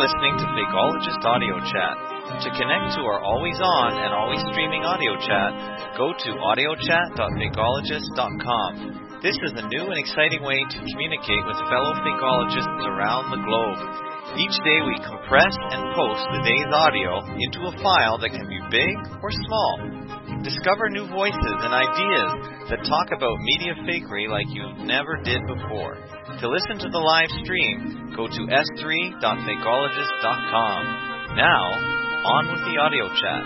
listening to Fakeologist Audio Chat. To connect to our always-on and always streaming audio chat, go to audiochat.fakeologist.com. This is a new and exciting way to communicate with fellow fakeologists around the globe. Each day we compress and post the day's audio into a file that can be big or small. Discover new voices and ideas that talk about media fakery like you never did before. To listen to the live stream, go to s3.fakeologist.com. Now, on with the audio chat.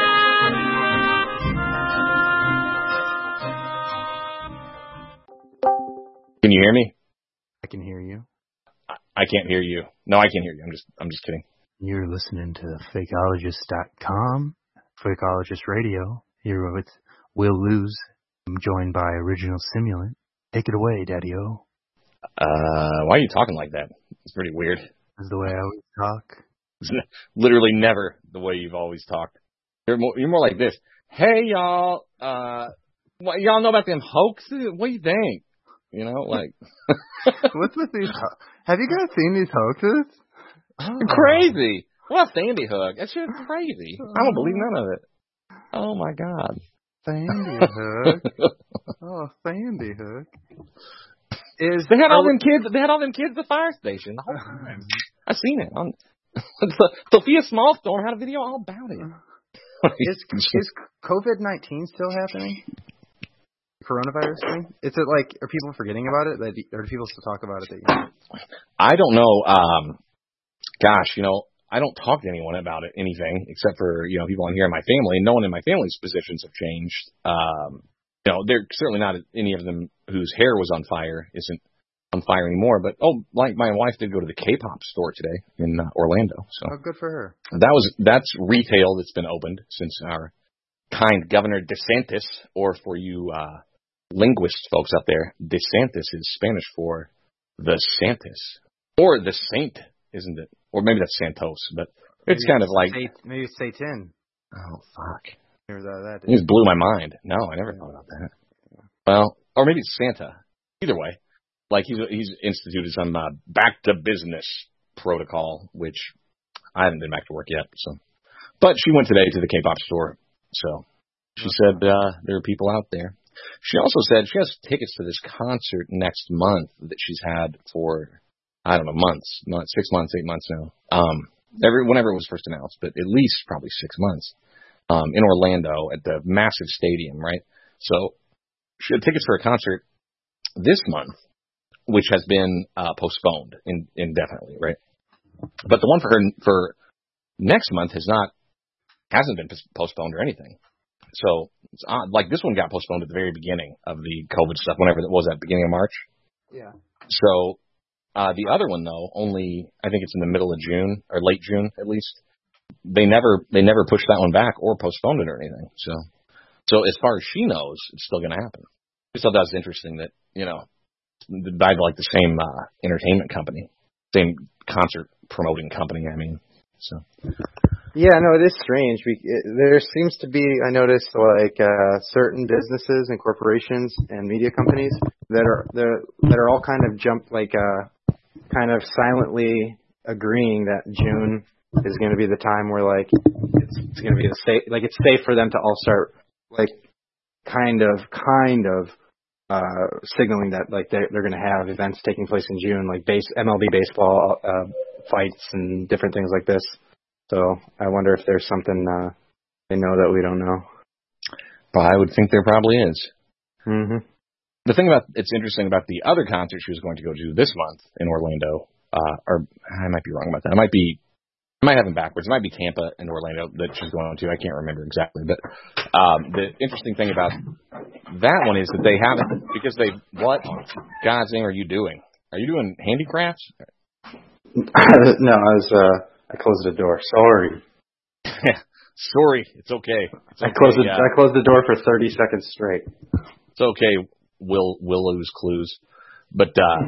Can you hear me? I can hear you. I can't hear you. No, I can't hear you. I'm just kidding. You're listening to Fakeologist.com, Fakeologist Radio, here with Will Lose. I'm joined by Original Simulant. Take it away, Daddy-O. Why are you talking like that? It's pretty weird. That's the way I always talk. It's literally never the way you've always talked. You're more like this. Hey, y'all. Y'all know about them hoaxes? What do you think? You know, like. What's with these? Have you guys seen these hoaxes? Oh. Crazy. What a Sandy Hook. That shit's crazy. I don't believe none of it. Oh, my God. Sandy Hook. Oh, Sandy Hook. They had all them kids at the fire station the whole time. I've seen it. Sophia Smallstone had a video all about it. Is COVID-19 still happening? Coronavirus thing? Is it like, are people forgetting about it? Or do people still talk about it? I don't know. Gosh, I don't talk to anyone about anything except for, people in here in my family. No one in my family's positions have changed. They're certainly not any of them whose hair was on fire isn't on fire anymore. But, like my wife did go to the K-pop store today in Orlando. So good for her. That's retail that's been opened since our kind Governor DeSantis, or for you linguist folks out there, DeSantis is Spanish for the Santis. Or the Saint, isn't it? Or maybe that's Santos, but it's kind of like... Maybe it's Satan. Oh, fuck. That it just blew my mind. No, I never thought about that. Well, or maybe it's Santa. Either way, like he's instituted some back to business protocol, which I haven't been back to work yet. So, but she went today to the K-pop store, so she said there are people out there. She also said she has tickets to this concert next month that she's had for months, 6 months, 8 months now. Whenever it was first announced, but at least probably 6 months. In Orlando at the massive stadium, right? So she had tickets for a concert this month, which has been postponed indefinitely, right? But the one for next month hasn't been postponed or anything. So it's odd. Like this one got postponed at the very beginning of the COVID stuff, whenever it was at the beginning of March. Yeah. So the other one though, only I think it's in the middle of June or late June at least. They never pushed that one back or postponed it or anything. So as far as she knows, it's still going to happen. I just thought that was interesting that, by like the same entertainment company, same concert promoting company, so. Yeah, no, it is strange. There seems to be, I noticed, like certain businesses and corporations and media companies that are all kind of kind of silently agreeing that June is going to be the time where like it's going to be it's safe for them to all start like kind of signaling that like they're going to have events taking place in June, like MLB baseball fights and different things like this. So I wonder if there's something they know that we don't know. Well, I would think there probably is. Mm-hmm. The thing it's interesting about the other concert she was going to go to this month in Orlando, or I might be wrong about that. I might have them backwards. It might be Tampa and Orlando that she's going to. I can't remember exactly. But the interesting thing about that one is that they haven't, because what God's name are you doing? Are you doing handicrafts? No, I closed the door. Sorry. Sorry. It's okay. I closed the door for 30 seconds straight. It's okay. We'll lose clues. But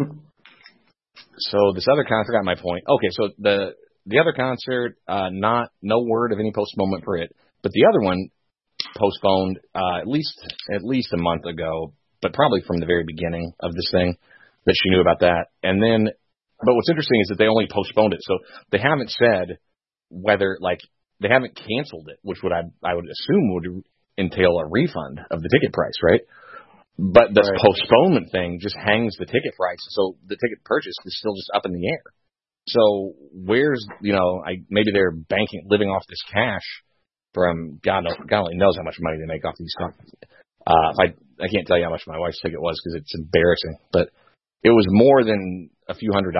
so this other concert got my point. Okay, so the other concert, no word of any postponement for it. But the other one postponed at least a month ago, but probably from the very beginning of this thing that she knew about that. And then But what's interesting is that they only postponed it, so they haven't said whether they haven't canceled it, which I would assume would entail a refund of the ticket price, right? But this postponement thing just hangs the ticket price, so the ticket purchase is still just up in the air. So where's maybe they're living off this cash from God only knows how much money they make off these companies. I can't tell you how much my wife's ticket was because it's embarrassing, but it was more than a few $100s.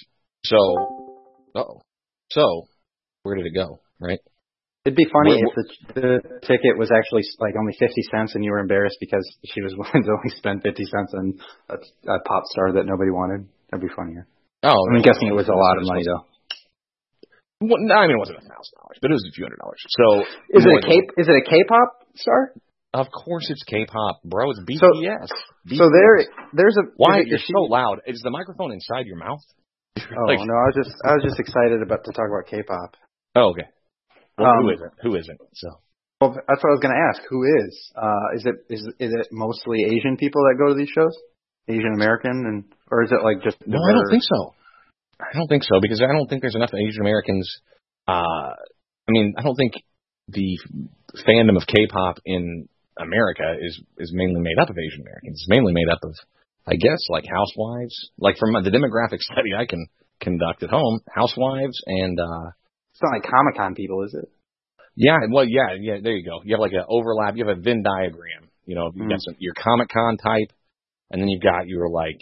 So where did it go? Right. It'd be funny if the ticket was actually like only 50 cents and you were embarrassed because she was willing to only spend 50 cents on a pop star that nobody wanted. That'd be funnier. Oh, I'm guessing it was a lot of money though. Well, no, I mean, it wasn't $1,000, but it was a few $100s. So is it a K-pop star? Of course it's K-pop, bro. It's BTS. So there's a why you're so loud? Is the microphone inside your mouth? Oh no, I was just excited to talk about K-pop. Oh, okay. Well, who isn't? So. Well, that's what I was going to ask. Who is? Is it mostly Asian people that go to these shows? Asian American, or is it like just? No, I don't think so. I don't think so because I don't think there's enough Asian Americans. I don't think the fandom of K-pop in America is mainly made up of Asian Americans. It's mainly made up of, I guess, like housewives. Like from the demographic study I can conduct at home, housewives and. It's not like Comic-Con people, is it? Yeah, well, yeah, there you go. You have like an overlap. You have a Venn diagram. You've got your Comic-Con type, and then you've got your like,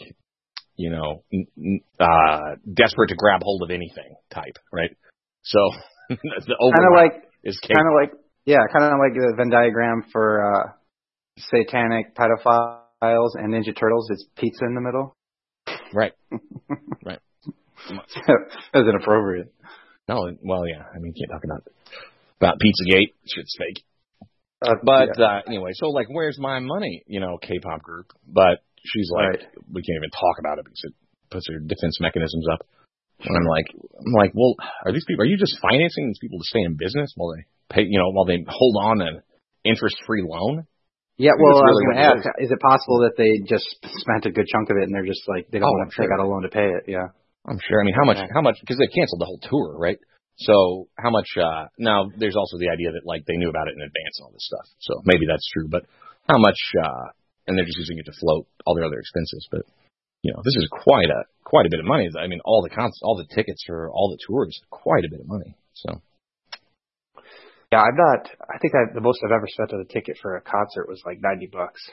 desperate to grab hold of anything type, right? So the overlap is kind of like the Venn diagram for satanic pedophiles and Ninja Turtles. It's pizza in the middle. Right. Right. That was inappropriate. No, well, yeah. I mean, you can't talk about Pizzagate. Shit's fake. Anyway, so like, where's my money? K-pop group. But she's like, we can't even talk about it because it puts her defense mechanisms up. And I'm like, well, are you just financing these people to stay in business while they pay, while they hold on an interest-free loan? Yeah, well, I was going to ask, is it possible that they just spent a good chunk of it and they're just like, they don't want to take out a loan to pay it? Yeah. I'm sure. I mean, how much, because they canceled the whole tour, right? So how much, now there's also the idea that like they knew about it in advance and all this stuff. So maybe that's true, but how much, and they're just using it to float all their other expenses. But, this is quite a bit of money. I mean, all the tickets for all the tours, quite a bit of money. So. Yeah, I think the most I've ever spent on a ticket for a concert was like $90.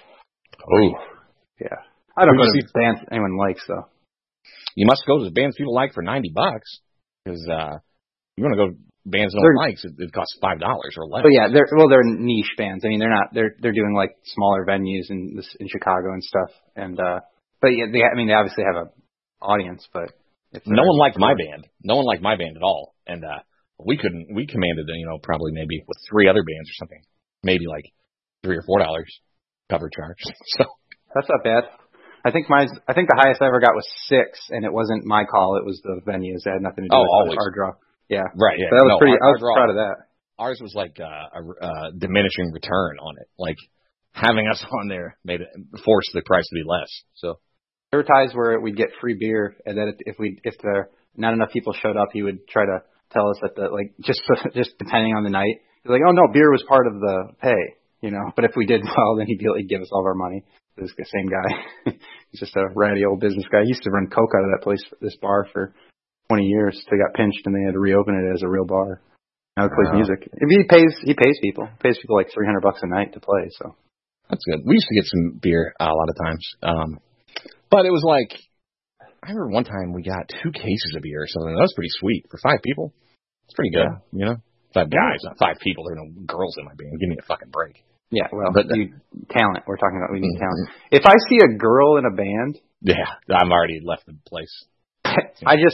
Oh. Yeah. I don't go to bands anyone likes though. You must go to the bands people like for $90 because you want to go to bands no one likes. It costs $5 or less. Oh yeah, they're niche bands. I mean, they're doing like smaller venues in Chicago and stuff. And but yeah, they obviously have an audience, but no one liked my band. No one liked my band at all. And we commanded probably maybe with 3 other bands or something, maybe like $3 or $4 cover charge. So that's not bad. I think the highest I ever got was 6, and it wasn't my call. It was the venues. It had nothing to do with our draw. Yeah, right. Yeah, so that was pretty. I was proud of that. Ours was like a diminishing return on it. Like having us on there forced the price to be less. So there were times where we'd get free beer, and then if there not enough people showed up, he would try to tell us that just depending on the night, he's like, oh no, beer was part of the pay, But if we did well, then he'd give us all of our money. This same guy. He's just a ratty old business guy. He used to run coke out of this bar for 20 years. They got pinched and they had to reopen it as a real bar. Now he plays music. He pays people. He pays people like $300 a night to play. So that's good. We used to get some beer a lot of times. But it was like, I remember one time we got 2 cases of beer or something. That was pretty sweet for 5 people. It's pretty good, 5 guys, not 5 people. There are no girls in my band. Give me a fucking break. Yeah, well, talent. We're talking about we need talent. If I see a girl in a band, yeah, I'm already left the place. I just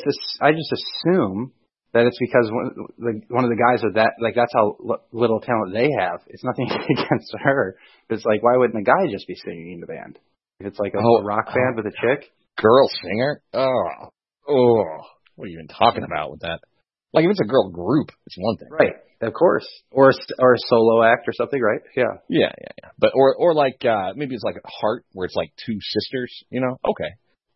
assume that it's because one of the guys are that's how little talent they have. It's nothing against her. It's like, why wouldn't a guy just be singing in the band? If it's like a rock band with a chick, girl singer. Oh, what are you even talking about with that? Like if it's a girl group, it's one thing, right? Of course, or a solo act or something, right? Yeah. But or like maybe it's like a Heart where it's like 2 sisters, Okay,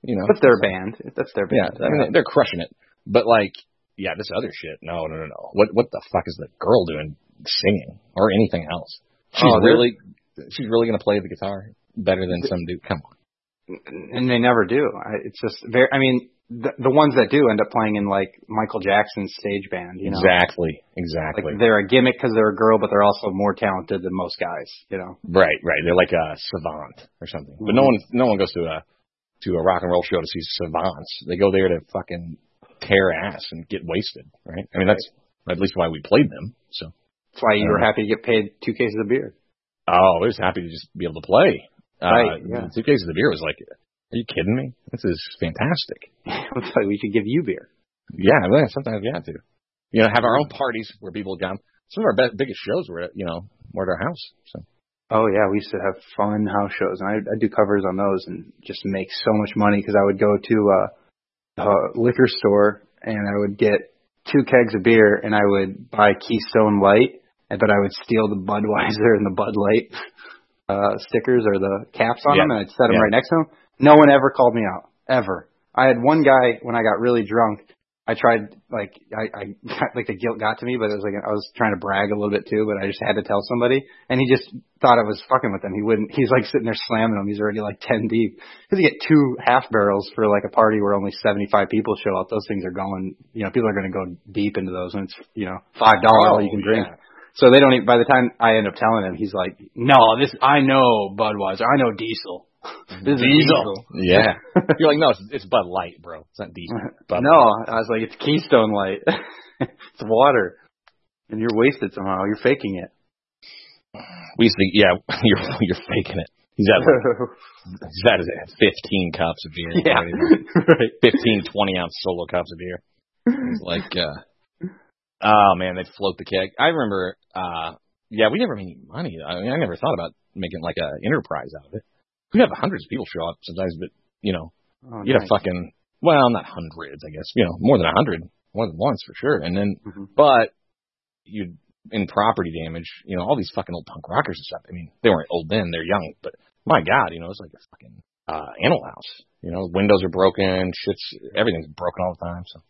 You know, that's their band. That's their band. Yeah, I mean they're crushing it. But like, yeah, this other shit. No. What the fuck is the girl doing singing or anything else? She's really gonna play the guitar better than some dude. Come on. And they never do. It's just very. I mean, the ones that do end up playing in like Michael Jackson's stage band. You know, exactly. Like they're a gimmick because they're a girl, but they're also more talented than most guys. You know, right. They're like a savant or something. But no one goes to a rock and roll show to see savants. They go there to fucking tear ass and get wasted. Right. I mean that's at least why we played them. So that's why you were happy to get paid 2 cases of beer. Oh, I was happy to just be able to play. Right, yeah. 2 cases of beer was like, are you kidding me? This is fantastic. Looks like we should give you beer. Yeah, sometimes we have to. You know, have our own parties where people come. Some of our biggest shows were at our house. So. Oh, yeah, we used to have fun house shows, and I'd do covers on those and just make so much money because I would go to a liquor store and I would get 2 kegs of beer and I would buy Keystone Light, but I would steal the Budweiser and the Bud Light stickers or the caps on them, and I'd set them right next to them. No one ever called me out, ever. I had one guy, when I got really drunk, I tried, like, I the guilt got to me, but it was like, I was trying to brag a little bit too, but I just had to tell somebody, and he just thought I was fucking with him. He's like sitting there slamming them. He's already like 10 deep. Because you get 2 half barrels for like a party where only 75 people show up. Those things are going, people are going to go deep into those, and it's, $5 all you can drink. Yeah. So they don't even, by the time I end up telling him, he's like, no, I know Budweiser. I know Diesel. This is Diesel. Yeah. You're like, no, it's Bud Light, bro. It's not Diesel. No, I was like, it's Keystone Light. It's water. And you're wasted somehow. You're faking it. We used to, you're faking it. He's at 15 cups of beer. Yeah. Right. 15, 20-ounce solo cups of beer. It's like, oh, man, they'd float the keg. I remember, we never made any money. I mean, I never thought about making like an enterprise out of it. We have hundreds of people show up sometimes, but, you'd have fucking, well, not hundreds, I guess, more than 100, more than once for sure. And then, but in property damage, all these fucking old punk rockers and stuff. I mean, they weren't old then, they're young, but my God, it's like a fucking animal house. Windows are broken, everything's broken all the time. So,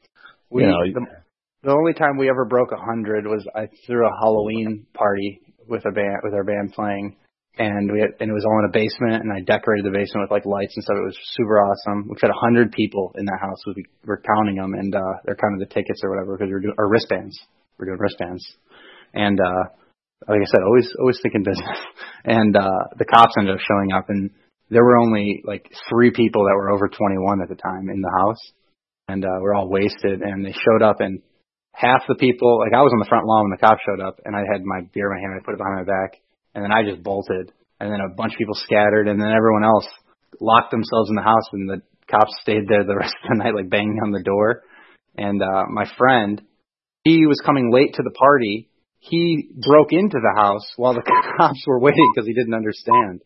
the only time we ever broke 100 was I threw a Halloween party with our band playing, and it was all in a basement, and I decorated the basement with like lights and stuff. It was super awesome. We had 100 people in that house. We were counting them, and they're counting the tickets or whatever because we're doing our wristbands. We're doing wristbands, and like I said, always thinking business. And the cops ended up showing up, and there were only like 3 people that were over 21 at the time in the house, and we're all wasted. And they showed up, and half the people, like I was on the front lawn when the cops showed up, and I had my beer in my hand, I put it behind my back, and then I just bolted, and then a bunch of people scattered, and then everyone else locked themselves in the house, and the cops stayed there the rest of the night, like banging on the door. And my friend, he was coming late to the party. He broke into the house while the cops were waiting because he didn't understand.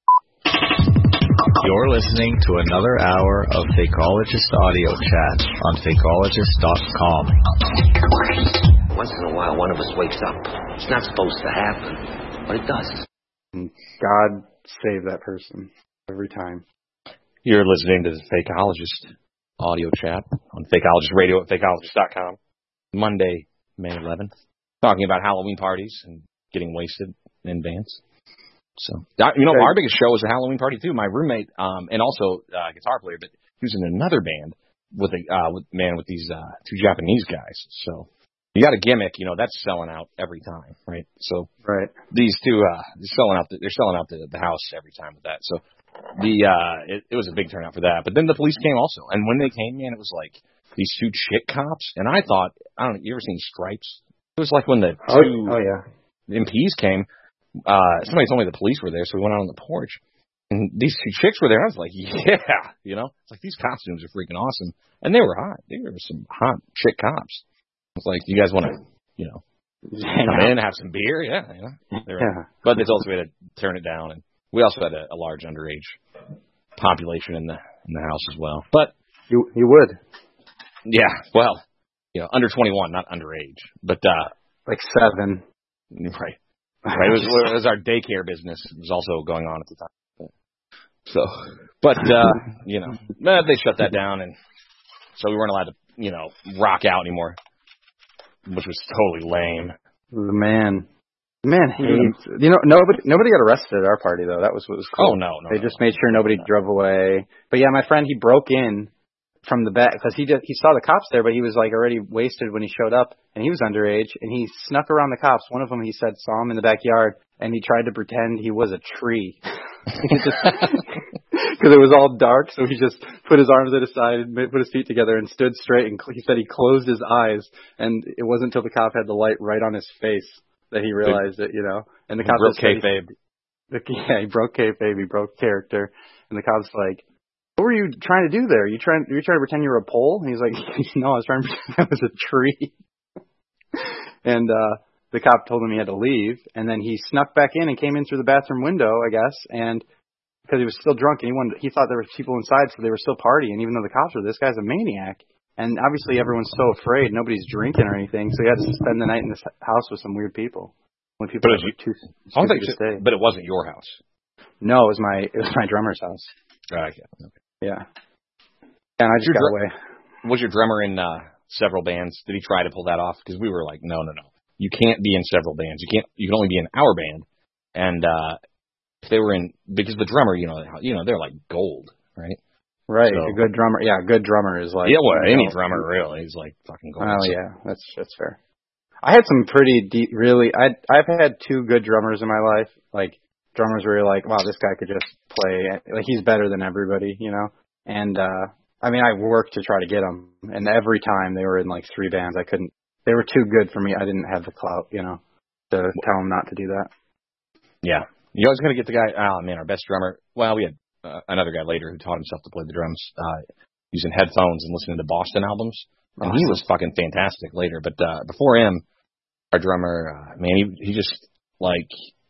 You're listening to another hour of Fakeologist audio chat on Fakeologist.com. Once in a while, one of us wakes up. It's not supposed to happen, but it does. God save that person every time. You're listening to the Fakeologist audio chat on Fakeologist Radio at Fakeologist.com. Monday, May 11th. Talking about Halloween parties and getting wasted in advance. So, our biggest show was a Halloween party too. My roommate, and also guitar player, but he was in another band with these 2 Japanese guys. So you got a gimmick, that's selling out every time, right? So these 2, they're selling out the house every time with that. So it was a big turnout for that. But then the police came also, and when they came, man, it was like these 2 chick cops, and I thought, I don't know, you ever seen Stripes? It was like when the 2 MPs came. Somebody told me the police were there, so we went out on the porch, and these 2 chicks were there. I was like, yeah, it's like these costumes are freaking awesome, and they were hot. They were some hot chick cops. It's like, you guys want to, come in, have some beer, But they told us we had to turn it down, and we also had a large underage population in the house as well. But you would, yeah, well, under 21, not underage, but like 7, right. Right, it was our daycare business. It was also going on at the time. So, but they shut that down, and so we weren't allowed to rock out anymore, which was totally lame. The man hates. Nobody got arrested at our party though. That was what was cool. Oh no. They just made sure nobody drove away. But yeah, my friend, he broke in from the back because he saw the cops there, but he was like already wasted when he showed up, and he was underage, and he snuck around the cops. One of them, he said, saw him in the backyard, and he tried to pretend he was a tree. Because it was all dark, so he just put his arms at his side and put his feet together and stood straight, and he said he closed his eyes, and it wasn't until the cop had the light right on his face that he realized it, And the cop broke kayfabe. Yeah, he broke kayfabe, he broke character, and the cop's like, "What were you trying to do there? You trying to pretend you were a pole?" And he's like, "No, I was trying to pretend I was a tree." And the cop told him he had to leave, and then he snuck back in and came in through the bathroom window, I guess, and because he was still drunk and he thought there were people inside, so they were still partying, even though the cops were, this guy's a maniac. And obviously everyone's so afraid, nobody's drinking or anything, so he had to spend the night in this house with some weird people. When people were too stupid to stay. But it wasn't your house. No, it was my drummer's house. Okay. Yeah. And I just got away. Was your drummer in several bands? Did he try to pull that off? Because we were like, no. You can't be in several bands. You can only be in our band. And if they were in, because the drummer, they're like gold, right? Right. So, a good drummer. Yeah, a good drummer is like. Yeah, well, any drummer really is like fucking gold. Oh yeah, that's fair. I had some pretty deep, really. I've had two good drummers in my life, like drummers where you're like, wow, this guy could just play. Like he's better than everybody, And I worked to try to get them, and every time they were in like three bands, I couldn't. They were too good for me. I didn't have the clout, to tell them not to do that. Yeah, you always got to get the guy. Oh man, our best drummer. Well, we had another guy later who taught himself to play the drums using headphones and listening to Boston albums, and he was fucking fantastic later. But before him, our drummer, he just I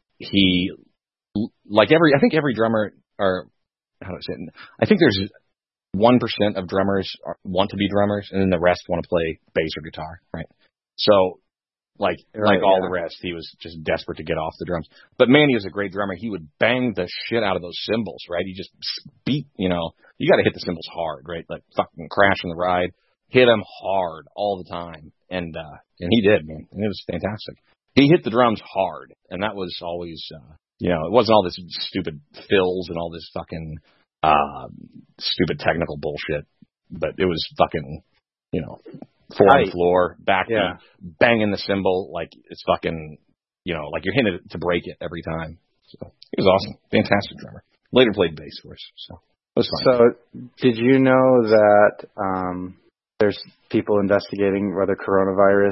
think every drummer, or how do I say it? I think there's 1% of drummers want to be drummers, and then the rest want to play bass or guitar, right? So, all the rest, he was just desperate to get off the drums. But man, he was a great drummer. He would bang the shit out of those cymbals, right? He just beat, you got to hit the cymbals hard, right? Like fucking Crashing the Ride, hit them hard all the time, and he did, man. And it was fantastic. He hit the drums hard, and that was always, it wasn't all this stupid fills and all this fucking stupid technical bullshit, but it was fucking, four on the floor, backbeat, banging the cymbal like it's fucking, like you're hitting it to break it every time. So he was awesome, fantastic drummer. Later played bass for us, so it was fun. So did you know that there's people investigating whether coronavirus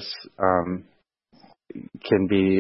can be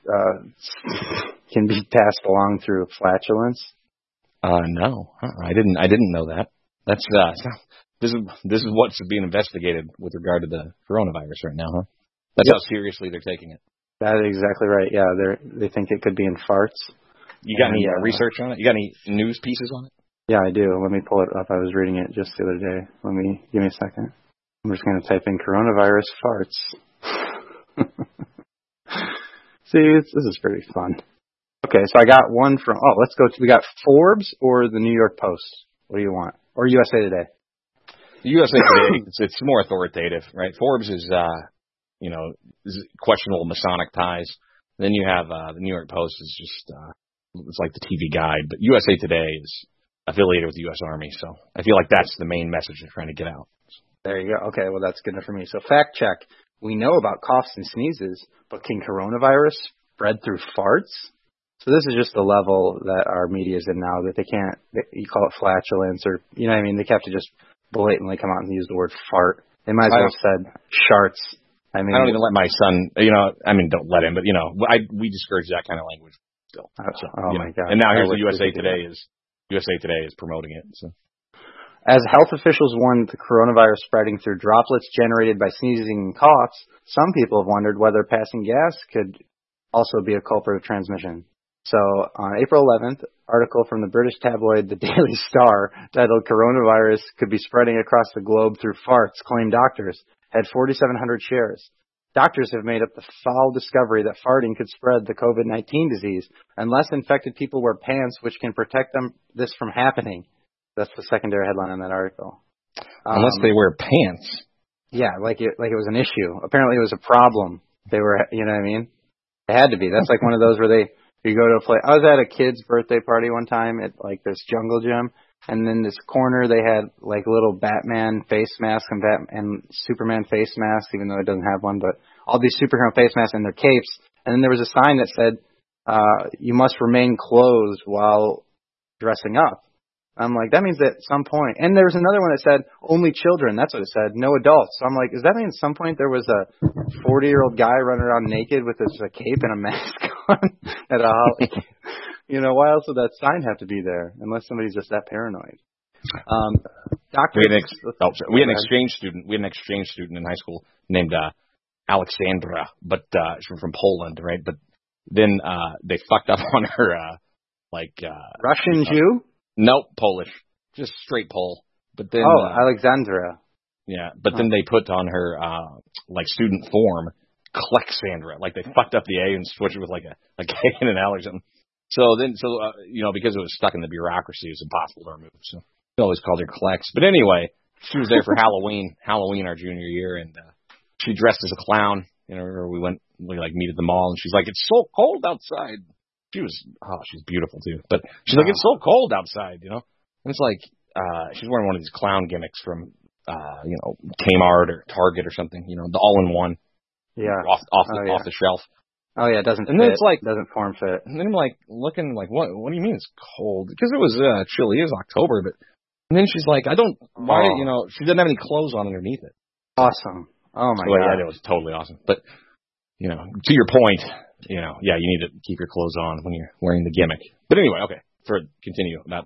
passed along through flatulence? No, I didn't know that. That's this is what's being investigated with regard to the coronavirus right now, huh? That's how seriously they're taking it. That is exactly right. Yeah, they think it could be in farts. You got any research on it? You got any news pieces on it? Yeah, I do. Let me pull it up. I was reading it just the other day. Give me a second. I'm just going to type in coronavirus farts. See, this is pretty fun. Okay, so I got one from, we got Forbes or the New York Post. What do you want? Or USA Today? USA Today, it's more authoritative, right? Forbes is, questionable Masonic ties. Then you have the New York Post is just, it's like the TV Guide. But USA Today is affiliated with the U.S. Army, so I feel like that's the main message they're trying to get out. There you go. Okay, well, that's good enough for me. So fact check. We know about coughs and sneezes, but can coronavirus spread through farts? So this is just the level that our media is in now, that they can't, you call it flatulence or, They have to just blatantly come out and use the word fart. They might as well have said sharts. I don't even let my son, don't let him, but, we discourage that kind of language still. My God. And now here's what USA Today is promoting it. So. As health officials warn the coronavirus spreading through droplets generated by sneezing and coughs, some people have wondered whether passing gas could also be a culprit of transmission. So on April 11th, article from the British tabloid The Daily Star titled "Coronavirus Could Be Spreading Across the Globe Through Farts, Claim Doctors," had 4,700 shares. Doctors have made up the foul discovery that farting could spread the COVID-19 disease unless infected people wear pants which can protect them this from happening. That's the secondary headline on that article. Unless they wear pants. Yeah, like it was an issue. Apparently it was a problem. They were, you know what I mean? It had to be. That's like one of those where you go to a place. I was at a kid's birthday party one time at like this jungle gym, and in this corner they had like little Batman face masks and Superman face masks, even though it doesn't have one, but all these superhero face masks and their capes. And then there was a sign that said, you must remain closed while dressing up. I'm like, that means at some point. And there was another one that said, only children. That's what it said, no adults. So I'm like, does that mean at some point there was a 40-year-old guy running around naked with a cape and a mask on at a holiday? You know, why else would that sign have to be there? Unless somebody's just that paranoid. We had an exchange student. We had an exchange student in high school named Alexandra, but she's from Poland, right? But then they fucked up on her, Russian Jew? Nope, Polish, just straight Pole. But then Alexandra. Yeah, but then they put on her student form Klexandra, like they fucked up the A and switched it with like a K and an L or something. So because it was stuck in the bureaucracy, it was impossible to remove. So we always called her Klex. But anyway, she was there for Halloween our junior year, and she dressed as a clown. You know, we meet at the mall, and she's like, "It's so cold outside." She's beautiful too. But she's like, "It's so cold outside," you know? And it's like, she's wearing one of these clown gimmicks from, Kmart or Target or something, you know, the all-in-one. Yeah. Off the shelf. Oh yeah, it doesn't fit. Then it's like, doesn't form fit. And then I'm like, looking like, what do you mean it's cold? Because it was chilly. It was October, and then she's like, she doesn't have any clothes on underneath it. Awesome. Oh my God. Yeah, it was totally awesome. But, you know, to your point, you know, yeah, you need to keep your clothes on when you're wearing the gimmick. But anyway, okay, continue about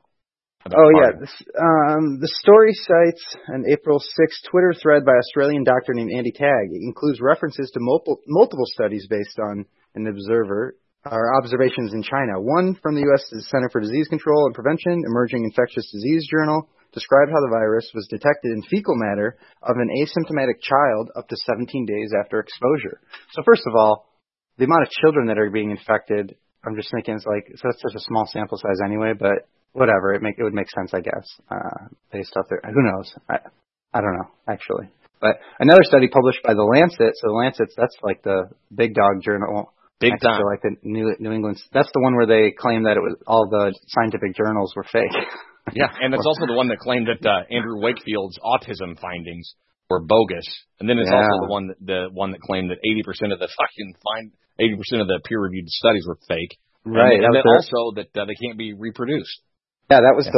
the story cites an April 6th Twitter thread by Australian doctor named Andy Tagg. It includes references to multiple studies based on observations in China. One from the U.S. Center for Disease Control and Prevention, Emerging Infectious Disease Journal, described how the virus was detected in fecal matter of an asymptomatic child up to 17 days after exposure. So first of all, the amount of children that are being infected, I'm just thinking so that's such a small sample size anyway, but whatever, it would make sense, I guess, based off there. Who knows? I don't know, actually. But another study published by The Lancet, so The Lancet, that's like the big dog journal. Big time. So like the New England, that's the one where they claim that it was all the scientific journals were fake. Yeah, and it's also the one that claimed that Andrew Wakefield's autism findings were bogus, and then it's also the one that claimed that 80% of the 80% of the peer-reviewed studies were fake. Right. And then also that they can't be reproduced. Yeah, that was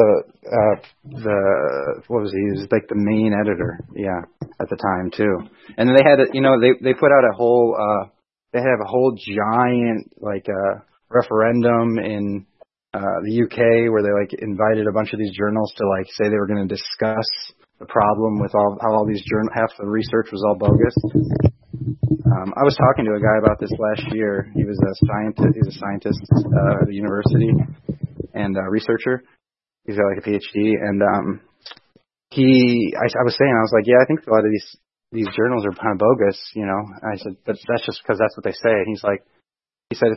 what was he? He was like the main editor. Yeah, at the time too. And then they had they put out a whole they have a whole giant referendum in the UK where they invited a bunch of these journals to say they were going to discuss the problem with how all these half the research was all bogus. I was talking to a guy about this last year. He was a scientist. He's a scientist at the university and a researcher. He's got a PhD, and I was saying, I was like, yeah, I think a lot of these journals are kind of bogus, you know. And I said, but that's just because that's what they say. And he said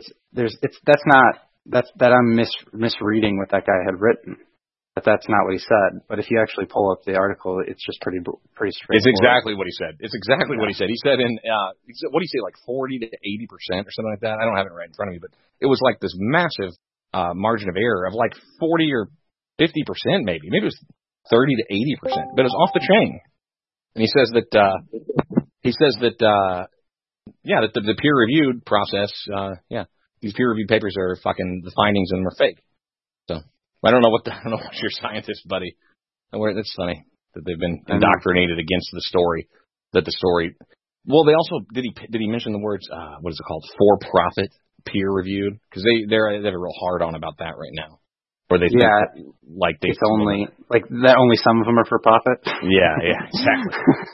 I'm misreading what that guy had written. But that's not what he said. But if you actually pull up the article, it's just pretty straightforward. It's exactly what he said. It's exactly what he said. He said what do you say, 40 to 80% or something like that? I don't have it right in front of me, but it was like this massive margin of error of 40 or 50% maybe. Maybe it was 30 to 80%, but it was off the chain. And he says that the peer-reviewed process, these peer-reviewed papers are fucking, the findings in them are fake. So I don't know what your scientist buddy. That's funny that they've been indoctrinated against the story. Well, they also did he mention the words what is it called, for-profit peer-reviewed? Because they have a real hard on about that right now. Where they think it's only only some of them are for profit. Yeah, exactly.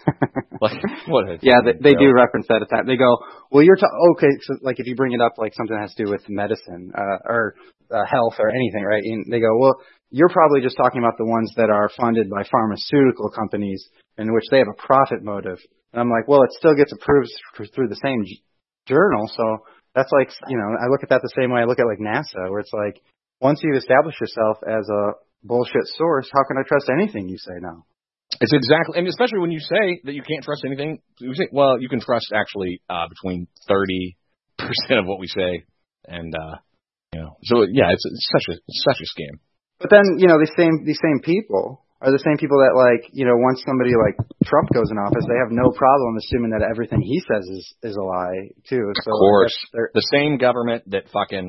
They do reference that at that. They go, well, okay, so if you bring it up something that has to do with medicine or health or anything, right? And they go, well, you're probably just talking about the ones that are funded by pharmaceutical companies in which they have a profit motive. And I'm like, well, it still gets approved through the same journal. So that's like, I look at that the same way I look at like NASA, where it's like, once you've established yourself as a bullshit source, how can I trust anything you say now? It's exactly, and especially when you say that you can't trust anything, you say, well, you can trust actually between 30% of what we say, and so yeah, it's such a scam. But then these same people are the same people that once somebody like Trump goes in office, they have no problem assuming that everything he says is a lie too. So of course, the same government that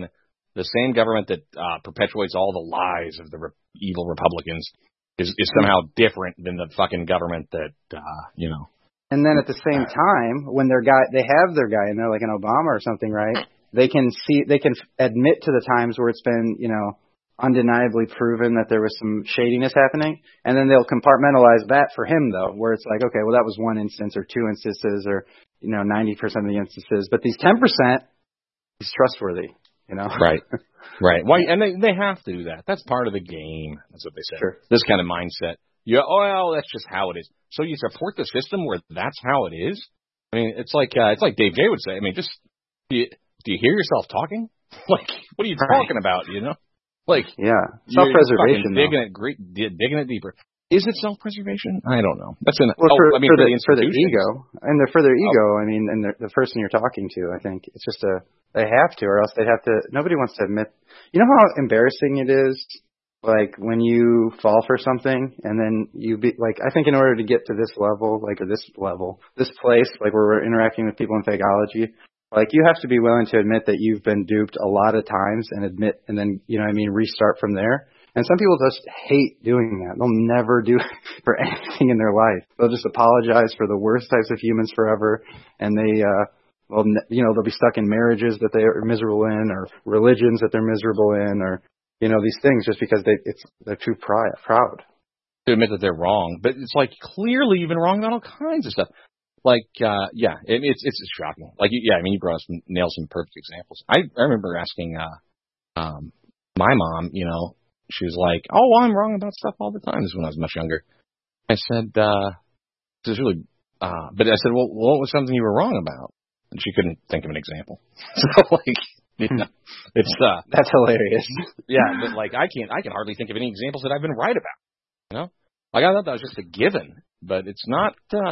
perpetuates all the lies of the evil Republicans is somehow different than the fucking government that And then at the same time, when they have their guy in there, like an Obama or something, right? They can admit to the times where it's been undeniably proven that there was some shadiness happening, and then they'll compartmentalize that for him though, where it's like, okay, well that was one instance or two instances or 90% of the instances, but these 10% is trustworthy. Right. Why? And they have to do that. That's part of the game. That's what they say. Sure. This kind of mindset. Yeah. Oh, well, that's just how it is. So you support the system where that's how it is. I mean, it's like Dave J would say. I mean, just do you hear yourself talking? Like, what are you talking about? Like, yeah, self-preservation. Digging it deeper. Is it self-preservation? I don't know. That's for the ego, and for their ego. I mean, and the person you're talking to. I think it's just they have to, or else they'd have to. Nobody wants to admit. You know how embarrassing it is, like when you fall for something, and then you be like. I think in order to get to this level, this place, like where we're interacting with people in Fakeology, like you have to be willing to admit that you've been duped a lot of times, and then restart from there. And some people just hate doing that. They'll never do it for anything in their life. They'll just apologize for the worst types of humans forever, and they'll be stuck in marriages that they are miserable in, or religions that they're miserable in, or these things just because they're too proud to admit that they're wrong. But it's like clearly you've been wrong about all kinds of stuff. Like it's shocking. Like you brought us nailed some perfect examples. I remember asking my mom, she was like, "Oh, I'm wrong about stuff all the time." This is when I was much younger. I said, "This is really," but I said, "Well, what was something you were wrong about?" And she couldn't think of an example. So it's that's hilarious. Yeah, but I can hardly think of any examples that I've been right about. Like I thought that was just a given, but it's not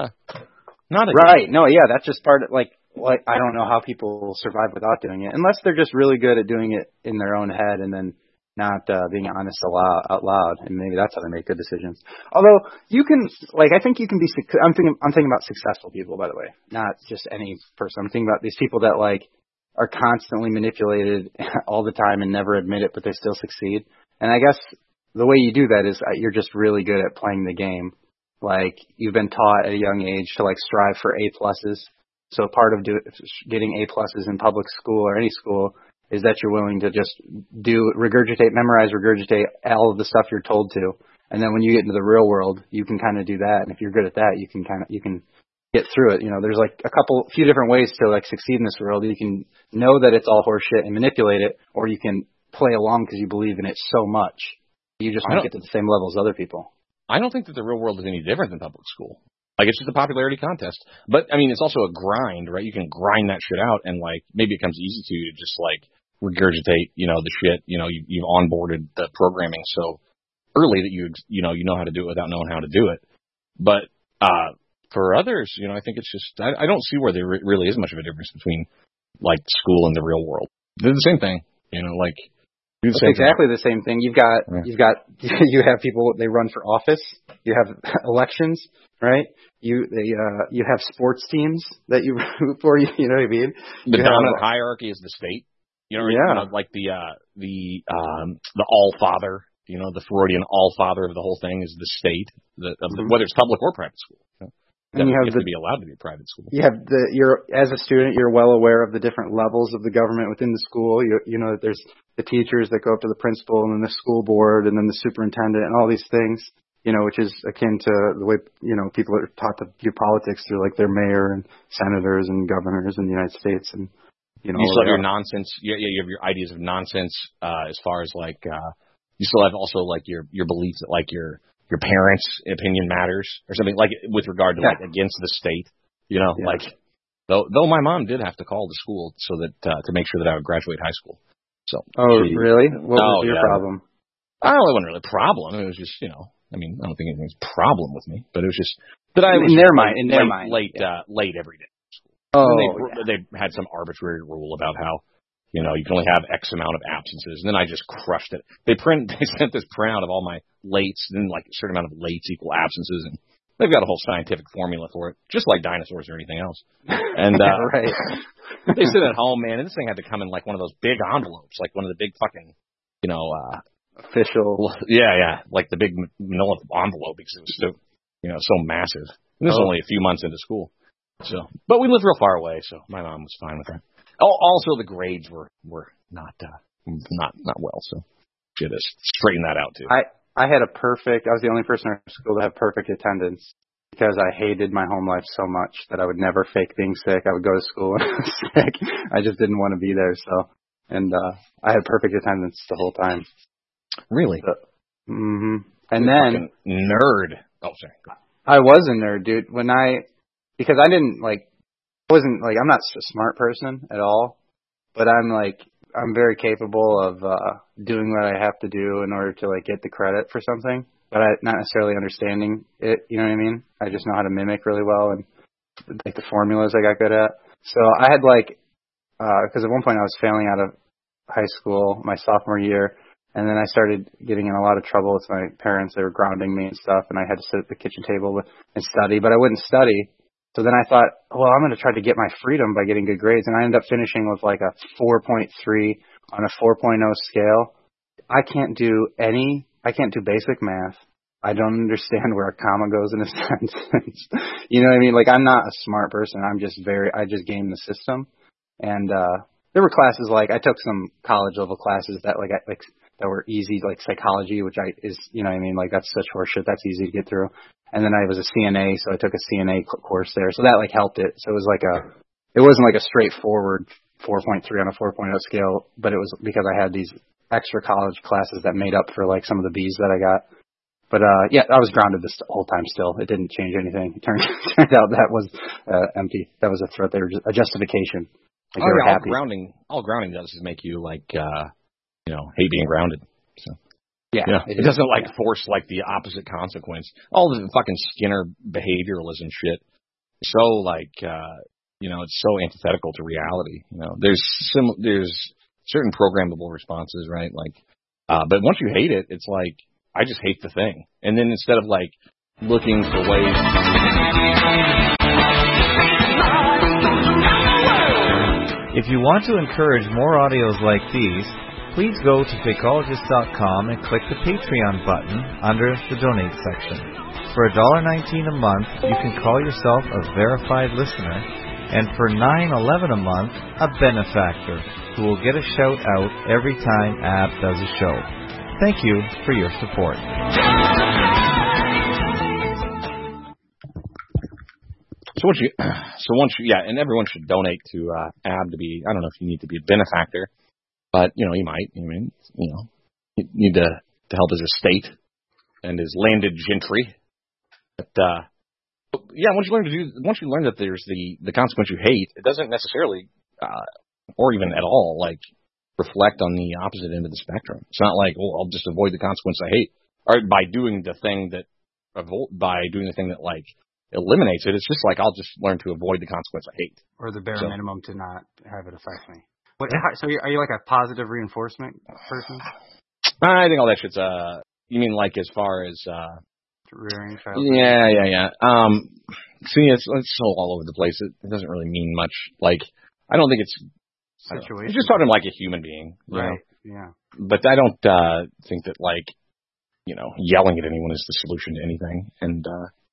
right. No, yeah, that's just part of like I don't know how people survive without doing it, unless they're just really good at doing it in their own head and then not being honest out loud, and maybe that's how they make good decisions. Although you can, I think you can be. I'm thinking about successful people, by the way, not just any person. I'm thinking about these people that are constantly manipulated all the time and never admit it, but they still succeed. And I guess the way you do that is you're just really good at playing the game. Like you've been taught at a young age to strive for A+. So part of getting A+ in public school or any school is that you're willing to just memorize, regurgitate all of the stuff you're told to. And then when you get into the real world, you can kind of do that. And if you're good at that, you can get through it. There's a few different ways to succeed in this world. You can know that it's all horseshit and manipulate it, or you can play along because you believe in it so much. You just won't get to the same level as other people. I don't think that the real world is any different than public school. It's just a popularity contest. But, I mean, it's also a grind, right? You can grind that shit out, and, maybe it becomes easy to you to just, regurgitate, the shit. You've onboarded the programming so early that you know how to do it without knowing how to do it. But for others, I think it's just, I don't see where there really is much of a difference between, school and the real world. They're the same thing, It's exactly the same thing. You have people, they run for office. You have elections, right? You have sports teams that you root for. You know what I mean? The dominant hierarchy is the state. The all father. The Freudian all father of the whole thing is the state, whether it's public or private school. And you have to be allowed to be a private school. You have as a student, you're well aware of the different levels of the government within the school. You know that there's the teachers that go up to the principal, and then the school board, and then the superintendent, and all these things. Which is akin to the way people are taught to do politics through their mayor and senators and governors in the United States, and you still have your nonsense. You have your ideas of nonsense as far as you still have also your beliefs that your parents' opinion matters or something with regard to against the state. Like, though my mom did have to call the school so that to make sure that I would graduate high school. So. Really? What was your problem? It wasn't really a problem. It was just, I don't think anything's a problem with me, but it was just that I was in their mind, late every day. Oh, they had some arbitrary rule about how, you can only have X amount of absences, and then I just crushed it. They sent this printout of all my lates, and then like a certain amount of lates equal absences, and they've got a whole scientific formula for it, just like dinosaurs or anything else. And right. They sit at home, man, and this thing had to come in like one of those big envelopes, like one of the big fucking, official. Yeah, like the big manila envelope because it was so, so massive. And this was only a few months into school. So, but we lived real far away, so my mom was fine with that. Also, the grades were not well, so she had to straighten that out too. I was the only person in our school to have perfect attendance because I hated my home life so much that I would never fake being sick. I would go to school when I was sick. I just didn't want to be there, and I had perfect attendance the whole time. Really? So, And then nerd. Oh, sorry. I was a nerd, dude. Because I wasn't I'm not a smart person at all, but I'm very capable of doing what I have to do in order to get the credit for something, but not necessarily understanding it. You know what I mean? I just know how to mimic really well, and the formulas I got good at. So I had because at one point I was failing out of high school my sophomore year. And then I started getting in a lot of trouble with my parents. They were grounding me and stuff, and I had to sit at the kitchen table and study, but I wouldn't study. So then I thought, well, I'm going to try to get my freedom by getting good grades, and I ended up finishing with a 4.3 on a 4.0 scale. I can't do basic math. I don't understand where a comma goes in a sentence. You know what I mean? I'm not a smart person. I just game the system. And there were classes I took some college level classes that that were easy, like psychology, which you know what I mean? That's such horseshit. That's easy to get through. And then I was a CNA, so I took a CNA course there. So that helped it. So it was it wasn't a straightforward 4.3 on a 4.0 scale, but it was because I had these extra college classes that made up for some of the B's that I got. But I was grounded this whole time still. It didn't change anything. It turned out that was empty. That was a threat. They were just a justification. All grounding does is make you hate being grounded. So yeah, it doesn't force the opposite consequence. All the fucking Skinner behavioralism shit. So it's so antithetical to reality. There's certain programmable responses, right? But once you hate it, it's I just hate the thing. And then instead of looking for ways. If you want to encourage more audios like these, please go to fakeologist.com and click the Patreon button under the Donate section. For $1.19 a month, you can call yourself a verified listener, and for $9.11 a month, a benefactor, who will get a shout out every time Ab does a show. Thank you for your support. And everyone should donate to Ab to be. I don't know if you need to be a benefactor, but you might. You need to help his estate and his landed gentry. But once you learn that there's the consequence you hate, it doesn't necessarily, or even at all, reflect on the opposite end of the spectrum. It's not I'll just avoid the consequence I hate, or by doing the thing that eliminates it. It's just I'll just learn to avoid the consequence I hate, or the bare minimum to not have it affect me. So are you a positive reinforcement person? I think all that shit's you mean as far as rearing child? Yeah. See, it's so all over the place. It doesn't really mean much. I don't think it's situation. It's just talking like a human being, right? Know? Yeah. But I don't think that yelling at anyone is the solution to anything. And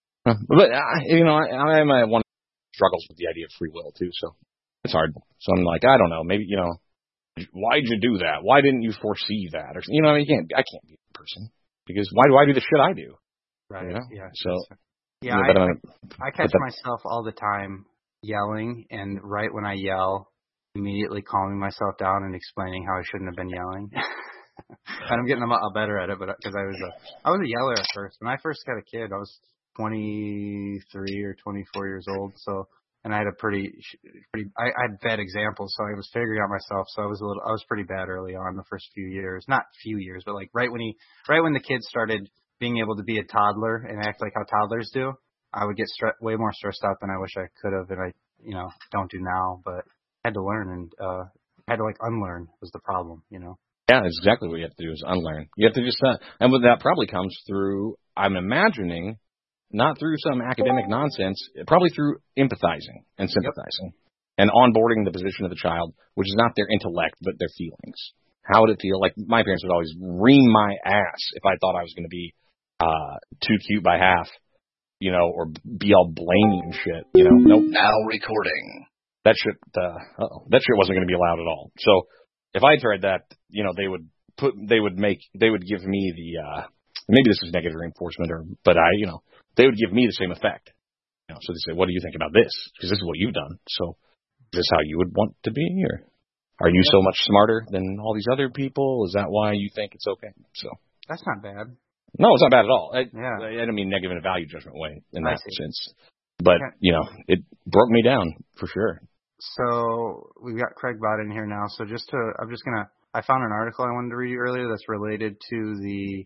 I one struggles with the idea of free will too. So it's hard. So I'm I don't know. Maybe why'd you do that? Why didn't you foresee that? Or I can't be a person because why do I do the shit I do? Right. Yeah. So yeah, I catch myself all the time yelling, and right when I yell, immediately calming myself down and explaining how I shouldn't have been yelling. And I'm getting a lot better at it, but because I was a yeller at first. When I first had a kid, I was 23 or 24 years old, so and I had I had bad examples, so I was figuring out myself. So I was pretty bad early on the first few years, not few years, but like right when the kids started being able to be a toddler and act like how toddlers do, I would get way more stressed out than I wish I could have, and I, don't do now, but I had to learn and, had to like unlearn was the problem, Yeah, that's exactly what you have to do is unlearn. You have to just, and what that probably comes through, I'm imagining, not through some academic nonsense, probably through empathizing and sympathizing and onboarding the position of the child, which is not their intellect, but their feelings. How would it feel? Like my parents would always ream my ass if I thought I was going to be too cute by half, or be all blamey and shit, Nope. Now recording. That shit wasn't going to be allowed at all. So if I tried that, they would give me the, maybe this is negative reinforcement but they would give me the same effect. So they say, what do you think about this? Because this is what you've done. So is this how you would want to be? Or are you so much smarter than all these other people? Is that why you think it's okay? So that's not bad. No, it's not bad at all. I don't mean negative in a value judgment way in that sense. But, it broke me down for sure. So we've got Craig Bott in here now. So I found an article I wanted to read you earlier that's related to the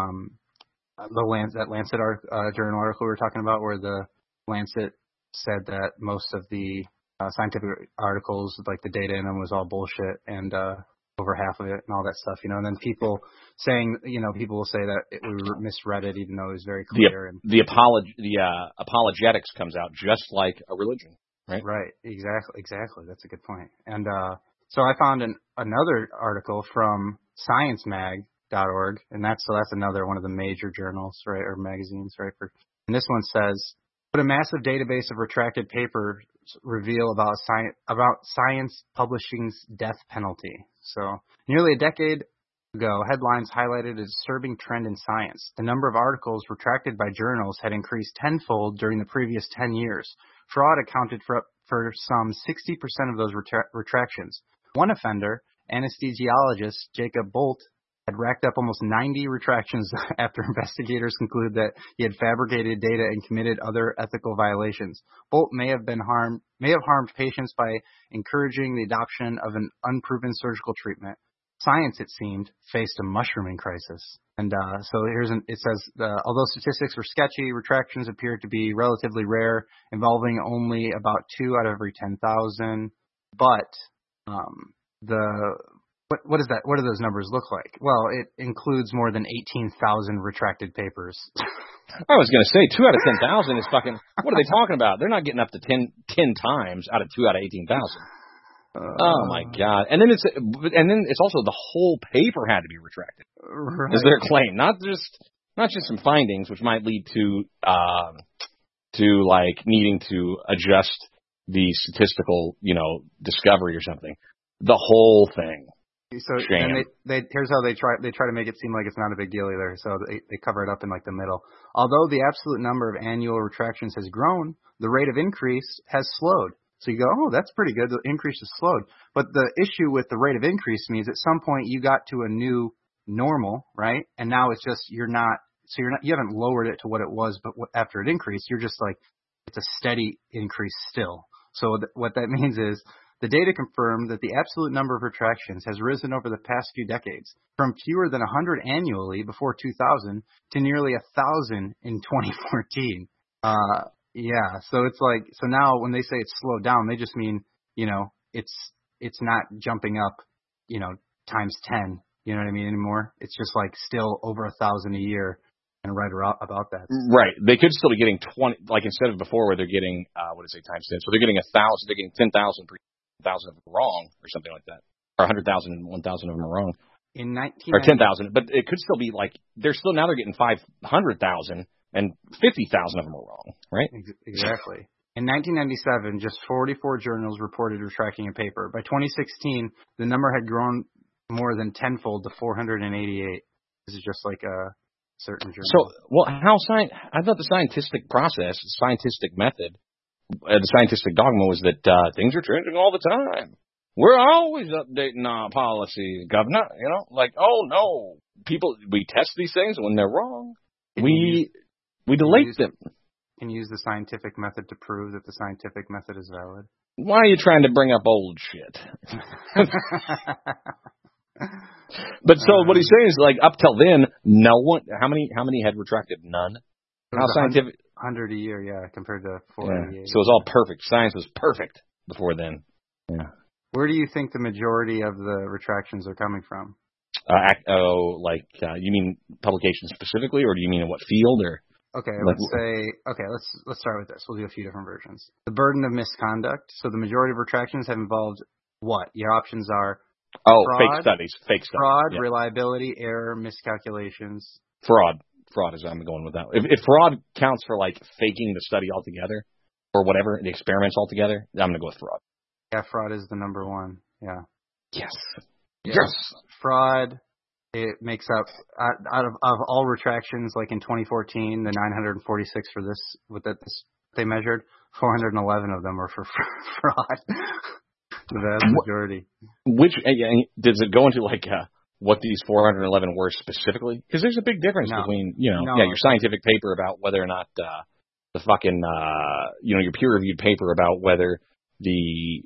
Lancet journal article we were talking about, where the Lancet said that most of the scientific articles, like the data in them, was all bullshit, and over half of it and all that stuff, and then people saying, people will say that we misread it even though it was very clear. The apologetics comes out just like a religion, right? Right, exactly. That's a good point. And so I found another article from sciencemag.org, and that's another one of the major journals, right, or magazines, right? And this one says, "What a massive database of retracted papers reveal about science publishing's death penalty." So nearly a decade ago, headlines highlighted a disturbing trend in science. The number of articles retracted by journals had increased tenfold during the previous 10 years. Fraud accounted for some 60% of those retractions. One offender, anesthesiologist Jacob Bolt, had racked up almost 90 retractions after investigators concluded that he had fabricated data and committed other ethical violations. Bolt may have harmed patients by encouraging the adoption of an unproven surgical treatment. Science, it seemed, faced a mushrooming crisis. And so it says, although statistics were sketchy, retractions appeared to be relatively rare, involving only about 2 out of every 10,000. But what is that? What do those numbers look like? Well, it includes more than 18,000 retracted papers. I was going to say 2 out of 10,000 is fucking. What are they talking about? They're not getting up to 10 times out of 2 out of 18,000. Oh my God! And then it's also the whole paper had to be retracted. Right. Is their claim, not just some findings, which might lead to like needing to adjust the statistical discovery or something. The whole thing. So and here's how they try to make it seem like it's not a big deal either. So they cover it up in like the middle. Although the absolute number of annual retractions has grown, the rate of increase has slowed. So you go, oh, that's pretty good. The increase has slowed. But the issue with the rate of increase means at some point you got to a new normal, right? And now it's just you haven't lowered it to what it was, but after it increased, you're just like, it's a steady increase still. So what that means is the data confirm that the absolute number of retractions has risen over the past few decades, from fewer than 100 annually before 2000 to nearly 1,000 in 2014. Yeah, so it's like, so now when they say it's slowed down, they just mean, it's not jumping up, times 10, you know what I mean, anymore. It's just like still over 1,000 a year and right about that. Right. They could still be getting 20, like instead of before where they're getting, times 10. So they're getting 1,000, they're getting 10,000 per 1,000 of them wrong or something like that. Or 100,000 and 1,000 of them are wrong. Or 10,000. But it could still be like, they're getting 500,000. And 50,000 of them are wrong, right? Exactly. In 1997, just 44 journals reported retracting a paper. By 2016, the number had grown more than tenfold to 488. This is just like a certain journal. So, I thought the scientific process, scientific method, the scientific dogma was that things are changing all the time. We're always updating our policies, governor. Like, oh no, we test these things when they're wrong. We delete them. can use the scientific method to prove that the scientific method is valid. Why are you trying to bring up old shit? But so what he's saying is, like, up till then, no one. How many had retracted? None. How scientific? 100 a year, yeah, compared to 40. Yeah. So it was all perfect. Science was perfect before then. Yeah. Where do you think the majority of the retractions are coming from? You mean publications specifically, or do you mean in what field, or? Okay, let's start with this. We'll do a few different versions. The burden of misconduct. So the majority of retractions have involved what? Your options are fraud, fake studies. Fraud, reliability, error, miscalculations. Fraud is I'm going with that. If fraud counts for like faking the study altogether, or whatever, the experiments altogether, I'm going to go with fraud. Yeah, fraud is the number one. Yeah. Yes. Fraud. It makes up out of all retractions, like in 2014, the 946 for this they measured, 411 of them were for fraud. The vast majority. Which does it go into like what these 411 were specifically? Because there's a big difference between your scientific paper about whether or not the fucking your peer reviewed paper about whether the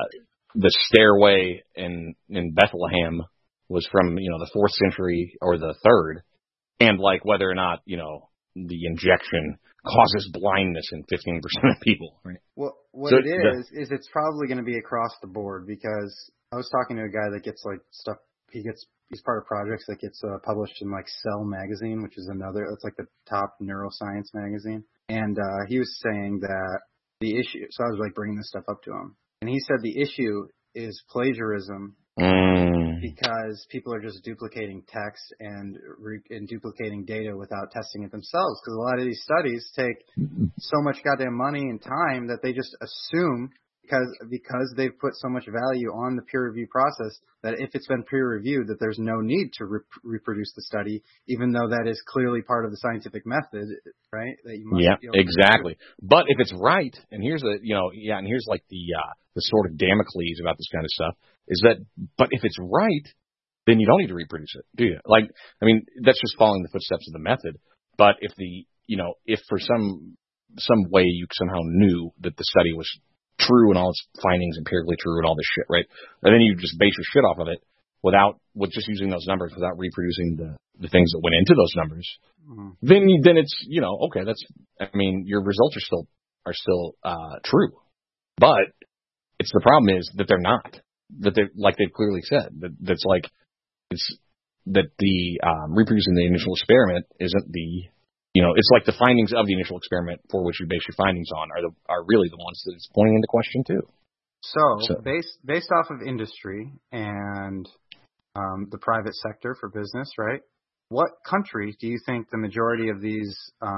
stairway in Bethlehem was from, the 4th century or the 3rd, and like whether or not, the injection causes blindness in 15% of people. Right? Well, what is it's probably going to be across the board, because I was talking to a guy that gets like stuff, he's part of projects that gets published in like Cell magazine, which is it's like the top neuroscience magazine. And he was saying that the issue, so I was like bringing this stuff up to him, and he said the issue is plagiarism. Because people are just duplicating text and duplicating data without testing it themselves. Because a lot of these studies take so much goddamn money and time that they just assume, because they've put so much value on the peer review process, that if it's been peer reviewed, that there's no need to reproduce the study, even though that is clearly part of the scientific method, right? That you must exactly. But if it's right, and here's here's like the sort of Damocles about this kind of stuff, is that, but if it's right, then you don't need to reproduce it, do you? Like, I mean, that's just following the footsteps of the method. But if if for some way you somehow knew that the study was true and all its findings empirically true and all this shit, right? And then you just base your shit off of it with just using those numbers without reproducing the things that went into those numbers. Mm-hmm. Then it's, okay, your results are still true. But the problem is that they're not. That they're, like they've clearly said, that's like, that the reproducing the initial experiment isn't the, it's like the findings of the initial experiment for which you base your findings on are really the ones that it's pointing into question too. So based off of industry and the private sector for business, right? What country do you think the majority of these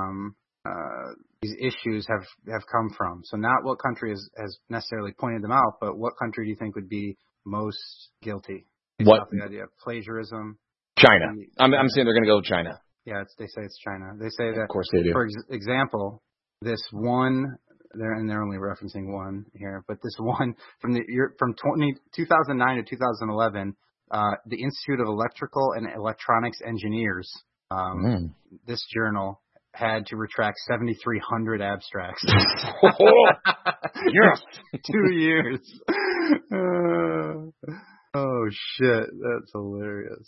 issues have come from? So not what country has necessarily pointed them out, but what country do you think would be most guilty? What? The idea of plagiarism. China. I'm saying they're going to go with China. Yeah, they say it's China. They say that. Of course they do. For example, this one, they're only referencing one here, but this one from 2009 to 2011, the Institute of Electrical and Electronics Engineers, this journal had to retract 7,300 abstracts. Yes. 2 years. Oh shit, that's hilarious.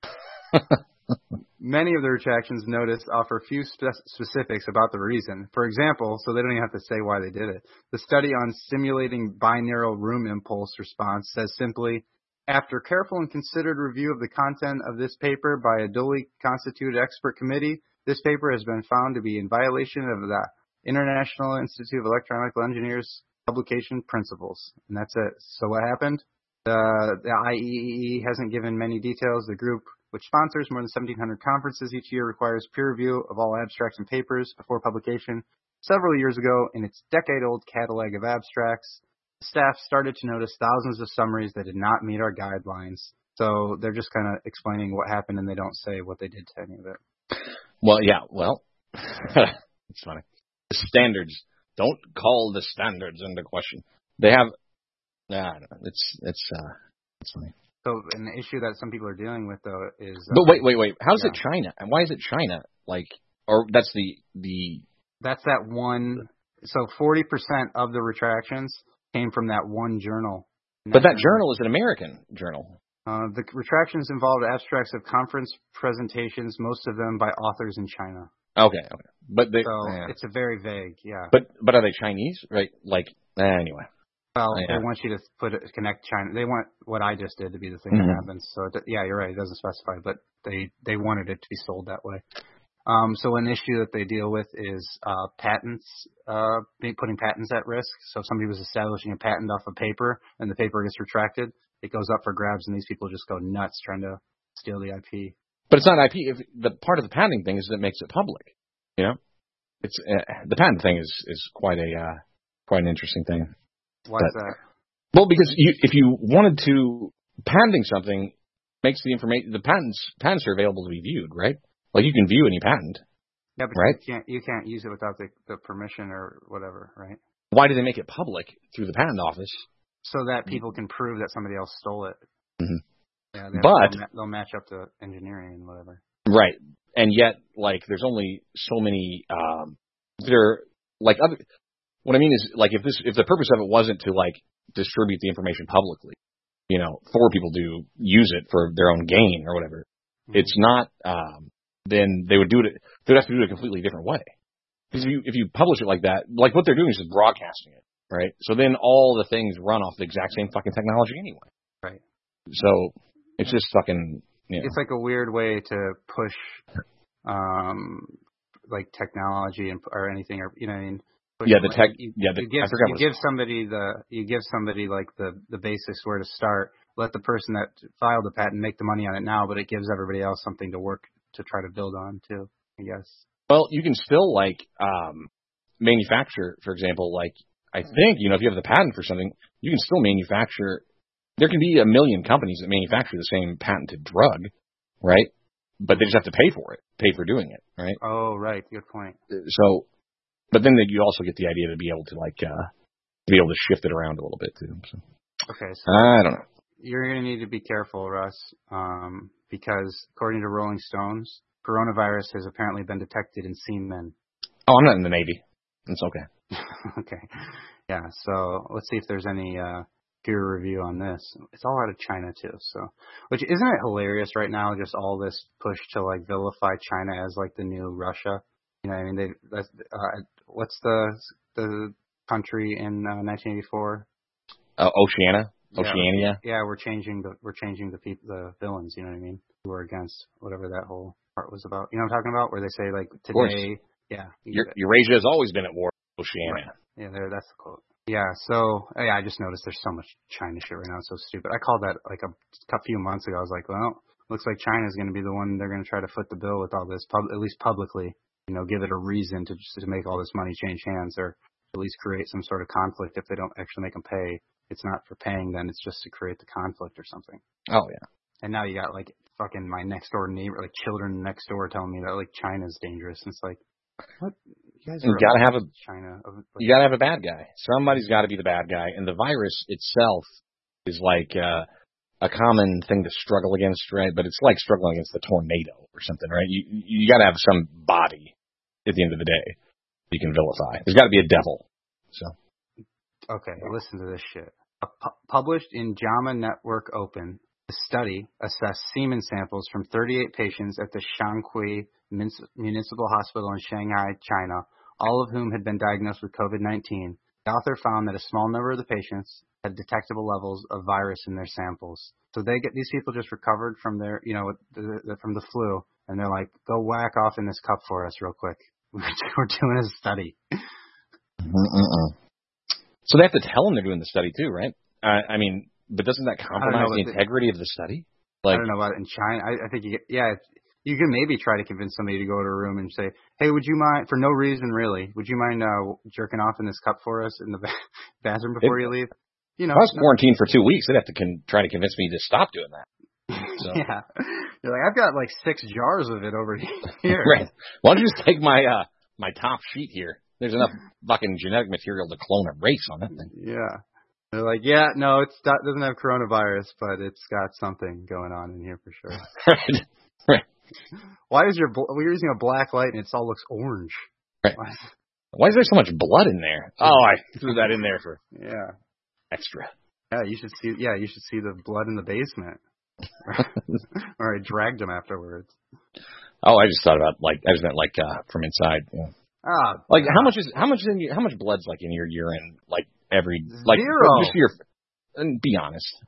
Many of the retractions noticed offer few specifics about the reason. For example, so they don't even have to say why they did it. The study on simulating binaural room impulse response says simply, after careful and considered review of the content of this paper by a duly constituted expert committee, this paper has been found to be in violation of the International Institute of Electronic Engineers publication principles. And that's it. So what happened? The IEEE hasn't given many details. The group, which sponsors more than 1,700 conferences each year, requires peer review of all abstracts and papers before publication. Several years ago, in its decade-old catalog of abstracts, staff started to notice thousands of summaries that did not meet our guidelines. So they're just kind of explaining what happened, and they don't say what they did to any of it. Well, yeah, it's funny. The standards, don't call the standards into question. They have, I don't know, it's funny. So, and the issue that some people are dealing with, though, is... But wait. How is it China? And why is it China? Like, or that's the That's that one. So 40% of the retractions came from that one journal. But that journal is an American journal. The retractions involved abstracts of conference presentations, most of them by authors in China. Okay. But it's a very vague, yeah. But are they Chinese? Right? Like, anyway. Well, they want you to connect China. They want what I just did to be the thing that happens. So, you're right. It doesn't specify, but they wanted it to be sold that way. So an issue that they deal with is patents, putting patents at risk. So if somebody was establishing a patent off a paper and the paper gets retracted, it goes up for grabs, and these people just go nuts trying to steal the IP. But it's not IP. If the part of the patenting thing is that it makes it public. You know, it's the patent thing is quite an interesting thing. Why is that? Well, because if you wanted to patenting something makes the information, the patents are available to be viewed, right? Like you can view any patent. Yeah, but right? you can't use it without the permission or whatever, right? Why do they make it public through the patent office? So that people can prove that somebody else stole it. Mm-hmm. Yeah, but they'll match up to engineering and whatever. Right, and yet like there's only so many. There like other. What I mean is like if the purpose of it wasn't to like distribute the information publicly, you know, for people to use it for their own gain or whatever, it's not. Then they would do it. They would have to do it a completely different way. Because if you publish it like that, like what they're doing is just broadcasting it, right? So then all the things run off the exact same fucking technology anyway. Right. So it's just fucking. You know. It's like a weird way to push, like technology or anything, or you know what I mean. Yeah, the tech. You give somebody like the basics where to start. Let the person that filed the patent make the money on it now, but it gives everybody else something to work to try to build on too, I guess. Well, you can still like manufacture, for example, like I think, you know, if you have the patent for something, you can still manufacture. There can be a million companies that manufacture the same patented drug, right? But they just have to pay for doing it, right? Oh, right. Good point. So, but then you also get the idea to be able to like shift it around a little bit too. So. Okay. So I don't know. You're going to need to be careful, Russ, because according to Rolling Stones, coronavirus has apparently been detected in seamen. Oh, I'm not in the Navy. It's okay. Okay. Yeah, so let's see if there's any peer review on this. It's all out of China, too. So, which isn't it hilarious right now, just all this push to, like, vilify China as, like, the new Russia? You know what I mean? What's the country in 1984? Oceania. Yeah, we're changing the villains. You know what I mean? Who are against whatever that whole part was about. You know what I'm talking about? Where they say like today. Yeah. Eurasia has always been at war with Oceania. Right. Yeah, that's the quote. Yeah. So I just noticed there's so much China shit right now. It's so stupid. I called that like a few months ago. I was like, well, looks like China's going to be the one they're going to try to foot the bill with all this, at least publicly. You know, give it a reason to make all this money change hands, or at least create some sort of conflict if they don't actually make them pay. It's not for paying, then it's just to create the conflict or something. Oh, yeah. And now you got, like, fucking my next door neighbor, like, children next door telling me that, like, China's dangerous. And it's like, what? You guys gotta have China. You gotta have a bad guy. Somebody's gotta be the bad guy. And the virus itself is like a common thing to struggle against, right? But it's like struggling against the tornado or something, right? You gotta have some body at the end of the day you can vilify. There's gotta be a devil. So. Okay, listen to this shit. Published in JAMA Network Open, the study assessed semen samples from 38 patients at the Shankui Municipal Hospital in Shanghai, China, all of whom had been diagnosed with COVID-19. The author found that a small number of the patients had detectable levels of virus in their samples. So these people just recovered from their, from the flu, and they're like, go whack off in this cup for us real quick. We're doing a study. So they have to tell them they're doing the study too, right? I mean, but doesn't that compromise the integrity of the study? Like, I don't know about it in China. I think you can maybe try to convince somebody to go to a room and say, hey, would you mind, for no reason really, would you mind jerking off in this cup for us in the bathroom before you leave? You know, if I was quarantined for 2 weeks, they'd have to try to convince me to stop doing that. So. Yeah. You're like, I've got like 6 jars of it over here. Right. Why don't you just take my top sheet here? There's enough fucking genetic material to clone a race on that thing. Yeah. They're like, yeah, no, it doesn't have coronavirus, but it's got something going on in here for sure. Right. Why is we're using a black light and it all looks orange? Right. Why is there so much blood in there? Oh, I threw that in there for extra. Yeah, you should see the blood in the basement. Or I dragged him afterwards. Oh, I just thought about from inside. Yeah. Like how much blood's like in your urine every Zero. Just your, and be honest.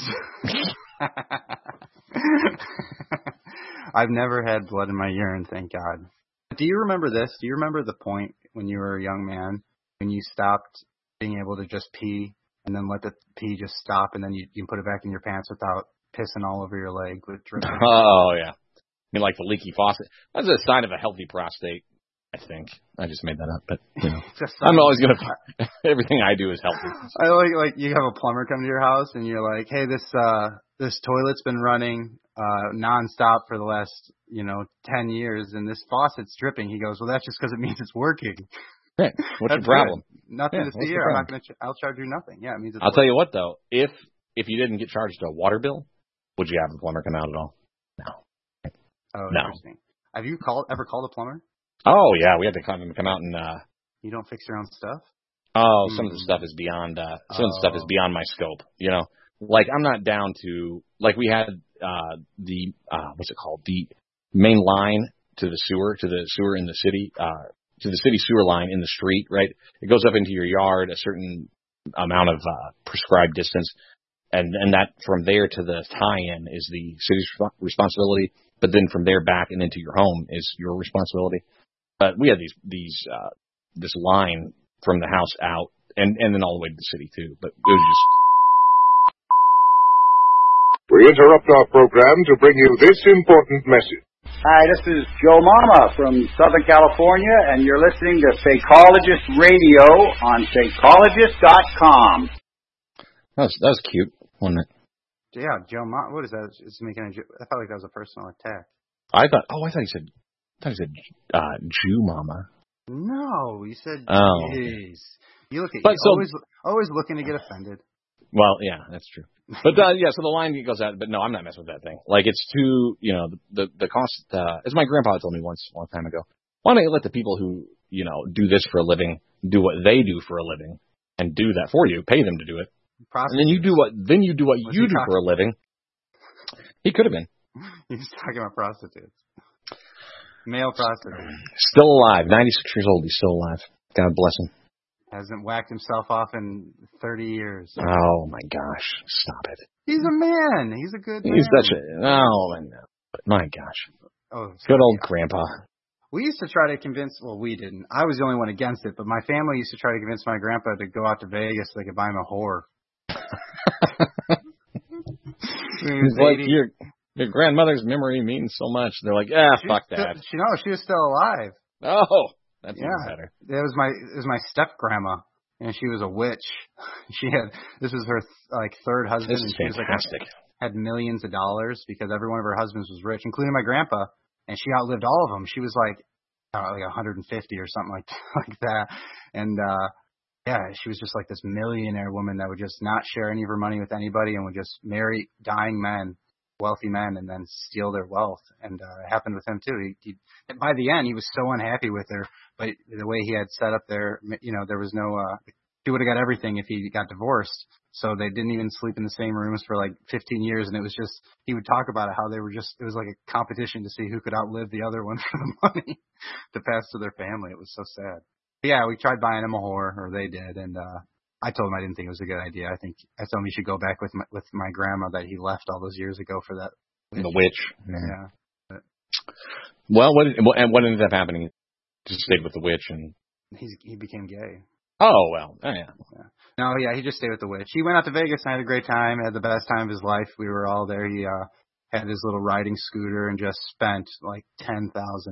I've never had blood in my urine, thank God. Do you remember this? Do you remember the point when you were a young man when you stopped being able to just pee and then let the pee just stop and then you put it back in your pants without pissing all over your leg with dripping? Oh, yeah. I mean, like the leaky faucet. That's a sign of a healthy prostate, I think. I just made that up, but, I'm always going to, everything I do is healthy. I like you have a plumber come to your house and you're like, hey, this toilet's been running nonstop for the last, 10 years and this faucet's dripping. He goes, well, that's just because it means it's working. Right. What's your problem? Good. Nothing to see here. I'm not going to, I'll charge you nothing. Yeah, it means it's I'll tell you what, though, if you didn't get charged a water bill, would you have the plumber come out at all? No. Oh, no. Interesting. Have you ever called a plumber? Oh, yeah. We had to come out and... You don't fix your own stuff? Oh, some of the stuff is beyond... some of the stuff is beyond my scope, Like, I'm not down to... Like, we had the... what's it called? The main line to the sewer in the city... to the city sewer line in the street, right? It goes up into your yard a certain amount of prescribed distance, and that from there to the tie-in is the city's responsibility, but then from there back and into your home is your responsibility. But we had this line from the house out, and then all the way to the city too. But it was just... We interrupt our program to bring you this important message. Hi, this is Joe Mama from Southern California, and you're listening to Fakeologist Radio on Fakeologist.com. That was cute, wasn't it? Yeah, Joe Mama. What is that? It's making I felt like that was a personal attack. I thought he said Jew Mama. No, you said jeez. You look at always looking to get offended. Well, yeah, that's true. But so the line goes out. But no, I'm not messing with that thing. Like it's too, the cost. As my grandpa told me once a long time ago, why don't you let the people who do this for a living do what they do for a living and do that for you, pay them to do it, and then you do what you do for a living. He could have been. He's talking about prostitutes, male prostitutes. Still alive, 96 years old. He's still alive. God bless him. Hasn't whacked himself off in 30 years. Oh, my gosh. Stop it. He's a man. He's a good man. He's such a... Oh, my gosh. Oh, good old grandpa. We used to try to convince... Well, we didn't. I was the only one against it, but my family used to try to convince my grandpa to go out to Vegas so they could buy him a whore. It's like your grandmother's memory means so much. They're like, fuck that. She was still alive. Oh, that's even better. It was my step grandma, and she was a witch. This was her third husband. This is and she fantastic. Had millions of dollars because every one of her husbands was rich, including my grandpa, and she outlived all of them. She was like 150 or something like that, and she was just like this millionaire woman that would just not share any of her money with anybody and would just marry dying men, wealthy men, and then steal their wealth. And it happened with him too. He by the end, he was so unhappy with her, but the way he had set up there was no, he would have got everything if he got divorced. So they didn't even sleep in the same rooms for like 15 years. And it was just, he would talk about how it was like a competition to see who could outlive the other one for the money to pass to their family. It was so sad. But yeah, we tried buying him a whore, or they did. And, I told him I didn't think it was a good idea. I told him he should go back with my grandma that he left all those years ago for that witch. The witch. Yeah. Well, what ended up happening? Just stayed with the witch, and he became gay. Oh well, yeah. No, yeah, he just stayed with the witch. He went out to Vegas and had a great time. Had the best time of his life. We were all there. He had his little riding scooter and just spent like $10,000.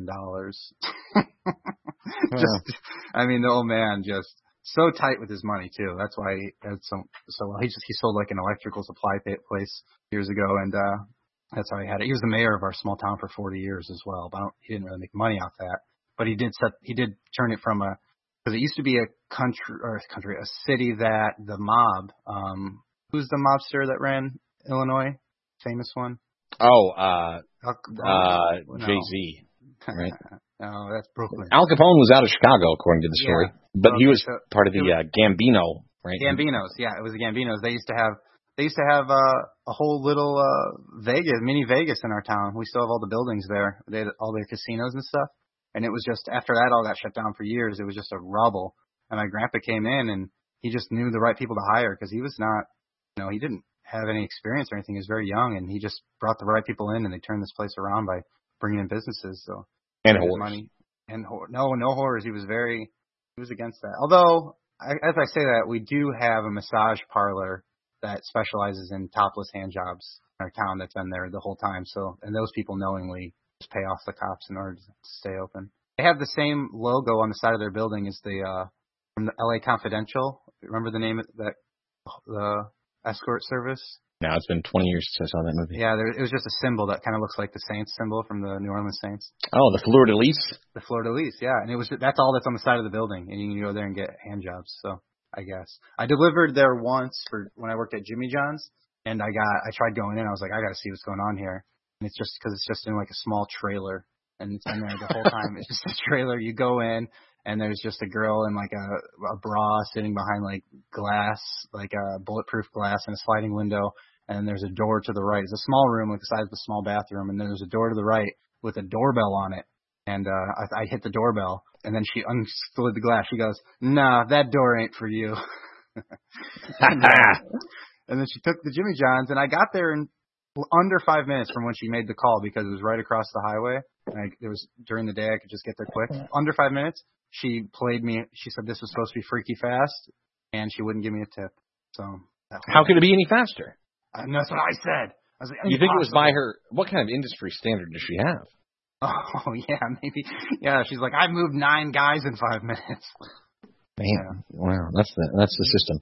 The old man just. So tight with his money too. That's why he had so well. He sold like an electrical supply place years ago, and that's how he had it. He was the mayor of our small town for 40 years as well. But he didn't really make money off that. But he did turn it from because it used to be a city that the mob. Who's the mobster that ran Illinois? Famous one. Oh, Jay-Z. Right. No, that's Brooklyn. Al Capone was out of Chicago, according to the story, but he was part of the Gambino, right? Gambinos, yeah, it was the Gambinos. They used to have a whole little mini Vegas in our town. We still have all the buildings there. They had all their casinos and stuff. And it was just, after that all got shut down for years, it was just a rubble. And my grandpa came in and he just knew the right people to hire because he was not, he didn't have any experience or anything. He was very young and he just brought the right people in and they turned this place around by bringing in businesses. So and whores. Money. And no whores. He was against that. Although, as I say that, we do have a massage parlor that specializes in topless hand jobs in our town that's been there the whole time. So, and those people knowingly just pay off the cops in order to stay open. They have the same logo on the side of their building as from the LA Confidential. Remember the name of the escort service? No, it's been 20 years since I saw that movie. Yeah, it was just a symbol that kind of looks like the Saints symbol from the New Orleans Saints. Oh, the Fleur-de-Lis? The Fleur-de-Lis, yeah. And that's all that's on the side of the building. And you can go there and get hand jobs, so I guess. I delivered there once when I worked at Jimmy John's, and I tried going in. I was like, I got to see what's going on here. And it's just because it's just in like a small trailer. And it's been there the whole time. It's just a trailer. You go in, and there's just a girl in like a bra sitting behind like glass, like a bulletproof glass and a sliding window. And there's a door to the right. It's a small room like the size of a small bathroom. And then there's a door to the right with a doorbell on it. And I hit the doorbell. And then she unslid the glass. She goes, "Nah, that door ain't for you." And then she took the Jimmy John's. And I got there in under 5 minutes from when she made the call because it was right across the highway. And it was during the day. I could just get there quick. Under 5 minutes, she played me. She said this was supposed to be freaky fast. And she wouldn't give me a tip. So how could it be any faster? And that's what I said. I was like, you think it was by her? What kind of industry standard does she have? Oh, yeah, maybe. Yeah, she's like, I moved 9 guys in 5 minutes. Man, yeah. Wow, that's the system.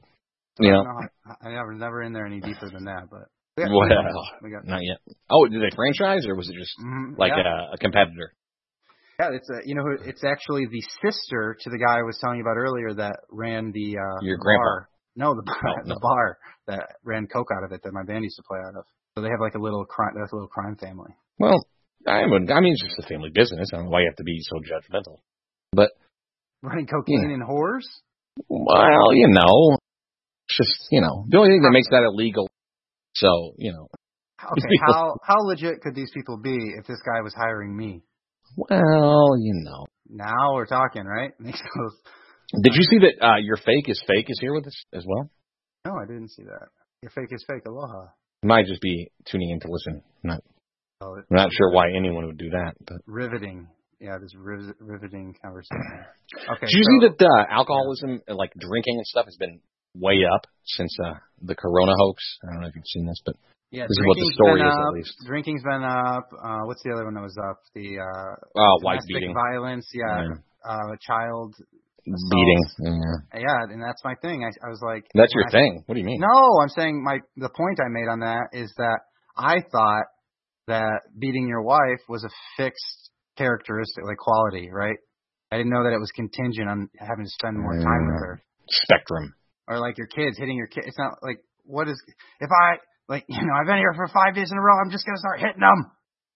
I was never in there any deeper than that, but. We got not yet. Oh, did they franchise or was it just a competitor? Yeah, it's actually the sister to the guy I was telling you about earlier that ran the your bar. No, the bar that ran coke out of it that my band used to play out of. So they have like a little crime family. Well, I mean, it's just a family business. I don't know why you have to be so judgmental. But running cocaine in whores? Well, it's just, the only thing that makes that illegal. So, Okay, how legit could these people be if this guy was hiring me? Well, Now we're talking, right? Did you see that Your Fake is Fake is here with us as well? No, I didn't see that. Your Fake is Fake. Aloha. Might just be tuning in to listen. I'm not sure why anyone would do that. But riveting. Yeah, this riveting conversation. Okay. Did you see that alcoholism, like drinking and stuff, has been way up since the Corona hoax? I don't know if you've seen this, but yeah, this is what the story is at least. Drinking's been up. What's the other one that was up? The wife beating. Violence. Yeah. Child beating. Yeah, and that's my thing. I was like, that's your thing. What do you mean? No, I'm saying the point I made on that is that I thought that beating your wife was a fixed characteristic, like quality, right? I didn't know that it was contingent on having to spend more time with her. Spectrum. Or like your kids, hitting your kids. It's not like, what is, if I, like, I've been here for 5 days in a row, I'm just going to start hitting them.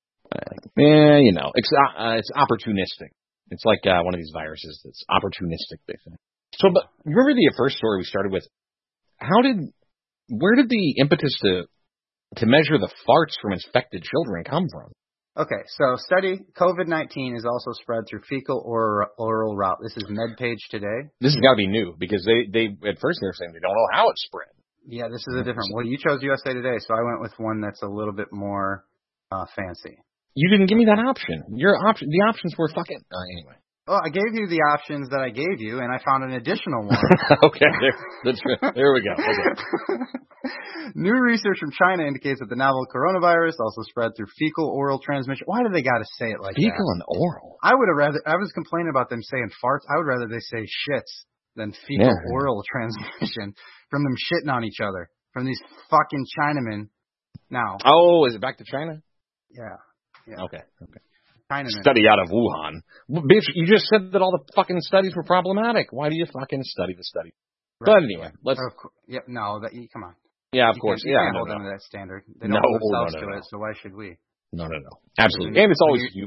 It's opportunistic. It's like one of these viruses that's opportunistic, basically. So, but remember the first story we started with? Where did the impetus to measure the farts from infected children come from? Okay, so study COVID-19 is also spread through fecal or oral route. This is MedPage Today. This has got to be new because they at first they were saying they don't know how it spread. Yeah, this is a different. Well, you chose USA Today, so I went with one that's a little bit more fancy. You didn't give me that option. The options were fucking anyway. Well, I gave you the options that I gave you, and I found an additional one. Okay, there we go. Okay. New research from China indicates that the novel coronavirus also spread through fecal-oral transmission. Why do they got to say it like fecal that? Fecal and oral? I was complaining about them saying farts. I would rather they say shits than fecal-oral transmission from them shitting on each other, from these fucking Chinamen. Now. Oh, is it back to China? Yeah. Okay. Chinaman. Study out of Wuhan. Bitch, you just said that all the fucking studies were problematic. Why do you fucking study the study? Right. But anyway, let's... come on. Yeah, of course. You can't hold them to that standard. They don't hold themselves to it, so why should we? No. Absolutely. And it's always...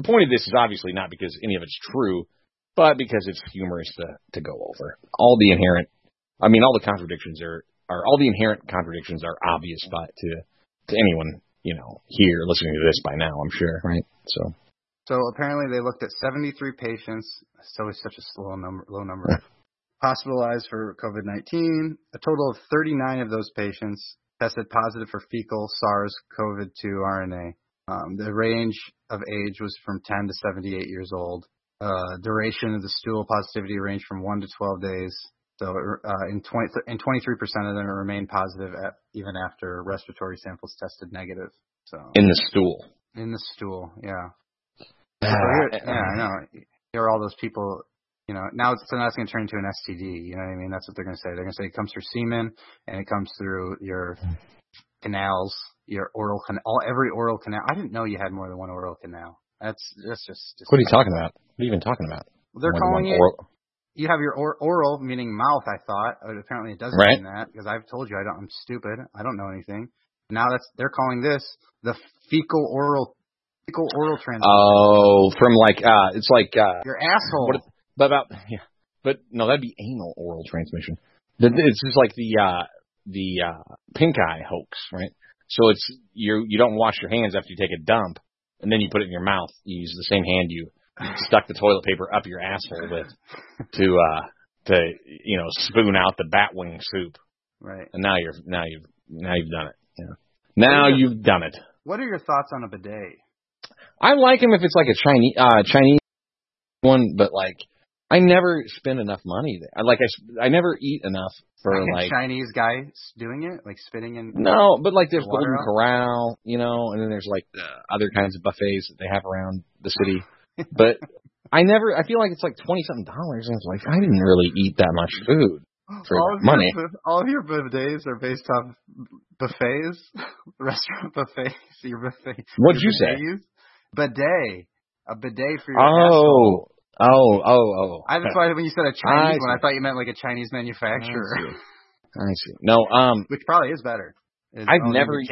The point of this is obviously not because any of it's true, but because it's humorous to go over. All the inherent contradictions are obvious to anyone, here listening to this by now, I'm sure, right? So apparently they looked at 73 patients. It's always such a low number. Hospitalized for COVID-19. A total of 39 of those patients tested positive for fecal SARS-CoV-2 RNA. The range of age was from 10 to 78 years old. Duration of the stool positivity ranged from 1 to 12 days. So in 23% of them remained positive even after respiratory samples tested negative. So in the stool. In the stool, yeah. I know. Here are all those people. Now it's going to turn into an STD. You know what I mean? That's what they're going to say. They're going to say it comes through semen and it comes through your canals, your oral canal, every oral canal. I didn't know you had more than one oral canal. That's just. What are you talking about? What are you even talking about? They're calling it. Oral. You have your oral, meaning mouth. I thought. Apparently, it doesn't mean that because I've told you I'm stupid. I don't know anything. Now they're calling this the fecal oral transmission. Oh, from it's like your asshole. But no, that'd be anal oral transmission. It's just like the pink eye hoax, right? So it's you don't wash your hands after you take a dump, and then you put it in your mouth. You use the same hand you stuck the toilet paper up your asshole with to spoon out the bat wing soup. Right. And now you've done it. Yeah. Now you've done it. What are your thoughts on a bidet? I like them if it's like a Chinese one, but I never spend enough money there. I never eat enough for a Chinese guy doing it, spitting in. No, but there's Golden out? Corral, and then there's other kinds of buffets that they have around the city. But I feel like it's $20-something, and it's I didn't really eat that much food for money. All of your bidets are based off buffets, restaurant buffets. Your buffet. What'd you say? Bidet, a bidet for your asshole. Oh. That's why when you said a Chinese one, I thought you meant a Chinese manufacturer. I see. No, which probably is better. I've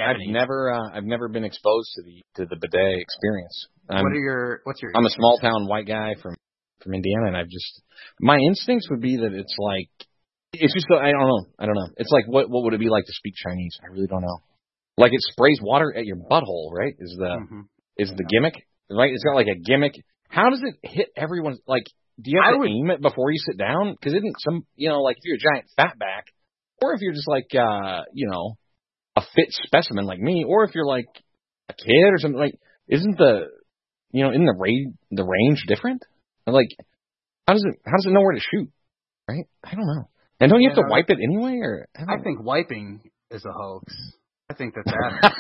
never been exposed to the bidet experience. What's your? I'm a small town white guy from Indiana, and my instincts would be that it's just I don't know. It's what would it be like to speak Chinese? I really don't know. It sprays water at your butthole, right? Is the gimmick, right? It's got a gimmick. How does it hit everyone's, do you have to aim it before you sit down? Because isn't some, if you're a giant fatback, or if you're just a fit specimen like me, or if you're a kid or something, isn't the range different? How does it know where to shoot, right? I don't know. And don't you have to wipe it anyway, or? I think wiping is a hoax. I think that.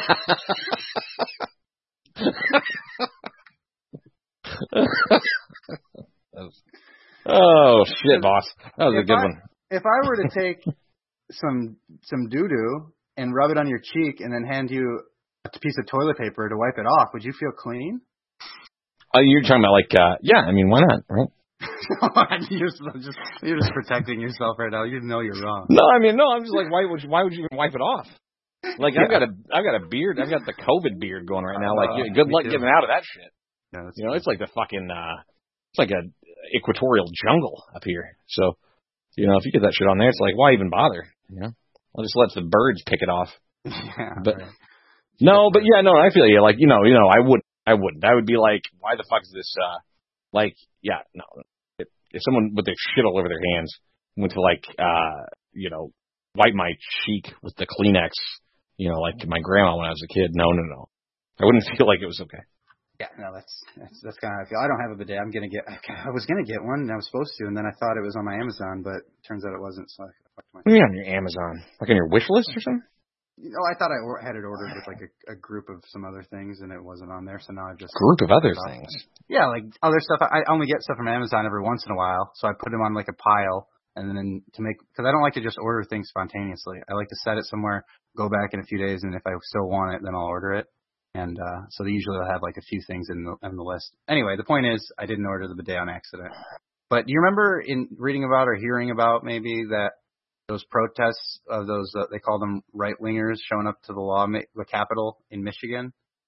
Oh shit, boss! That was a good one. If I were to take some doo-doo and rub it on your cheek and then hand you a piece of toilet paper to wipe it off, would you feel clean? You're talking about why not, right? You're just protecting yourself right now. You know you're wrong. No, I'm just why would you even wipe it off? I've got a beard. I've got the COVID beard going right now. Good luck getting out of that shit. Yeah, it's like the fucking, it's like a equatorial jungle up here. So, if you get that shit on there, it's why even bother? I'll just let the birds pick it off. Yeah. But right. No, but yeah, no, I feel you. I wouldn't. I would be why the fuck is this? No. If someone with their shit all over their hands went to wipe my cheek with the Kleenex, like my grandma when I was a kid, no. I wouldn't feel like it was okay. Yeah, no, that's kind of how I feel. I don't have a bidet. I was gonna get one, and I was supposed to, and then I thought it was on my Amazon, but it turns out it wasn't. So I fucked myself. What do you mean on your Amazon? On your wish list or something? I thought I had it ordered with a group of some other things, and it wasn't on there. So now I've just group of other things. Yeah, other stuff. I only get stuff from Amazon every once in a while, so I put them on a pile, and then because I don't like to just order things spontaneously. I like to set it somewhere, go back in a few days, and if I still want it, then I'll order it. And so they usually will have a few things in the list. Anyway, the point is, I didn't order the bidet on accident. But do you remember in reading about or hearing about maybe that those protests of those they call them right wingers showing up to the Capitol in Michigan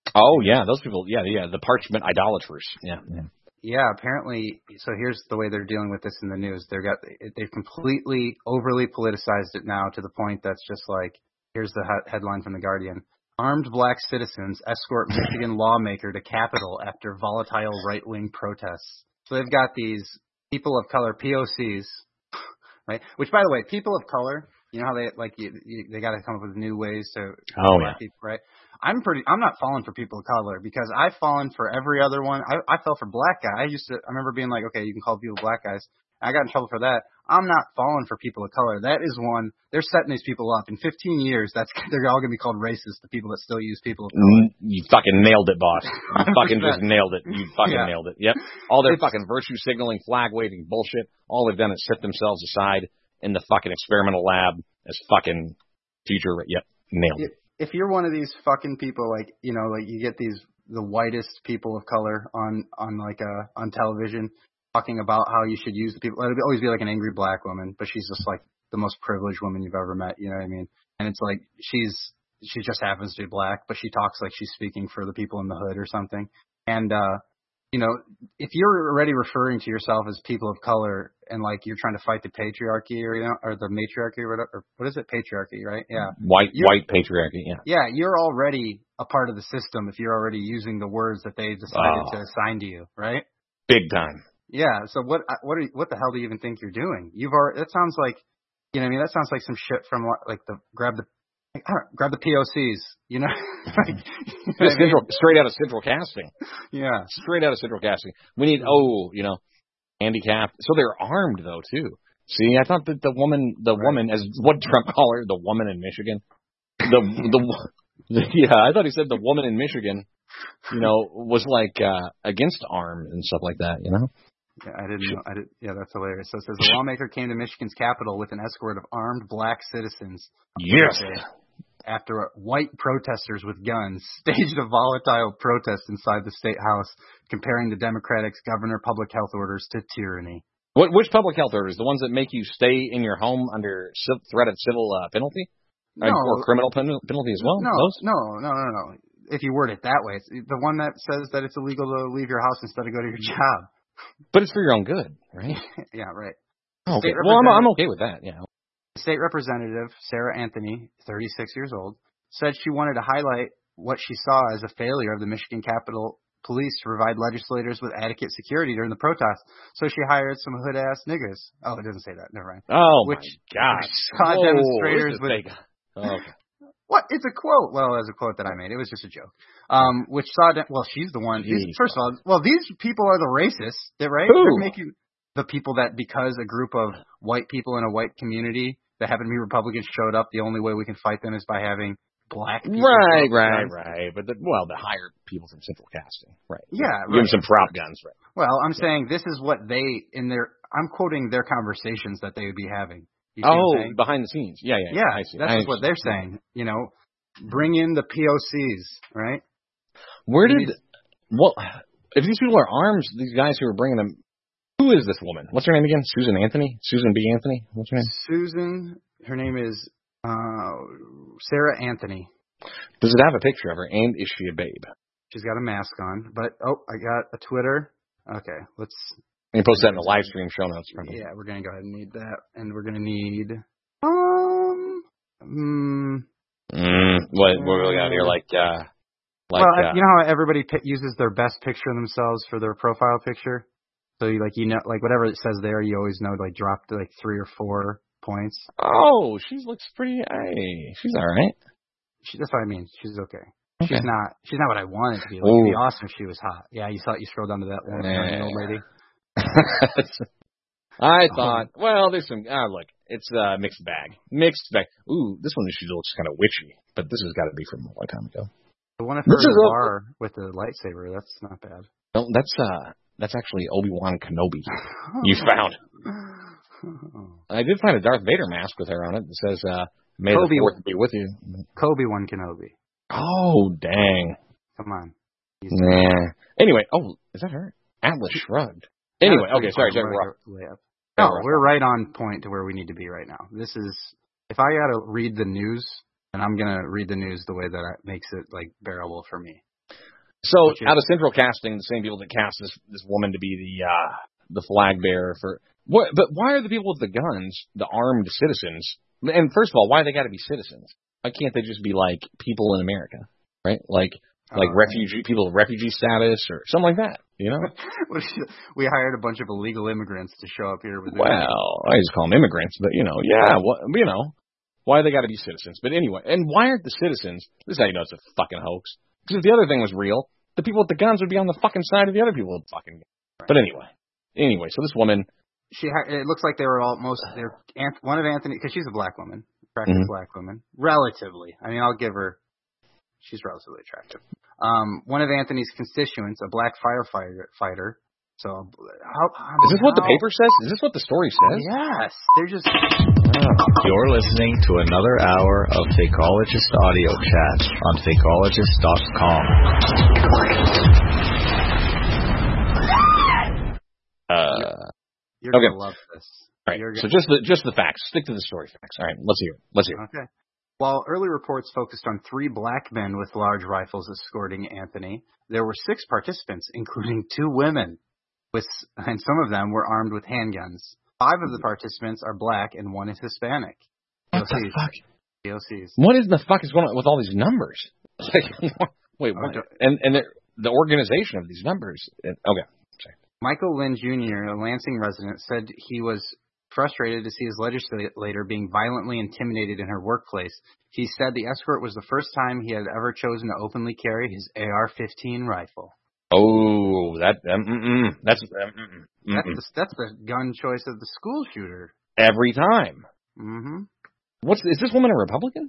Oh yeah, those people. Yeah, the parchment idolaters. Yeah. Yeah, apparently. So here's the way they're dealing with this in the news. They've completely overly politicized it now to the point that's just like, here's the headline from The Guardian: armed black citizens escort Michigan lawmaker to Capitol after volatile right-wing protests. So they've got these people of color, POCs, right? Which, by the way, people of color, you know how they they got to come up with new ways to black people, right? I'm not falling for people of color because I've fallen for every other one. I fell for black guy. I remember being like, okay, you can call people black guys. I got in trouble for that. I'm not falling for people of color. That is one. They're setting these people up. In 15 years, they're all going to be called racist, the people that still use people of color. You fucking nailed it, boss. You fucking just nailed it. You fucking nailed it. Yep. All their fucking virtue signaling, flag waving bullshit, all they've done is sit themselves aside in the fucking experimental lab as fucking future. Yep. Nailed it. If you're one of these fucking people, like you get the whitest people of color on television talking about how you should use the people. It'll always be like an angry black woman, but she's just like the most privileged woman you've ever met. You know what I mean? And it's like she just happens to be black, but she talks like she's speaking for the people in the hood or something. And if you're already referring to yourself as people of color and like you're trying to fight the patriarchy or the matriarchy or whatever, or what is it? Patriarchy, right? Yeah. White patriarchy, yeah. Yeah, you're already a part of the system if you're already using the words that they decided to assign to you, right? Big time. Yeah, so what the hell do you even think you're doing? That sounds like, you know what I mean? That sounds like some shit from like grab the POCs, you know? Straight out of Central Casting. Yeah. Straight out of Central Casting. We need, handicapped. So they're armed, though, too. See, I thought that the woman, as what Trump called her, the woman in Michigan. I thought he said the woman in Michigan, was like against arms and stuff like that, Yeah, I didn't know. Yeah, that's hilarious. So it says the lawmaker came to Michigan's Capitol with an escort of armed black citizens. Yes. After white protesters with guns staged a volatile protest inside the state house, comparing the Democrats' governor public health orders to tyranny. Which public health orders? The ones that make you stay in your home under threat of civil penalty? No. Or criminal penalty as well? No. If you word it that way, it's the one that says that it's illegal to leave your house instead of go to your job. But it's for your own good, right? Yeah, right. Okay. Well, I'm okay with that, State Representative Sarah Anthony, 36 years old, said she wanted to highlight what she saw as a failure of the Michigan Capitol Police to provide legislators with adequate security during the protest. So she hired some hood-ass niggas. Oh, it doesn't say that. Never mind. Oh, my God. Which saw demonstrators with... Okay. What? It's a quote. Well, it's a quote that I made. It was just a joke. Which saw... she's the one... First of all, these people are the racists, right? Who? They're making the people that because a group of white people in a white community that happen to be Republicans showed up, the only way we can fight them is by having black people. Right. But the hired people from Central Casting. Right. Yeah. Give them some prop guns, right? Well, I'm saying this is what I'm quoting their conversations that they would be having. Behind the scenes. Yeah. I see. That's what they're saying. Bring in the POCs, right? If these people are armed, these guys who are bringing them, who is this woman? What's her name again? Susan Anthony? Susan B. Anthony? What's her name? Susan, her name is Sarah Anthony. Does it have a picture of her? And is she a babe? She's got a mask on. But, I got a Twitter. Okay, let's... You post that in the live stream show notes. Probably. Yeah, we're going to go ahead and need that. And we're going to need... What we really got here? You know how everybody uses their best picture of themselves for their profile picture? So whatever it says there, you always know drop to 3 or 4 points. Oh, she looks pretty. Hey, she's all right. That's what I mean. She's okay. She's not what I wanted to be. It'd be awesome if she was hot. Yeah, you scrolled down to that one old lady. I thought, there's some. Look, it's a mixed bag. Ooh, this one she looks kind of witchy, but this has got to be from a long time ago. The one at the bar with the lightsaber. That's not bad. No, that's actually Obi-Wan Kenobi. You found. I did find a Darth Vader mask with her on it that says, "May the Fourth be with you." Obi-Wan Kenobi. Oh, dang! Come on. Nah. Anyway, is that her? Atlas Shrugged. Anyway, okay, sorry. We're right on point to where we need to be right now. This is, if I got to read the news, and I'm going to read the news the way that it makes it bearable for me. So out of central casting, the same people that cast this woman to be the flag bearer for what? But why are the people with the guns, the armed citizens? And first of all, why they got to be citizens? Why can't they just be like people in America, right? Like refugee people, refugee status or something like that, you know? We hired a bunch of illegal immigrants to show up here with. Well, I just call them immigrants, but why they got to be citizens? But anyway, and why aren't the citizens? This is how you know it's a fucking hoax. Because if the other thing was real, the people with the guns would be on the fucking side of the other people with the fucking guns. Right. But anyway, so this woman. It looks like they were one of Anthony, because she's a black woman, practically black woman, relatively. I mean, I'll give her, she's relatively attractive. One of Anthony's constituents, a black firefighter. So, is this what the paper says? Is this what the story says? Yes, they're just. You're listening to another hour of Fakeologist audio chat on Fakeologist.com. You're gonna love this. All right. So just the facts. Stick to the story facts. All right. Let's hear it. Okay. While early reports focused on 3 black men with large rifles escorting Anthony, there were 6 participants, including 2 women, and some of them were armed with handguns. 5 of the participants are black and 1 is Hispanic. What the fuck? POCs. What in the fuck is going on with all these numbers? Wait, what? And the organization of these numbers. Okay. Sorry. Michael Lynn Jr., a Lansing resident, said he was frustrated to see his legislator being violently intimidated in her workplace. He said the escort was the first time he had ever chosen to openly carry his AR-15 rifle. Oh, that's the gun choice of the school shooter. Every time. Mm-hmm. Is this woman a Republican?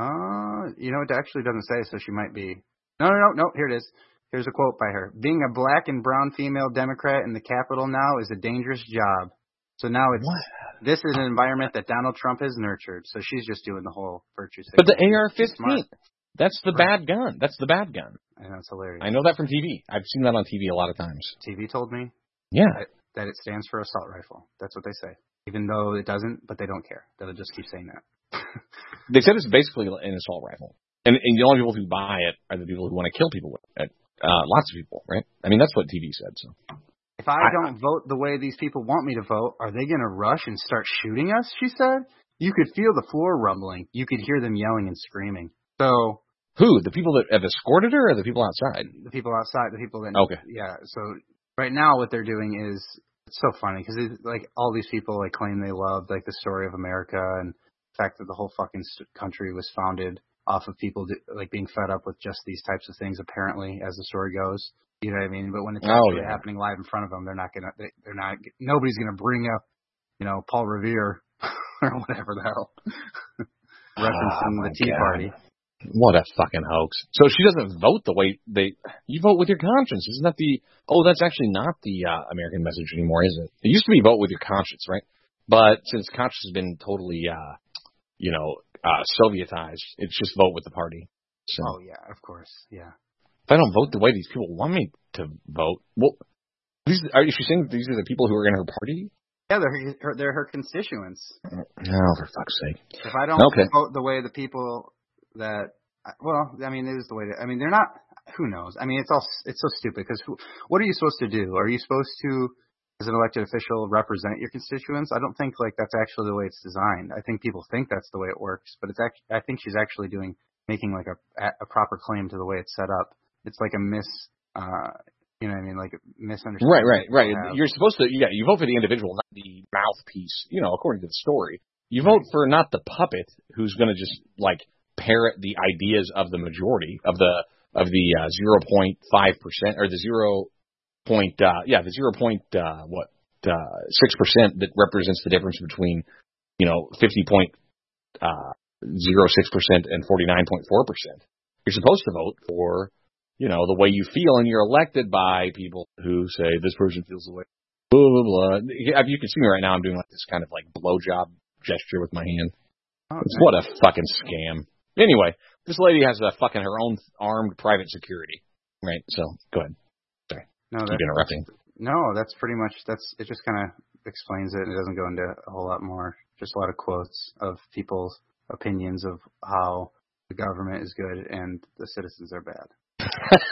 It actually doesn't say, so she might be. No, here it is. Here's a quote by her. Being a black and brown female Democrat in the Capitol now is a dangerous job. So now this is an environment that Donald Trump has nurtured. So she's just doing the whole virtue thing. But the AR-15, that's the bad gun. That's the bad gun. I know, it's hilarious. I know that from TV. I've seen that on TV a lot of times. TV told me? Yeah. That it stands for assault rifle. That's what they say. Even though it doesn't, but they don't care. They'll just keep saying that. They said it's basically an assault rifle. And the only people who buy it are the people who want to kill people with it. Lots of people, right? I mean, that's what TV said, so. If I don't vote the way these people want me to vote, are they going to rush and start shooting us, she said? You could feel the floor rumbling. You could hear them yelling and screaming. So. Who? The people that have escorted her or the people outside? The people outside, the people that. Okay. Yeah, so right now what they're doing is, it's so funny because like all these people like claim they love like the story of America and the fact that the whole fucking country was founded off of people like being fed up with just these types of things apparently as the story goes. You know what I mean? But when it's actually happening live in front of them, nobody's gonna bring up, Paul Revere or whatever the hell. Referencing the Tea Party. What a fucking hoax. So she doesn't vote the way you vote with your conscience. Isn't that that's actually not the American message anymore, is it? It used to be vote with your conscience, right? But since conscience has been totally, Sovietized, it's just vote with the party. So. Oh, yeah, of course, yeah. If I don't vote the way these people want me to vote, well, are you saying these are the people who are in her party? Yeah, they're her constituents. Oh, for fuck's sake. If I don't vote the way the people that, it is the way they're not, who knows? I mean, it's so stupid because what are you supposed to do? Are you supposed to, as an elected official, represent your constituents? I don't think that's actually the way it's designed. I think people think that's the way it works, but I think she's actually making like a proper claim to the way it's set up. It's like a like a misunderstanding. Right. You're supposed to, you vote for the individual, not the mouthpiece, according to the story. You vote for not the puppet who's going to just like parrot the ideas of the majority of the 0.5% or the 6% that represents the difference between 50.06% and 49.4%. You're supposed to vote for the way you feel, and you're elected by people who say this person feels the way. Blah blah blah. You can see me right now. I'm doing like this kind of like blowjob gesture with my hand. Oh, what a fucking scam. Anyway, this lady has her own armed private security, right? So go ahead. Sorry. No, keep interrupting. No, that's pretty much it. Just kind of explains it. It doesn't go into a whole lot more. Just a lot of quotes of people's opinions of how the government is good and the citizens are bad.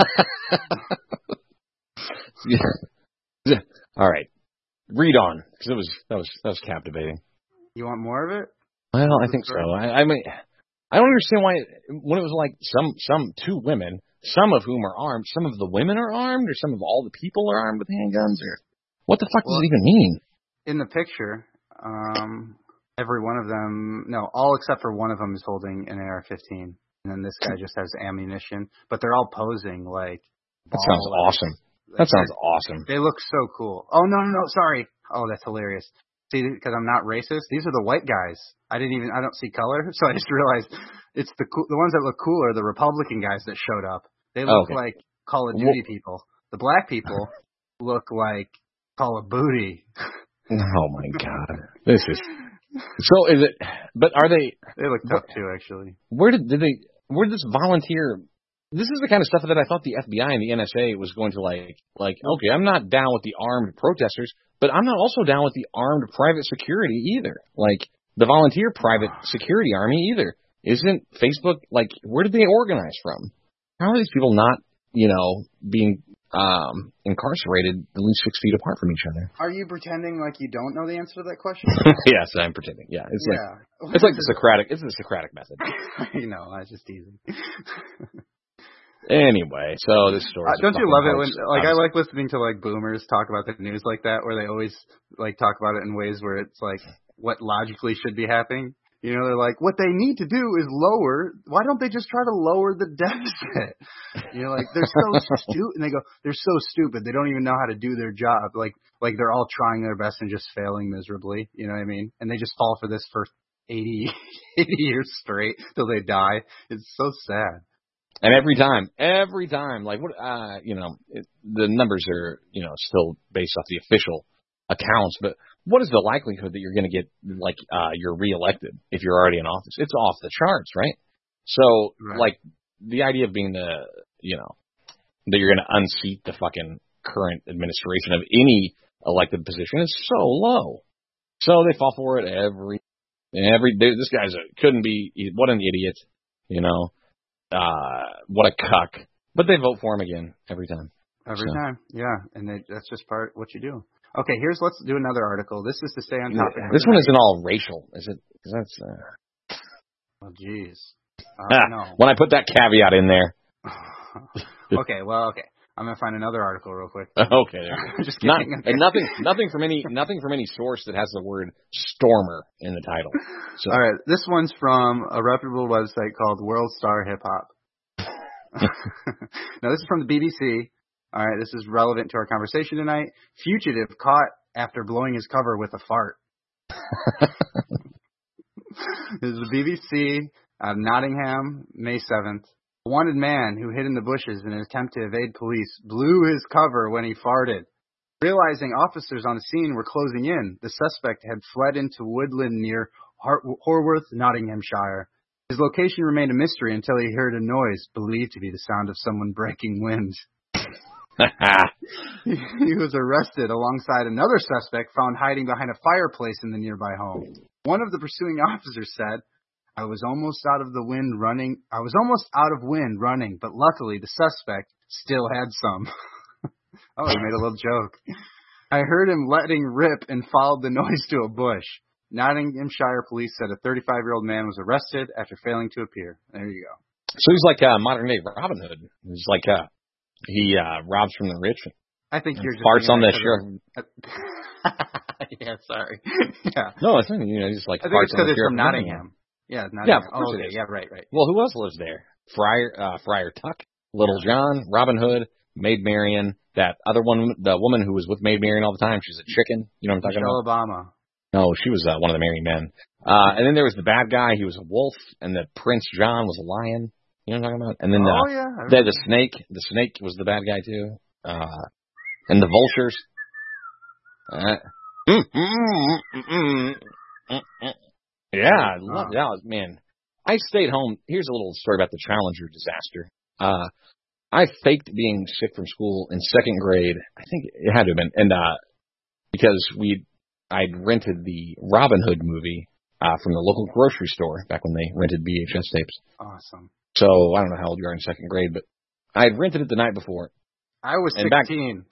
Yeah. All right. Read on, because that was captivating. You want more of it? Well, I think so. I mean, I don't understand why when it was like some two women, some of whom are armed, some of the women are armed, or some of all the people are armed with handguns, or what the fuck does it even mean? In the picture, every one of them, no, all except for one of them is holding an AR-15, and then this guy just has ammunition. But they're all posing like. That sounds awesome. That sounds awesome. They look so cool. Oh no, sorry. Oh, that's hilarious. See, because I'm not racist. These are the white guys. I don't see color, so I just realized it's the ones that look cool are the Republican guys that showed up. They look like Call of Duty people. The black people look like Call of Booty. Oh my God, this is. So is it? But are they? They look tough too, actually. Where did this volunteer? This is the kind of stuff that I thought the FBI and the NSA was going to like, okay, I'm not down with the armed protesters, but I'm not also down with the armed private security either. Like, the volunteer private security army either. Isn't Facebook, like, where did they organize from? How are these people not, being incarcerated at least 6 feet apart from each other? Are you pretending like you don't know the answer to that question? Yes, I'm pretending. Yeah, it's like the Socratic method. I was just teasing. Anyway, so this story. Don't you love it when, I like listening to boomers talk about the news like that, where they always talk about it in ways where it's what logically should be happening. They're like, what they need to do is lower. Why don't they just try to lower the deficit? They're so stupid. And they go, they're so stupid. They don't even know how to do their job. Like they're all trying their best and just failing miserably. You know what I mean? And they just fall for this for 80 years straight till they die. It's so sad. And every time, the numbers are, still based off the official accounts, but what is the likelihood that you're going to get, you're reelected if you're already in office? It's off the charts, right? So, the idea of being that you're going to unseat the fucking current administration of any elected position is so low. So they fall for it this guy's what an idiot, what a cuck. But they vote for him again every time. Every time, yeah. And that's just what you do. Okay, let's do another article. This is to stay on topic. This one isn't all racial, is it? Because that's... Oh, jeez. No. When I put that caveat in there. Okay. I'm gonna find another article real quick. Okay. Just kidding. And nothing from any source that has the word Stormer in the title. So. All right, this one's from a reputable website called World Star Hip Hop. Now, this is from the BBC. All right, this is relevant to our conversation tonight. Fugitive caught after blowing his cover with a fart. This is the BBC out of Nottingham, May 7th. A wanted man who hid in the bushes in an attempt to evade police blew his cover when he farted. Realizing officers on the scene were closing in, the suspect had fled into woodland near Horworth, Nottinghamshire. His location remained a mystery until he heard a noise believed to be the sound of someone breaking wind. He was arrested alongside another suspect found hiding behind a fireplace in the nearby home. One of the pursuing officers said, I was almost out of wind running, but luckily the suspect still had some. Oh, he made a little joke. I heard him letting rip and followed the noise to a bush. Nottinghamshire police said a 35-year-old man was arrested after failing to appear. There you go. So he's like modern day Robin Hood. He's like he robs from the rich. I think you're just farts on the sheriff. Yeah, sorry. Yeah. No, it's not. He's like I think it's because it's from Nottingham. Yeah, Nottingham. Yeah, of course it is. Yeah, right. Well, who else lives there? Friar Tuck, Little John, Robin Hood, Maid Marian, that other one, the woman who was with Maid Marian all the time. She's a chicken. You know what I'm talking Michelle about? Obama. No, she was one of the married men. And then there was the bad guy. He was a wolf, and the Prince John was a lion. You know what I'm talking about? And then the snake. The snake was the bad guy too. And the vultures. Yeah, man. I stayed home. Here's a little story about the Challenger disaster. I faked being sick from school in second grade. I think it had to have been, and because I'd rented the Robin Hood movie from the local grocery store back when they rented VHS tapes. Awesome. So I don't know how old you are in second grade, but I had rented it the night before. I was 16.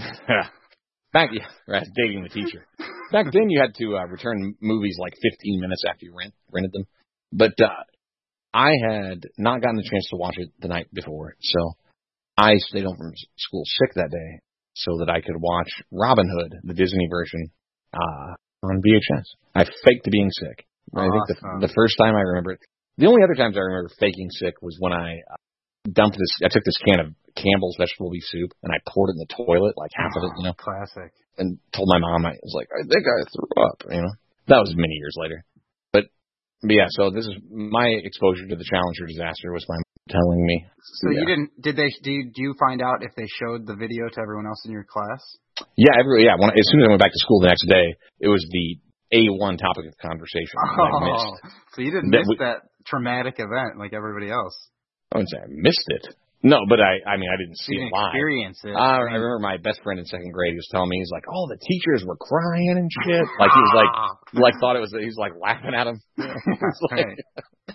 Back, right, dating the teacher. Back then, you had to return movies like 15 minutes after you rented them. But I had not gotten the chance to watch it the night before, so I stayed home from school sick that day so that I could watch Robin Hood, the Disney version, on VHS. I faked being sick. Awesome. I think the first time I remember it. The only other times I remember faking sick was when I took this can of Campbell's vegetable beef soup and I poured it in the toilet, like half of it, you know. Classic. And told my mom, I was like, I think I threw up, you know. That was many years later. But yeah, so this is my exposure to the Challenger disaster was my mom telling me. So you didn't, do you find out if they showed the video to everyone else in your class? Yeah, as soon as I went back to school the next day, it was the A1 topic of conversation. So you didn't miss that traumatic event like everybody else. I wouldn't say I missed it. No, but I didn't see it live. Experience it. I remember my best friend in second grade. He was telling me, he's like, "Oh, the teachers were crying and shit." Like he was like thought it was. He was like laughing at him. You know? Right.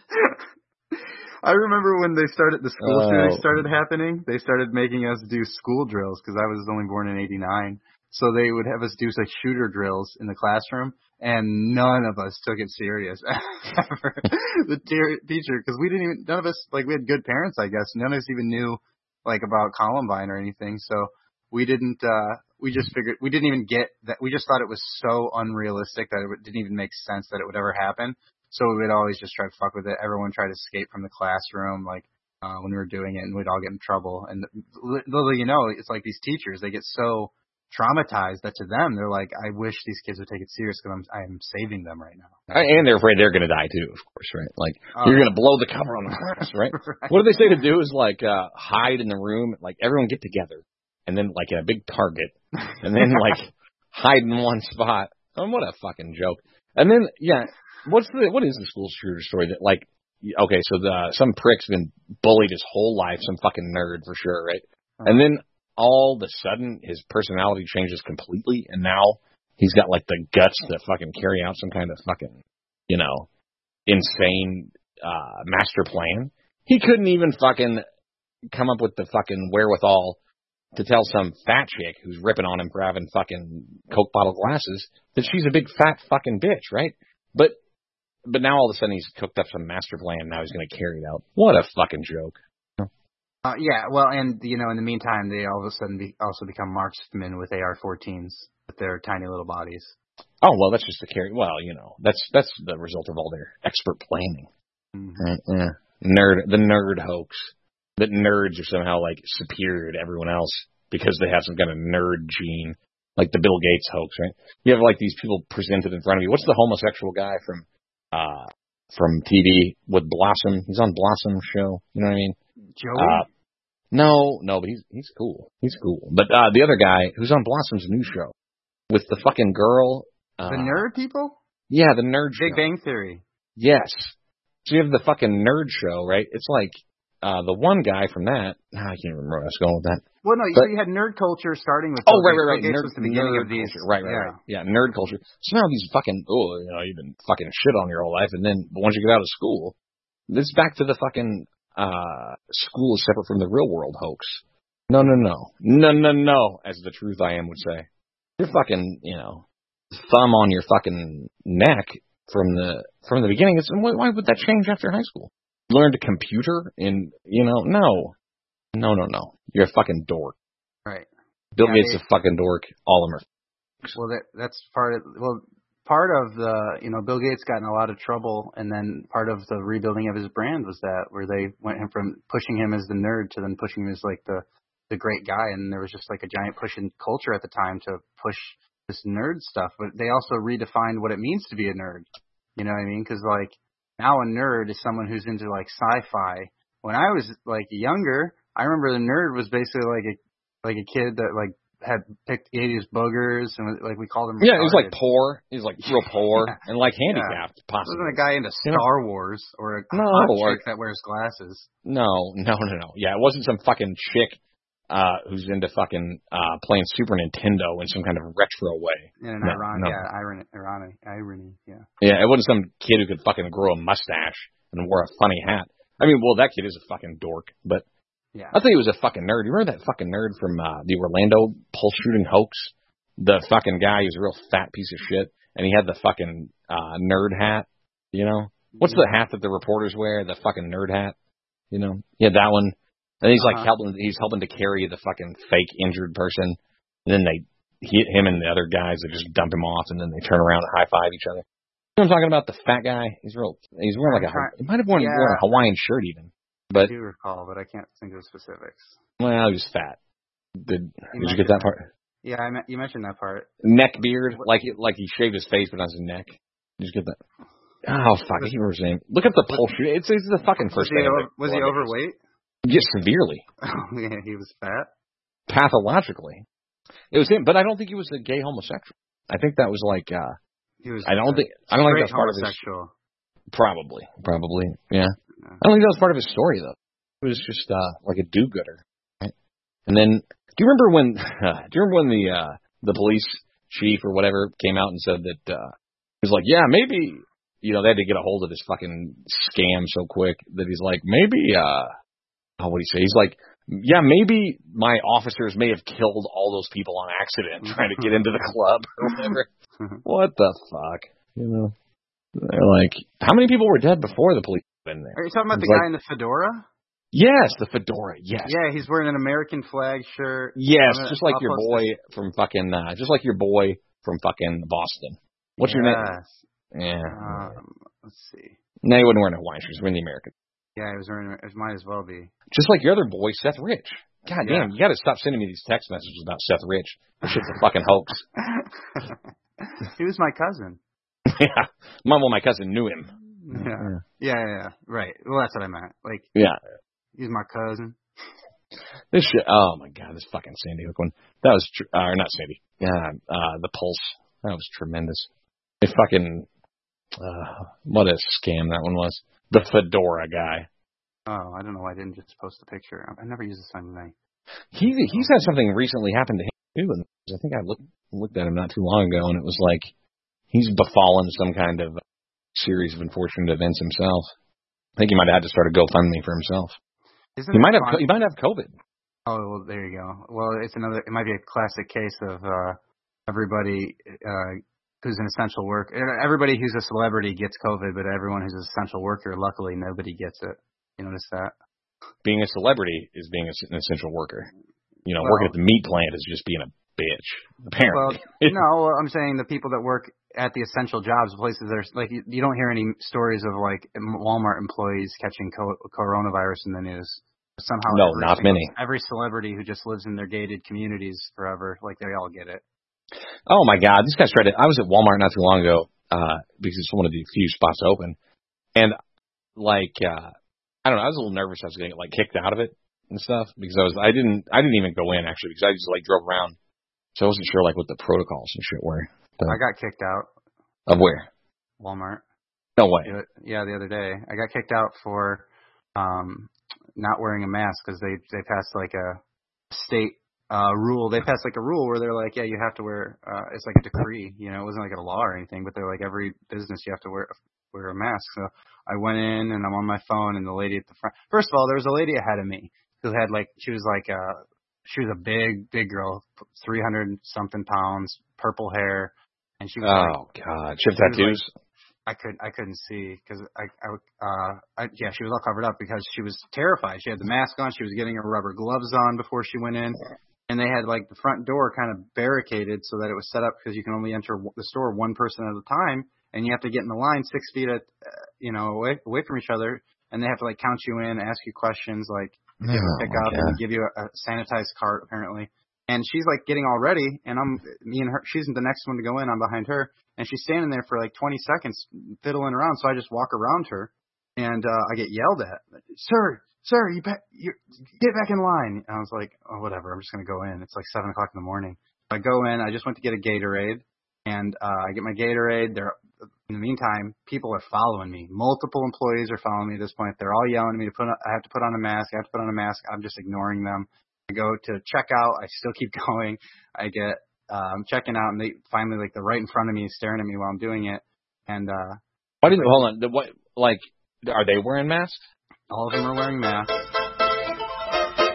I remember when they started the school shooting started happening. They started making us do school drills because I was only born in '89. So they would have us do like shooter drills in the classroom, and none of us took it serious ever. The teacher, because none of us, like, we had good parents, I guess. None of us even knew, like, about Columbine or anything. So we didn't, we just figured, we didn't even get that. We just thought it was so unrealistic that it didn't even make sense that it would ever happen. So we would always just try to fuck with it. Everyone tried to escape from the classroom, like, when we were doing it, and we'd all get in trouble. And little you know, it's like these teachers, they get so traumatized that to them they're like, I wish these kids would take it serious because I'm saving them right now. And they're afraid they're going to die too, of course, right? Like you're going to blow the cover on the class, right? Right? What do they say to do is like hide in the room, like everyone get together, and then like in a big target, and then like hide in one spot. Oh, what a fucking joke! And then what is the school shooter story that like? Okay, so some prick's been bullied his whole life, some fucking nerd for sure, right? And then all of a sudden, his personality changes completely, and now he's got, like, the guts to fucking carry out some kind of fucking, you know, insane master plan. He couldn't even fucking come up with the fucking wherewithal to tell some fat chick who's ripping on him for having fucking Coke bottle glasses that she's a big fat fucking bitch, right? But now all of a sudden he's cooked up some master plan, and now he's going to carry it out. What a fucking joke. Yeah, well, and, you know, in the meantime, they all of a sudden also become marksmen with AR-14s with their tiny little bodies. Oh, well, that's just the carry. Well, you know, that's the result of all their expert planning. Mm-hmm. The nerd hoax. That nerds are somehow, like, superior to everyone else because they have some kind of nerd gene. Like the Bill Gates hoax, right? You have, like, these people presented in front of you. What's the homosexual guy from TV with Blossom? He's on Blossom show. You know what I mean? Joey? No, but he's cool. He's cool. But the other guy who's on Blossom's new show with the fucking girl. The nerd people? Yeah, the nerd show. Big Bang Theory. Yes. So you have the fucking nerd show, right? It's like the one guy from that. I can't remember where I was going with that. Well, no, so you had nerd culture starting with. Oh, right. Nerd was the beginning of these. Right. Yeah, nerd culture. So now these fucking, you've been fucking shit on your whole life, and then once you get out of school, it's back to the fucking. School is separate from the real world hoax. No, as the truth I am would say. You're fucking, thumb on your fucking neck from the beginning. Why would that change after high school? You learned a computer in, no. You're a fucking dork. Right. Bill Gates is a fucking dork. All of them are. Well, that's part of the, Bill Gates got in a lot of trouble, and then part of the rebuilding of his brand was that, where they went from pushing him as the nerd to then pushing him as like the great guy, and there was just like a giant push in culture at the time to push this nerd stuff, but they also redefined what it means to be a nerd. You know what I mean? Because like now a nerd is someone who's into like sci-fi. When I was like younger, I remember the nerd was basically like a kid that like had picked 80s boogers, and like we called him retarded. Yeah, he was like poor. He was like real poor and like handicapped, possibly. Wasn't a guy into Star Wars or a hot chick that wears glasses. No. Yeah, it wasn't some fucking chick who's into fucking playing Super Nintendo in some kind of retro way. Irony. Yeah, it wasn't some kid who could fucking grow a mustache and wore a funny hat. I mean, well, that kid is a fucking dork, but Yeah. I thought he was a fucking nerd. You remember that fucking nerd from the Orlando pulse shooting hoax? The fucking guy, he was a real fat piece of shit, and he had the fucking nerd hat, you know? What's the hat that the reporters wear? The fucking nerd hat, you know? He had that one. And he's like he's helping to carry the fucking fake injured person. And then they hit him and the other guys, they just dump him off, and then they turn around and high five each other. You know what I'm talking about? The fat guy? He's wearing like he might have worn a Hawaiian shirt even. But, I do recall, but I can't think of the specifics. Well, he was fat. Did you get that part? Yeah, you mentioned that part. Neck beard, like he shaved his face but on his neck. Did you get that? Oh, fuck, I can't remember his name. Look at the pulse shoot. It's the fucking first thing. Was he overweight? Yes, severely. Oh, yeah, he was fat? Pathologically. It was him, but I don't think he was a gay homosexual. I think that was like, he was I don't think that's part of his... Probably, yeah. I don't think that was part of his story, though. It was just like a do-gooder, right? And then, do you remember when the police chief or whatever came out and said that he was like, yeah, maybe, you know, they had to get a hold of this fucking scam so quick that he's like, maybe, what did he say? He's like, yeah, maybe my officers may have killed all those people on accident trying to get into the club or whatever. What the fuck, you know? They're like, how many people were dead before the police went in there? Are you talking about the guy in the fedora? Yes, the fedora, yes. Yeah, he's wearing an American flag shirt. Yes, just like your boy from fucking Boston. What's your name? Yeah. Let's see. No, he wasn't wearing a Hawaiian shirt. He was wearing the American. Yeah, he was wearing it. Might as well be. Just like your other boy, Seth Rich. God damn, you got to stop sending me these text messages about Seth Rich. This shit's a fucking hoax. He was my cousin. Yeah. My cousin knew him. Yeah. Right. Well, that's what I meant. Like, yeah. He's my cousin. This shit, oh my God, this fucking Sandy Hook one. That was, not Sandy. Yeah, the Pulse. That was tremendous. It fucking, what a scam that one was. The fedora guy. Oh, I don't know why I didn't just post a picture. I never use this on my. He's had something recently happen to him too, and I think I looked at him not too long ago, and it was like he's befallen some kind of series of unfortunate events himself. I think he might have had to start a GoFundMe for himself. He might have COVID. Oh, well, there you go. Well, it might be a classic case of everybody who's an essential worker. Everybody who's a celebrity gets COVID, but everyone who's an essential worker, luckily, nobody gets it. You notice that? Being a celebrity is being an essential worker. You know, working at the meat plant is just being a bitch, apparently. Well, no, I'm saying the people that work at the essential jobs, places that are, like, you don't hear any stories of, like, Walmart employees catching coronavirus in the news. Somehow, no, not many. Every celebrity who just lives in their gated communities forever, like, they all get it. Oh my God, this guy's tried to. I was at Walmart not too long ago because it's one of the few spots open, and like I don't know, I was a little nervous I was going to get like kicked out of it and stuff because I didn't even go in actually because I just like drove around, so I wasn't sure like what the protocols and shit were. I got kicked out. Of where? Walmart. No way. Yeah, the other day I got kicked out for not wearing a mask because they passed like a state rule. They passed like a rule where they're like, yeah, you have to wear. It's like a decree, you know. It wasn't like a law or anything, but they're like every business you have to wear a mask. So I went in and I'm on my phone and the lady at the front. First of all, there was a lady ahead of me who had like she was a big girl, 300 something pounds, purple hair, and she was God, she had tattoos. I couldn't see because she was all covered up because she was terrified. She had the mask on. She was getting her rubber gloves on before she went in, and they had like the front door kind of barricaded so that it was set up because you can only enter the store one person at a time, and you have to get in the line 6 feet away from each other, and they have to like count you in, ask you questions, like pick up and give you a sanitized cart apparently. And she's like getting all ready, and she's the next one to go in. I'm behind her, and she's standing there for like 20 seconds fiddling around. So I just walk around her, and I get yelled at. Sir, you get back in line. And I was like, oh, whatever. I'm just gonna go in. It's like 7:00 in the morning. I go in. I just went to get a Gatorade, and I get my Gatorade. In the meantime, people are following me. Multiple employees are following me at this point. They're all yelling at me I have to put on a mask. I'm just ignoring them. I go to check out. I still keep going. I get checking out, and they finally they're right in front of me, staring at me while I'm doing it. And hold on? What are they wearing masks? All of them are wearing masks.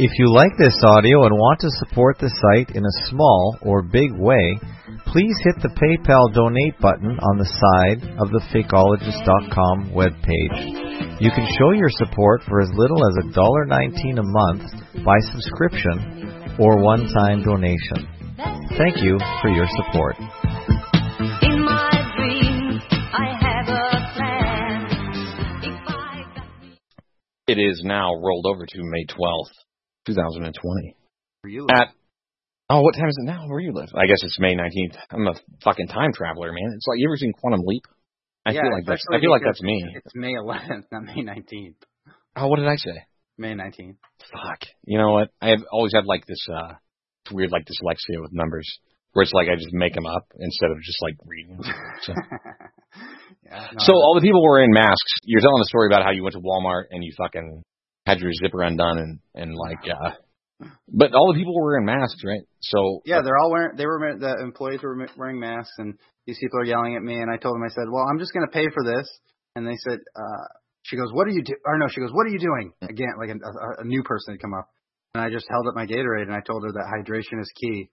If you like this audio and want to support the site in a small or big way, please hit the PayPal donate button on the side of the Fakeologist.com webpage. You can show your support for as little as $1.19 a month by subscription or one-time donation. Thank you for your support. In my dreams, I have a plan. It is now rolled over to May 12th, 2020. Where you live? What time is it now? Where you live? I guess it's May 19th. I'm a fucking time traveler, man. It's like, you ever seen Quantum Leap? I feel like that's me. It's May 11th, not May 19th. Oh, what did I say? May 19th. Fuck. You know what? I have always had like this weird like dyslexia with numbers, where it's like I just make them up instead of just like reading. So, so all the people were in masks. You're telling the story about how you went to Walmart and you fucking had your zipper undone and like, but all the people were wearing masks, right? So yeah, the employees were wearing masks, and these people are yelling at me, and I told them, I said, well, I'm just going to pay for this, and they said, she goes, what are you doing? Or no, she goes, what are you doing? Again, like a new person had come up. And I just held up my Gatorade, and I told her that hydration is key.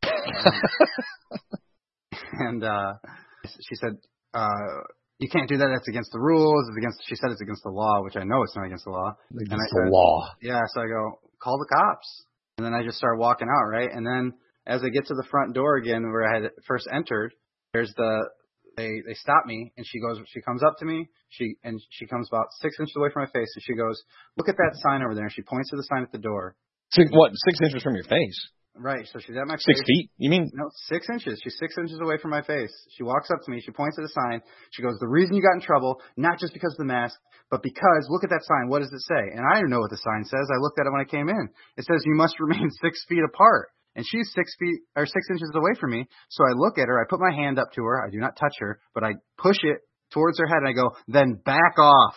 And she said, you can't do that. That's against the rules. She said it's against the law, which I know it's not against the law. Against the law. Yeah, so I go, call the cops. And then I just started walking out, right? And then as I get to the front door again where I had first entered, there's they stop me, and she comes up to me, she comes about 6 inches away from my face, and she goes, look at that sign over there, and she points to the sign at the door. 6 inches from your face? Right, so she's at my 6 face. 6 feet? You mean? No, 6 inches. She's 6 inches away from my face. She walks up to me, she points at the sign, she goes, the reason you got in trouble, not just because of the mask, but because, look at that sign, what does it say? And I don't know what the sign says, I looked at it when I came in. It says you must remain 6 feet apart. And she's 6 inches away from me. So I look at her, I put my hand up to her, I do not touch her, but I push it towards her head, and I go, then back off.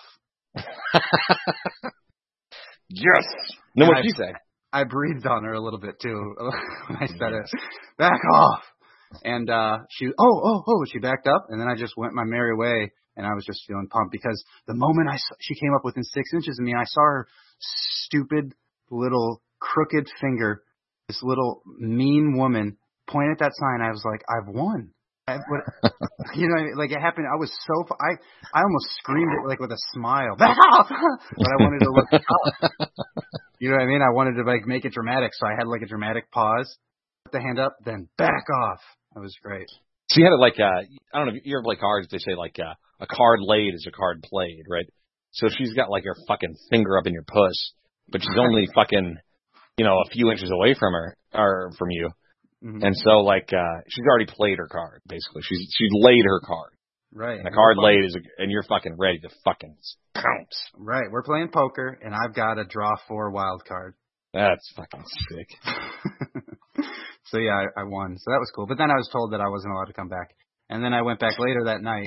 Yes! Then what did she say? I breathed on her a little bit too when I said it. Back off. And she backed up, and then I just went my merry way, and I was just feeling pumped because the moment she came up within 6 inches of me, I saw her stupid little crooked finger, this little mean woman, point at that sign. I was like, I've won. You know, like it happened. I was I almost screamed it like with a smile. Back off! But I wanted to look up. You know what I mean? I wanted to like make it dramatic, so I had like a dramatic pause, put the hand up, then back off. That was great. So you had it like I don't know if you ever play cards. They say like a card laid is a card played, right? So she's got like her fucking finger up in your puss, but she's only fucking a few inches away from her or from you. Mm-hmm. And so, like, she's already played her card, basically. She's laid her card. Right. And the card laid and you're fucking ready to fucking pounce. Right. We're playing poker, and I've got a draw 4 wild card. That's fucking sick. So, yeah, I won. So that was cool. But then I was told that I wasn't allowed to come back. And then I went back later that night.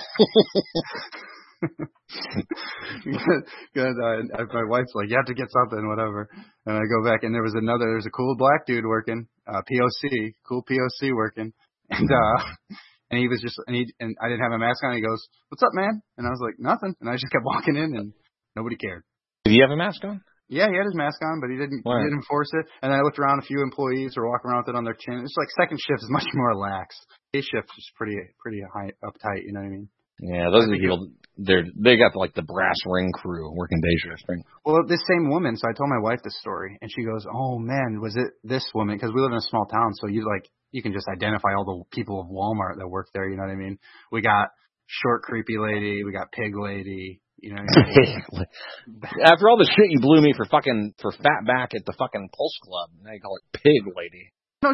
Because my wife's like, you have to get something, whatever. And I go back, and there's a cool black dude working, cool POC working, and he was just, and I didn't have a mask on. He goes, "What's up, man?" And I was like, "Nothing." And I just kept walking in, and nobody cared. Did he have a mask on? Yeah, he had his mask on, but he didn't enforce it. And then I looked around, a few employees were walking around with it on their chin. It's like second shift is much more lax. Day shift is pretty high uptight. You know what I mean? Yeah, those are the people. They got like the brass ring crew working day shift, right? Well, this same woman. So I told my wife this story, and she goes, "Oh man, was it this woman?" Because we live in a small town, so you can just identify all the people of Walmart that work there. You know what I mean? We got short, creepy lady. We got pig lady. You know what I mean? After all the shit you blew me for fat back at the fucking Pulse Club, now you call it pig lady. No,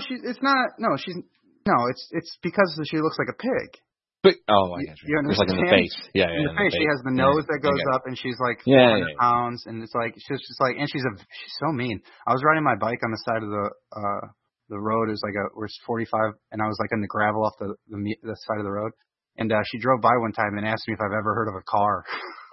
it's because she looks like a pig. But, I got you. It's like in the face. Yeah, in the face. She has the nose that goes up, and she's like 400 pounds, and it's like she's just like, and she's so mean. I was riding my bike on the side of the road. It was like we're 45, and I was like in the gravel off the side of the road, and she drove by one time and asked me if I've ever heard of a car.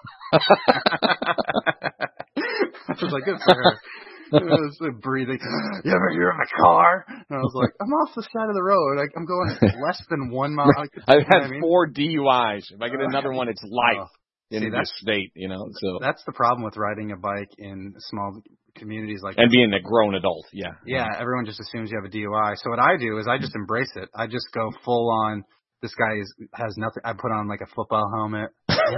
I was like, good for her. I was breathing. You ever hear of a car? And I was like, I'm off the side of the road. I'm going less than 1 mile. I've had 4 DUIs. If I get another one, it's life. in this state, So that's the problem with riding a bike in small communities like and this. being a grown adult. Yeah. Yeah, everyone just assumes you have a DUI. So what I do is I just embrace it. I just go full on. This guy has nothing. I put on like a football helmet,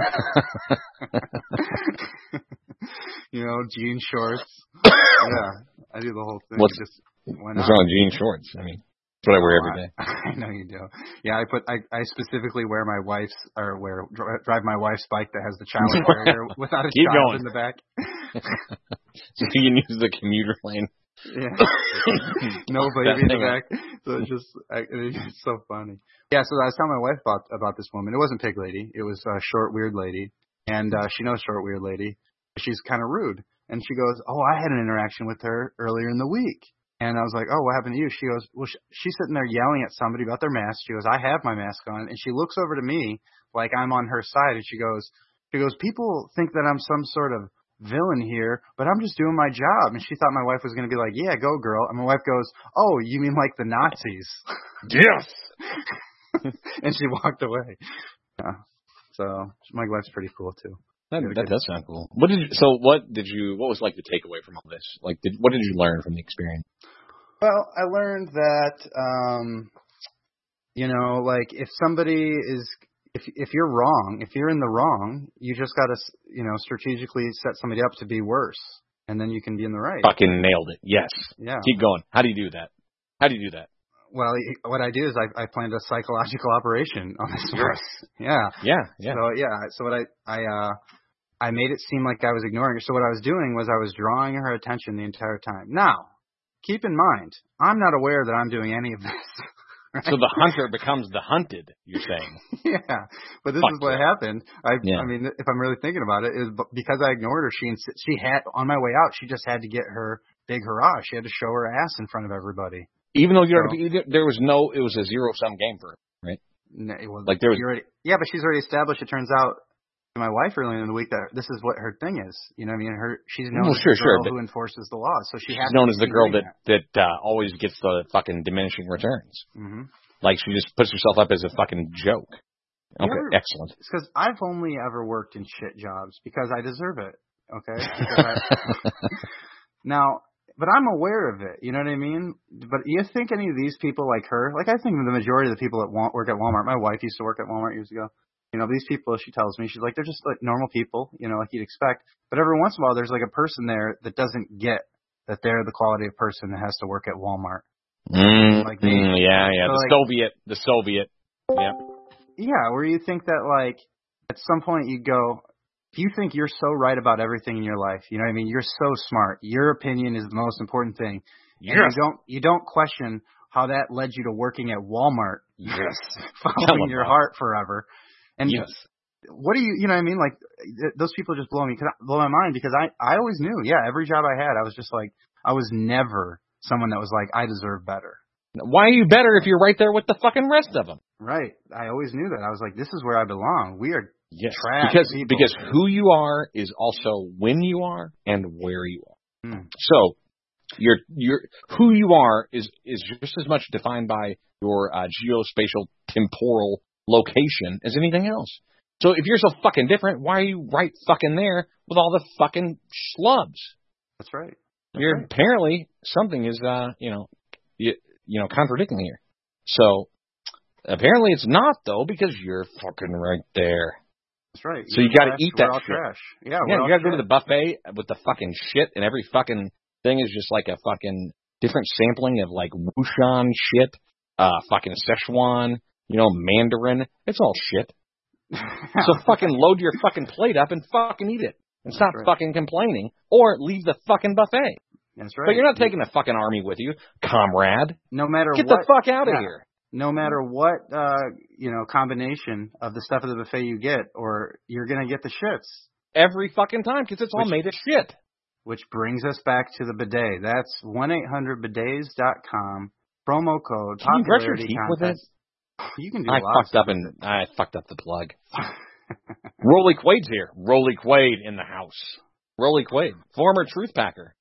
jean shorts. Yeah, I do the whole thing. What's wrong with jean shorts? I mean, that's what I wear every day. I know you do. Yeah, I specifically wear my wife's drive my wife's bike that has the child carrier without a child in the back. So you can use the commuter lane. Yeah. No baby in the back. So it's so funny. Yeah, so I was telling my wife about this woman. It wasn't Pig Lady. It was a short, weird lady. And she knows short, weird lady. She's kind of rude. And she goes, oh, I had an interaction with her earlier in the week. And I was like, oh, what happened to you? She goes, well, she's sitting there yelling at somebody about their mask. She goes, I have my mask on. And she looks over to me like I'm on her side. And she goes, people think that I'm some sort of villain here, but I'm just doing my job. And she thought my wife was going to be like, yeah, go girl. And my wife goes, oh, you mean like the Nazis? Yes. And she walked away. Yeah. So my wife's pretty cool too. That does sound cool. What was like the takeaway from all this? Like, what did you learn from the experience? Well, I learned that, like if somebody is, if you're wrong, if you're in the wrong, you just got to, strategically set somebody up to be worse, and then you can be in the right. Fucking nailed it. Yes. Yeah. Keep going. How do you do that? Well, what I do is I planned a psychological operation on this horse. Yeah. Yeah. So what I made it seem like I was ignoring her. So what I was doing was I was drawing her attention the entire time. Now, keep in mind, I'm not aware that I'm doing any of this. Right? So the hunter becomes the hunted, you're saying. Yeah, but this is what happened. I mean, if I'm really thinking about it, is because I ignored her. She had, on my way out, she just had to get her big hurrah. She had to show her ass in front of everybody. Even though it was a zero-sum game for her, right? No, it wasn't. Like but she's already established, it turns out, to my wife earlier in the week, that this is what her thing is. You know what I mean? She's known as the girl who enforces the law. So she's known as the girl that always gets the fucking diminishing returns. Mm-hmm. Like she just puts herself up as a fucking joke. Okay, excellent. It's because I've only ever worked in shit jobs because I deserve it. Okay? Now, but I'm aware of it. You know what I mean? But you think any of these people like her, like I think the majority of the people that work at Walmart, my wife used to work at Walmart years ago. These people, she tells me, she's like, they're just like normal people, like you'd expect. But every once in a while, there's like a person there that doesn't get that they're the quality of person that has to work at Walmart. The Soviet. Yeah. Yeah, where you think that like at some point you go, if you think you're so right about everything in your life, you know what I mean? You're so smart. Your opinion is the most important thing. Yes. And you don't question how that led you to working at Walmart. Yes. Following your heart forever. And yes. What do you know what I mean? Like, those people just blow my mind because I always knew, every job I had, I was just like, I was never someone that was like, I deserve better. Why are you better if you're right there with the fucking rest of them? Right. I always knew that. I was like, this is where I belong. We are trash people. Because who you are is also when you are and where you are. Mm. So, your who you are is just as much defined by your geospatial temporal location as anything else. So if you're so fucking different, why are you right fucking there with all the fucking schlubs? That's right. Apparently something is contradicting here. So apparently it's not though, because you're fucking right there. That's right. So you got to eat that all shit. Trash. Yeah, you got to go to the buffet with the fucking shit, and every fucking thing is just like a fucking different sampling of like Wuhan shit, fucking Szechuan, Mandarin. It's all shit. So fucking load your fucking plate up and fucking eat it. And stop fucking complaining. Or leave the fucking buffet. That's right. But you're not taking a fucking army with you, comrade. No matter Get the fuck out of here. No matter what, combination of the stuff at the buffet you get, or you're going to get the shits. Every fucking time, because it's all made of shit. Which brings us back to the bidet. That's 1-800-bidets.com. Promo code. Can you brush your teeth with it? You can do I fucked up the plug. Rolly Quaid's here. Rolly Quaid in the house. Rolly Quaid, former Truth Packer.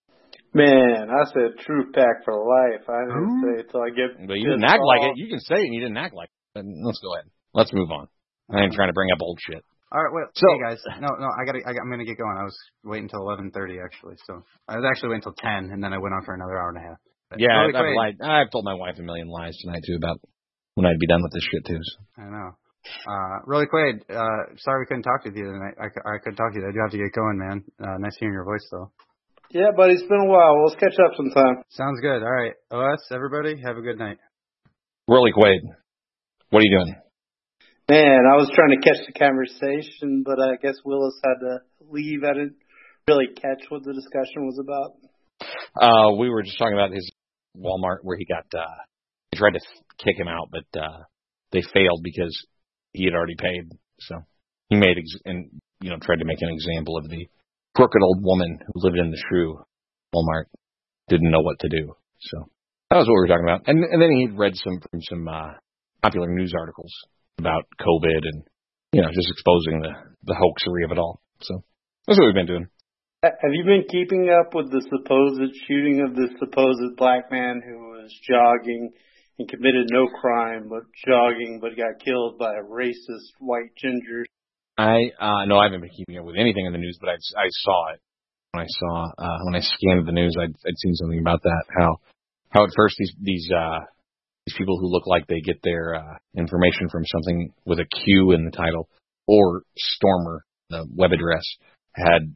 Man, I said Truth Pack for life. I didn't say it till I get. But you didn't act like it. You can say it and you didn't act like it. But let's go ahead. Let's move on. I ain't trying to bring up old shit. All right, well, So, hey guys, no, I'm gonna get going. I was waiting until 11:30 actually, so I was actually waiting until 10, and then I went on for another hour and a half. But yeah, really I've lied. I've told my wife a million lies tonight too about when I'd be done with this shit too. So. I know. Really quick, sorry we couldn't talk to you tonight. I couldn't talk to you. I do have to get going, man. Nice hearing your voice though. Yeah, buddy, it's been a while. Let's catch up sometime. Sounds good. All right, OS, everybody, have a good night. Rolly Quaid, what are you doing? Man, I was trying to catch the conversation, but I guess Willis had to leave. I didn't really catch what the discussion was about. We were just talking about his Walmart where he got, they tried to kick him out, but they failed because he had already paid. So he made, tried to make an example of the crooked old woman who lived in the shoe. Walmart didn't know what to do. So that was what we were talking about. And then he'd read some popular news articles about COVID and, just exposing the hoaxery of it all. So that's what we've been doing. Have you been keeping up with the supposed shooting of this supposed black man who was jogging and committed no crime but jogging but got killed by a racist white ginger? No, I haven't been keeping up with anything in the news, but I saw it when I scanned the news. I'd seen something about that. How at first these people who look like they get their information from something with a Q in the title or Stormer, the web address, had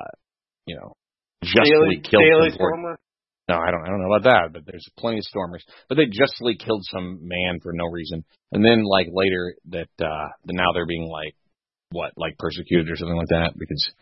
justly killed Daily Stormer? No, I don't know about that, but there's plenty of Stormers. But they justly killed some man for no reason, and then later that now they're being persecuted or something like that because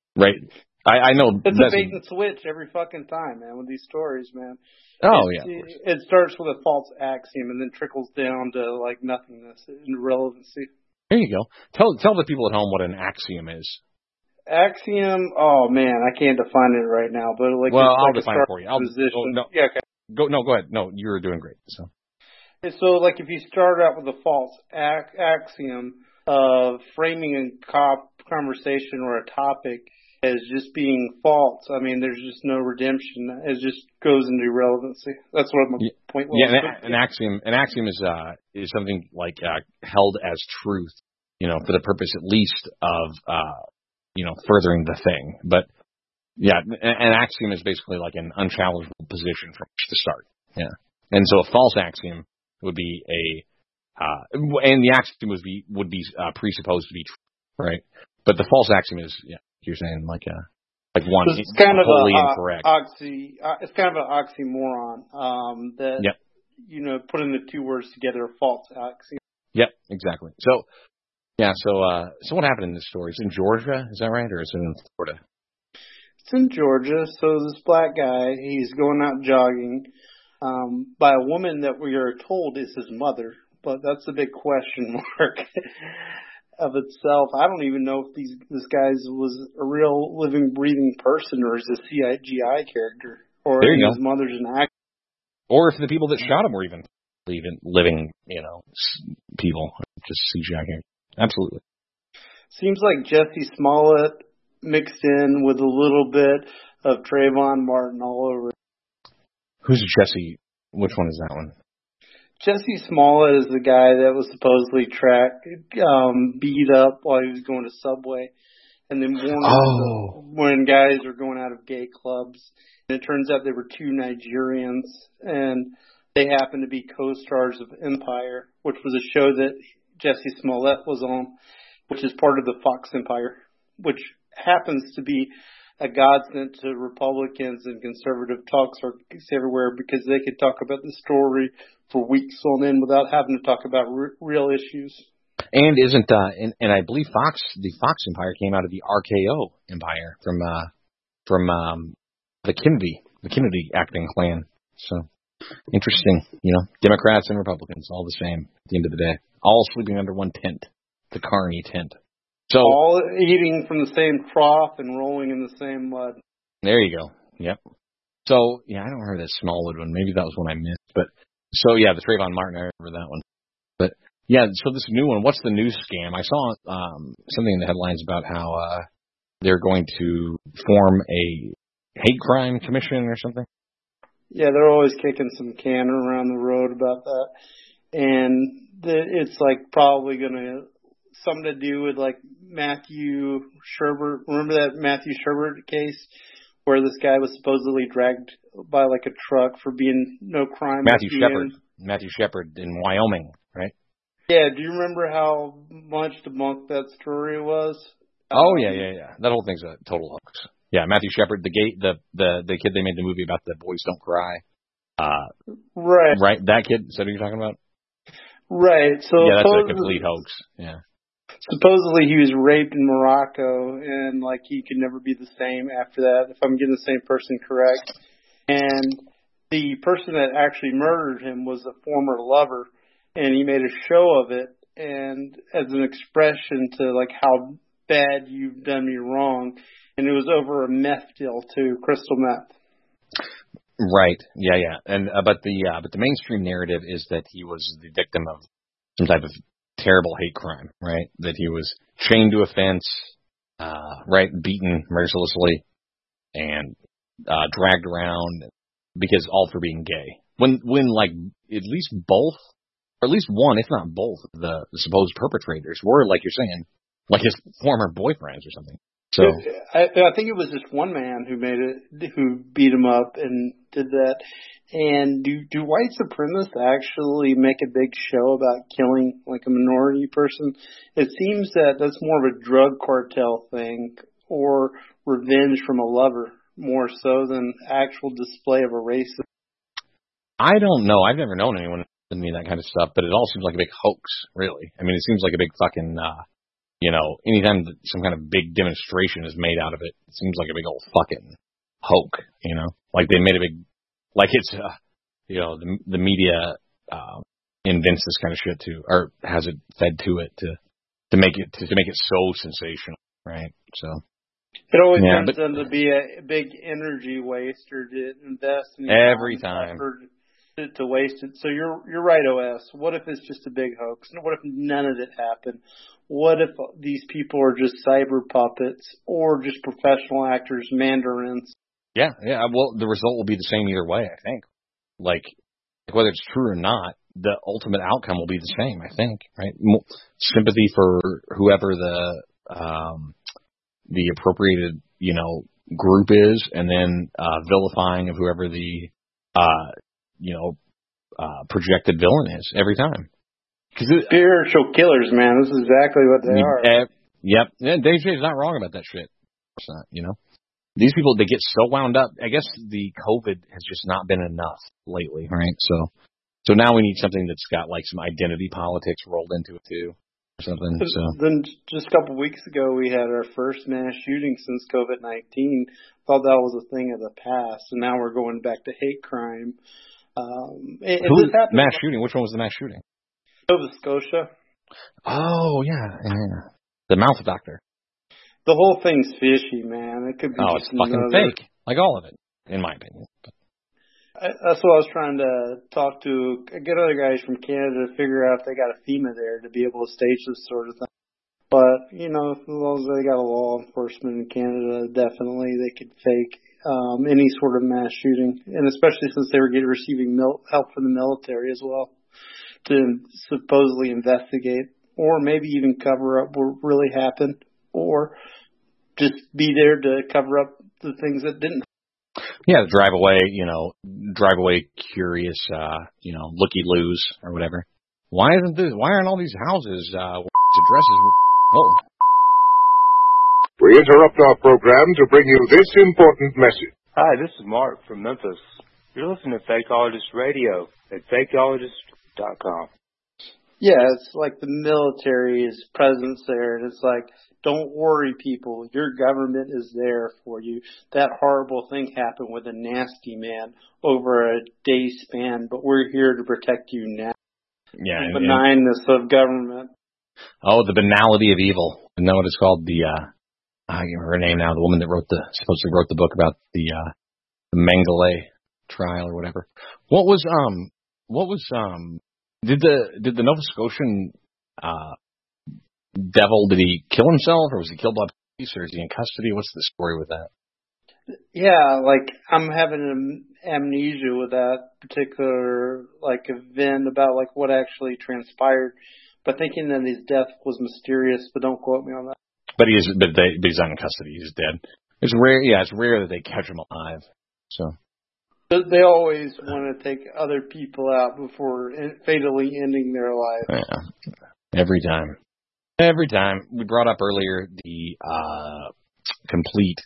I know it's a bait and switch every fucking time, man, with these stories, man. Oh, It starts with a false axiom and then trickles down to nothingness and irrelevancy. There you go. Tell the people at home what an axiom is. Axiom, oh man, I can't define it right now, but I'll define it for you. Yeah, okay. Go ahead. No, you were doing great. So if you start out with a false axiom of framing a conversation or a topic as just being false, I mean, there's just no redemption. It just goes into irrelevancy. That's what my point was. Yeah, an axiom is something held as truth, for the purpose at least of furthering the thing. But yeah, an axiom is basically like an unchallengeable position from which to start. Yeah, and so a false axiom would be and the axiom would be presupposed to be true, right? But the false axiom is, you're saying one it's kind of wholly incorrect. It's kind of an oxymoron that putting the two words together, false axiom. Yep, exactly. So what happened in this story? It's in Georgia, is that right, or is it in Florida? It's in Georgia. So this black guy, he's going out jogging by a woman that we are told is his mother, but that's a big question mark of itself. I don't even know if this guy was a real living, breathing person or is a CGI character, or his mother's an actor, or if the people that shot him were even living, people, just CGI characters. Absolutely. Seems like Jesse Smollett mixed in with a little bit of Trayvon Martin all over. Who's Jesse? Which one is that one? Jesse Smollett is the guy that was supposedly beat up while he was going to Subway, and then when guys were going out of gay clubs. And it turns out they were two Nigerians, and they happened to be co-stars of Empire, which was a show that Jesse Smollett was on, which is part of the Fox Empire, which happens to be a godsend to Republicans and conservative talk circuits everywhere because they could talk about the story for weeks on end without having to talk about real issues. And isn't and I believe the Fox Empire came out of the RKO Empire from the Kennedy acting clan. So interesting, Democrats and Republicans all the same at the end of the day, all sleeping under one tent, the Carney tent. So all eating from the same trough and rolling in the same mud. There you go. Yep. So I don't remember that Smallwood one. Maybe that was one I missed. But so the Trayvon Martin, I remember that one. But so this new one. What's the new scam? I saw something in the headlines about how they're going to form a hate crime commission or something. Yeah, they're always kicking some can around the road about that, and it's probably going to something to do with like Matthew Sherbert. Remember that Matthew Sherbert case where this guy was supposedly dragged by like a truck for being no crime? Matthew Shepard in Wyoming, right? Yeah. Do you remember how much debunked that story was? Oh yeah. That whole thing's a total hoax. Yeah, Matthew Shepard, the kid they made the movie about, the Boys Don't Cry. Right. That kid. Is that what you're talking about? Right. So yeah, that's a complete hoax. Yeah. Supposedly he was raped in Morocco, and like he could never be the same after that, if I'm getting the same person correct. And the person that actually murdered him was a former lover, and he made a show of it, and as an expression to like how bad you've done me wrong, and it was over a meth deal too, crystal meth. Right. Yeah. And but the mainstream narrative is that he was the victim of some type of terrible hate crime, right? That he was chained to a fence, right, beaten mercilessly, and dragged around because all for being gay. When like at least both, or at least one, if not both, of the supposed perpetrators were, like you're saying, like his former boyfriends or something. So I think it was just one man who beat him up and did that. And do white supremacists actually make a big show about killing like a minority person? It seems that that's more of a drug cartel thing or revenge from a lover, more so than actual display of a racist. I don't know. I've never known anyone to me that kind of stuff, but it all seems like a big hoax, really. I mean, it seems like a big fucking, anytime that some kind of big demonstration is made out of it, it seems like a big old fucking hoax, Like they made a big, like it's, the media invents this kind of shit too, or has it fed to it to make it so sensational, right? So it always turns out to be a big energy waster to invest in every time. To waste it. So you're right, OS. What if it's just a big hoax? What if none of it happened? What if these people are just cyber puppets or just professional actors, mandarins? Yeah. Well, the result will be the same either way, I think. Like whether it's true or not, the ultimate outcome will be the same, I think, right? Sympathy for whoever the appropriated, group is, and then vilifying of whoever the projected villain is every time. Spiritual killers, man. This is exactly what they are. Yep. Yeah, Dave J's not wrong about that shit. It's not, These people, they get so wound up. I guess the COVID has just not been enough lately, right? So now we need something that's got like some identity politics rolled into it too, or something. So then just a couple of weeks ago, we had our first mass shooting since COVID-19. Thought that was a thing of the past, and now we're going back to hate crime. Mass shooting? Which one was the mass shooting? Nova Scotia. Oh yeah. The mouth doctor. The whole thing's fishy, man. It could be. Oh, it's fucking fake, like all of it, in my opinion. That's what I was trying to get other guys from Canada to figure out if they got a FEMA there to be able to stage this sort of thing. But, as long as they got a law enforcement in Canada, definitely they could fake any sort of mass shooting. And especially since they were receiving help from the military as well to supposedly investigate or maybe even cover up what really happened or just be there to cover up the things that didn't. Yeah, drive away curious, looky-loos or whatever. Why aren't all these houses, addresses? Whoa. We interrupt our program to bring you this important message. Hi, this is Mark from Memphis. You're listening to Fakeologist Radio at fakeologist.com. Yeah, it's like the military's presence there, and it's like, don't worry, people. Your government is there for you. That horrible thing happened with a nasty man over a day span, but we're here to protect you now. Yeah, the benignness of government. Oh, the banality of evil. Isn't that what it's called? I can't remember her name now. The woman that supposedly wrote the book about the Mengele trial or whatever. Did the Nova Scotian devil, did he kill himself, or was he killed by police, or is he in custody? What's the story with that? Yeah, like I'm having an amnesia with that particular like event about like what actually transpired. but thinking that his death was mysterious. But don't quote me on that. But he's not in custody. He's dead. It's rare. Yeah, it's rare that they catch him alive. So. But they always want to take other people out before fatally ending their lives. Yeah. Every time. We brought up earlier the complete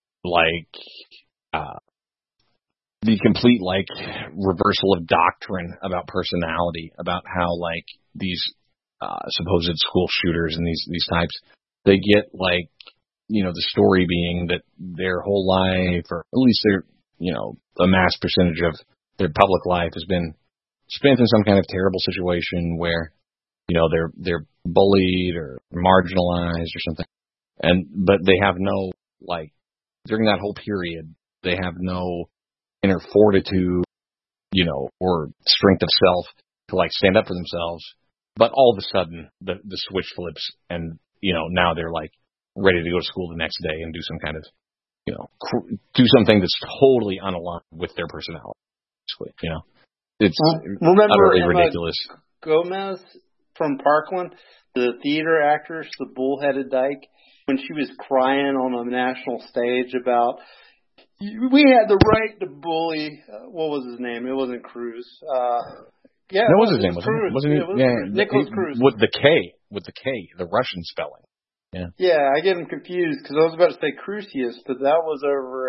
reversal of doctrine about personality, about how these supposed school shooters and these types, they get the story being that their whole life, or at least their a mass percentage of their public life, has been spent in some kind of terrible situation where they're bullied or marginalized or something, but they have no during that whole period they have no inner fortitude, or strength of self to stand up for themselves. But all of a sudden the switch flips, and now they're ready to go to school the next day and do some kind of do something that's totally unaligned with their personality. It's utterly ridiculous. Gomez from Parkland, the theater actress, the bullheaded dyke, when she was crying on a national stage about, we had the right to bully, what was his name? It wasn't Cruz. Yeah, that was his name, wasn't he? Nicholas Cruz. With the K, the Russian spelling. Yeah, I get him confused because I was about to say Crucius, but that was over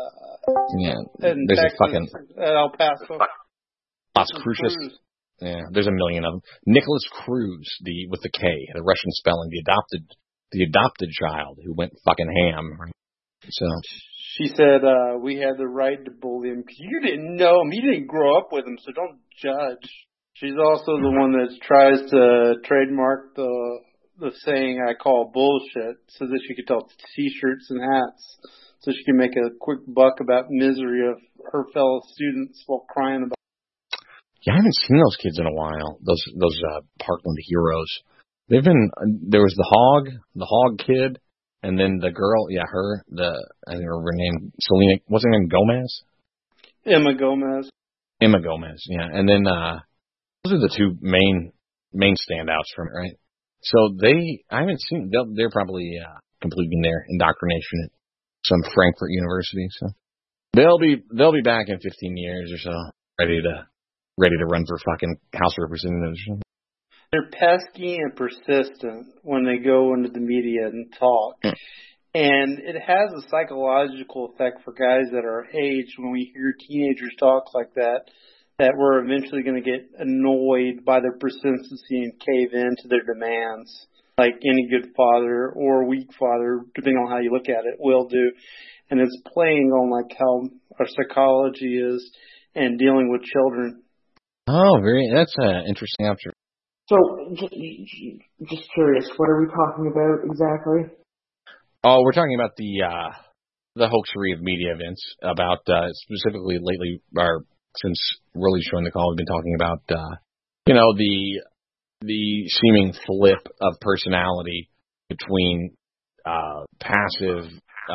at in there's Texas, a fucking at El Paso. Las Cruces. Yeah, there's a million of them. Nicholas Cruz, with the K, the Russian spelling, the adopted child who went fucking ham. Right? So she said we had the right to bully him because you didn't know him, you didn't grow up with him, so don't judge. She's also the one that tries to trademark the saying I call bullshit so that she could sell T-shirts and hats so she can make a quick buck about misery of her fellow students while crying about. Yeah, I haven't seen those kids in a while. Those Parkland heroes. They've been. There was the Hog kid, and then the girl. Yeah, her. I think her name Selena. What's her name? Gomez. Emma Gomez. Yeah, and then those are the two main standouts from it, right? So I haven't seen. They're probably completing their indoctrination at some Frankfurt university. So they'll be back in 15 years or so, ready to run for fucking House of Representatives. They're pesky and persistent when they go into the media and talk. And it has a psychological effect for guys that are our age when we hear teenagers talk like that we're eventually going to get annoyed by their persistency and cave in to their demands, like any good father or weak father, depending on how you look at it, will do. And it's playing on how our psychology is and dealing with children. Oh, that's an interesting observation. So, just curious, what are we talking about exactly? Oh, we're talking about the hoaxery of media events, about specifically lately, or since Rolly's joined the call, we've been talking about the seeming flip of personality between passive,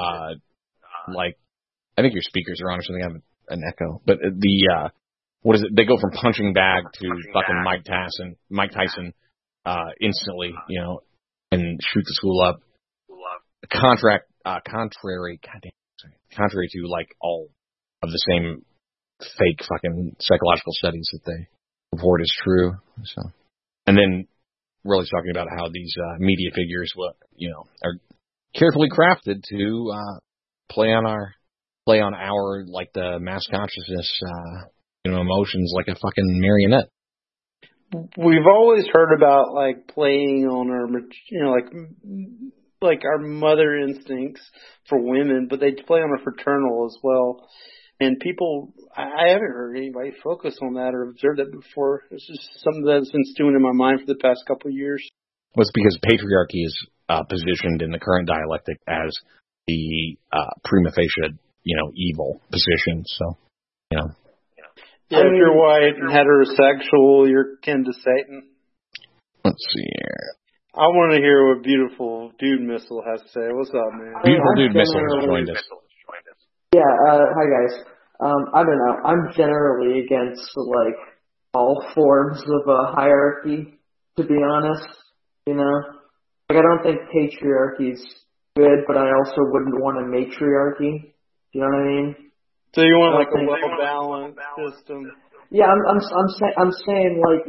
I think your speakers are on or something. I have an echo, but what is it? They go from punching bag to fucking Mike Tyson, instantly, and shoot the school up. Contrary to all of the same fake fucking psychological studies that they report as true. So, and then really talking about how these media figures, are carefully crafted to play on our the mass consciousness, emotions like a fucking marionette. We've always heard about playing on our, our mother instincts for women, but they play on our fraternal as well. And people, I haven't heard anybody focus on that or observe that before. It's just something that's been stewing in my mind for the past couple of years. Well, it's because patriarchy is positioned in the current dialectic as the prima facie, evil position. So, Yeah, if you're white and heterosexual, you're kin to Satan. Let's see here. I want to hear what Beautiful Dude Missile has to say. What's up, man? Beautiful Dude Missile has joined us. Yeah, hi guys. I don't know. I'm generally against all forms of hierarchy, to be honest. You know, like I don't think patriarchy's good, but I also wouldn't want a matriarchy. Do you know what I mean? So you want like a well-balanced system? Yeah, I'm saying like,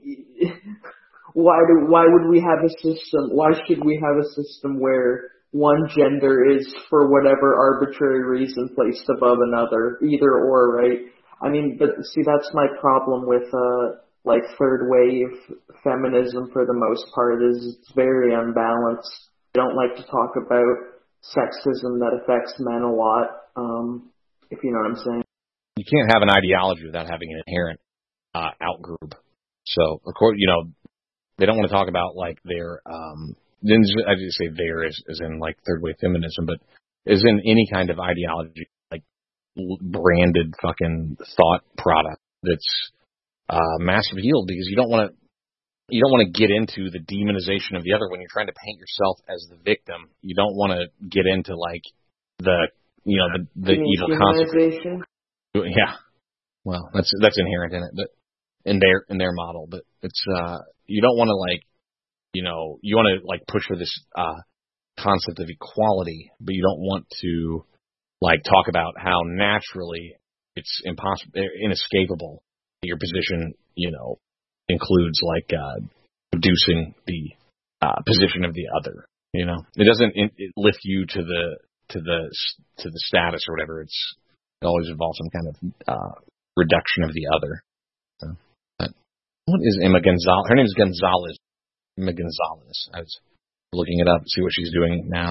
why would we have a system? Why should we have a system where one gender is, for whatever arbitrary reason, placed above another, either or, right? I mean, but see, that's my problem with like third wave feminism for the most part, is it's very unbalanced. I don't like to talk about sexism that affects men a lot, if you know what I'm saying. You can't have an ideology without having an inherent outgroup. So, of course, you know, they don't want to talk about like their, I just say there as in like third wave feminism, but as in any kind of ideology, like branded fucking thought product that's mass appeal, because you don't want to get into the demonization of the other when you're trying to paint yourself as the victim. You don't want to get into like the evil consequence. Yeah, well, that's inherent in it, but in their model. But it's you don't want to like, you know, you want to like push for this concept of equality, but you don't want to like talk about how naturally it's inescapable. Your position, you know, includes like reducing the position of the other. You know, it doesn't lift you to the status or whatever. It always involves some kind of reduction of the other. So, but what is Emma Gonzalez? Her name is Gonzalez. Emma Gonzalez. I was looking it up to see what she's doing now.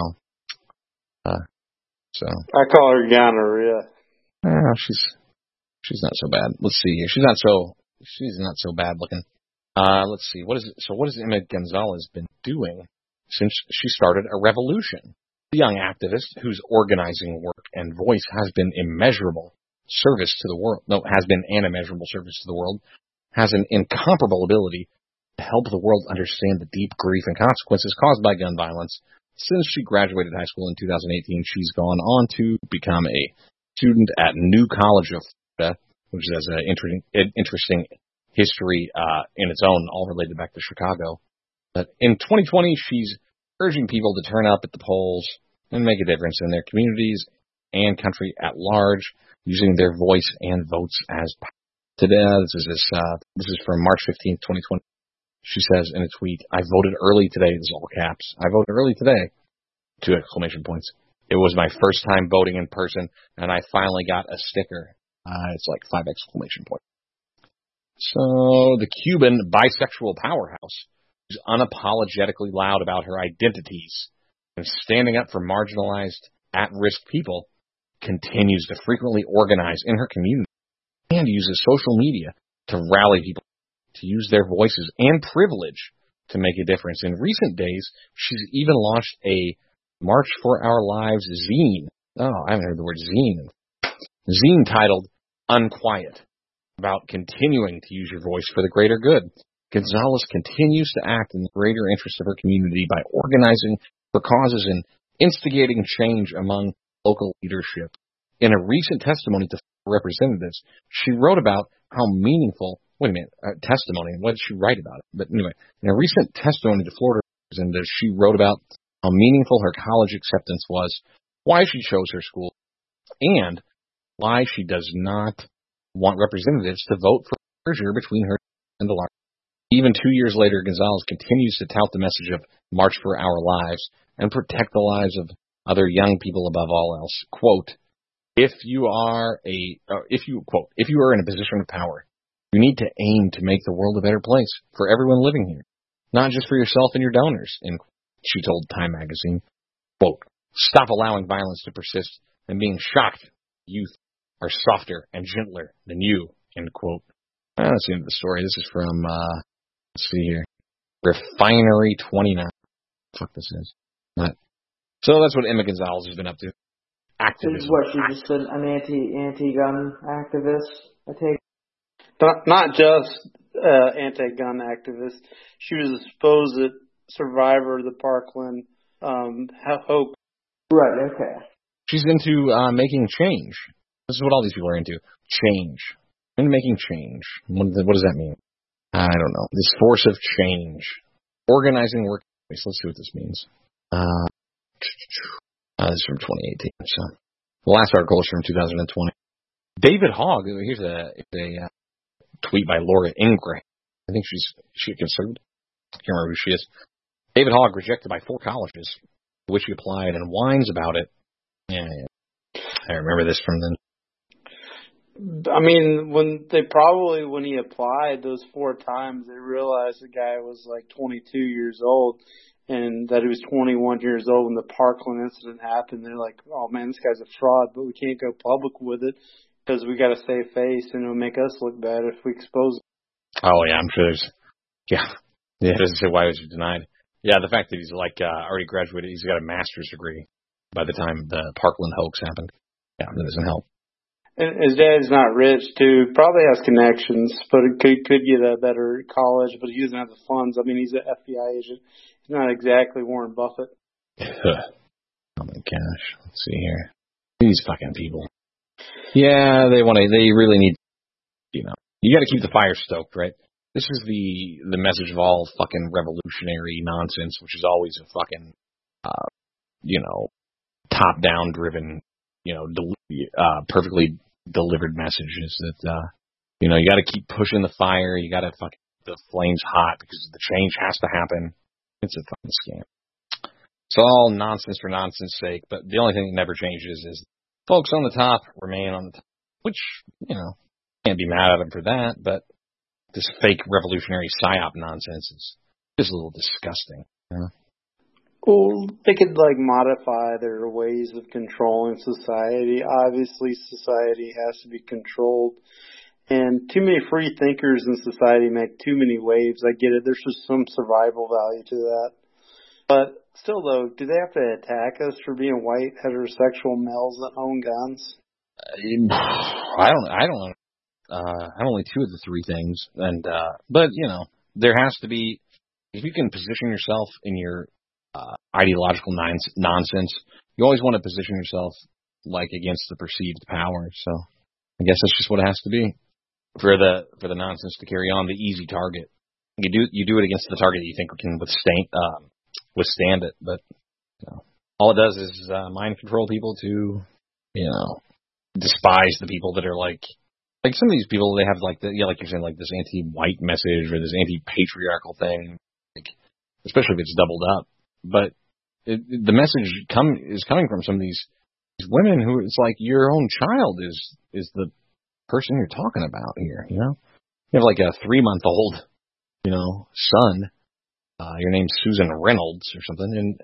So I call her gonorrhea. She's not so bad. Let's see here. She's not so bad looking. Let's see. What has Emma Gonzalez been doing since she started a revolution? The young activist whose organizing work and voice has been an immeasurable service to the world, has an incomparable ability to help the world understand the deep grief and consequences caused by gun violence. Since she graduated high school in 2018, she's gone on to become a student at New College of Florida, which has an interesting history in its own, all related back to Chicago. But in 2020, she's urging people to turn up at the polls and make a difference in their communities and country at large, using their voice and votes as power. Today, this is from March 15th, 2020. She says in a tweet, "I voted early today." This is all caps. "I voted early today." 2 exclamation points. "It was my first time voting in person, and I finally got a sticker." It's like 5 exclamation points. So the Cuban bisexual powerhouse, who's unapologetically loud about her identities and standing up for marginalized, at-risk people, continues to frequently organize in her community and uses social media to rally people to use their voices and privilege to make a difference. In recent days, she's even launched a March for Our Lives zine. Oh, I haven't heard the word zine. Zine titled Unquiet, about continuing to use your voice for the greater good. Gonzalez continues to act in the greater interest of her community by organizing for causes and instigating change among local leadership. In a recent testimony to representatives, she wrote about how meaningful, testimony, what did she write about it? But anyway, in a recent testimony to Florida representatives, she wrote about how meaningful her college acceptance was, why she chose her school, and why she does not want representatives to vote for merger between her and the large. Even 2 years later, Gonzalez continues to tout the message of March for Our Lives and protect the lives of other young people above all else. Quote, if you are in a position of power, you need to aim to make the world a better place for everyone living here, not just for yourself and your donors. And she told Time magazine, quote, stop allowing violence to persist and being shocked youth are softer and gentler than you, end quote. That's the end of the story. This is from, let's see here, Refinery 29. Fuck this is. So that's what Emma Gonzalez has been up to. Activism. What, she's just an anti-gun activist, I take? Not just anti-gun activist. She was a supposed survivor of the Parkland hoax. Right, okay. She's into making change. This is what all these people are into. Change. Into making change. What does that mean? I don't know. This force of change. Organizing work. Let's see what this means. This is from 2018. So the last article is from 2020. David Hogg. Here's a tweet by Laura Ingraham. I think she's a conservative. I can't remember who she is. David Hogg rejected by 4 colleges, to which he applied and whines about it. Yeah. I remember this from then. I mean, when he applied those 4 times, they realized the guy was like 22 years old and that he was 21 years old when the Parkland incident happened. They're like, oh man, this guy's a fraud, but we can't go public with it because we got to save face and it'll make us look bad if we expose him. Oh yeah, I'm sure there's, it doesn't say why he was denied. Yeah, the fact that he's already graduated, he's got a master's degree by the time the Parkland hoax happened. Yeah, that doesn't help. And his dad's not rich too. Probably has connections, but it could get a better college. But he doesn't have the funds. I mean, he's an FBI agent. He's not exactly Warren Buffett. Oh my gosh! Let's see here. These fucking people. Yeah, they really need. You got to keep the fire stoked, right? This is the message of all fucking revolutionary nonsense, which is always a fucking, top down driven. Perfectly delivered messages that, you got to keep pushing the fire. You got to fucking the flames hot because the change has to happen. It's a fucking scam. It's all nonsense for nonsense sake, but the only thing that never changes is folks on the top remain on the top, which, can't be mad at them for that, but this fake revolutionary psyop nonsense is just a little disgusting. Well, they could modify their ways of controlling society. Obviously, society has to be controlled. And too many free thinkers in society make too many waves. I get it. There's just some survival value to that. But still, though, do they have to attack us for being white, heterosexual males that own guns? I don't know. I'm only 2 of the 3 things. And but, there has to be, if you can position yourself in your ideological nonsense, you always want to position yourself against the perceived power. So I guess that's just what it has to be for the nonsense to carry on. The easy target, you do it against the target that you think can withstand it. But all it does is mind control people to despise the people that are like some of these people. They have like you're saying, this anti-white message or this anti-patriarchal thing, especially if it's doubled up. But the message is coming from some of these women who it's like your own child is the person you're talking about here. You have a 3-month-old, son. Your name's Susan Reynolds or something.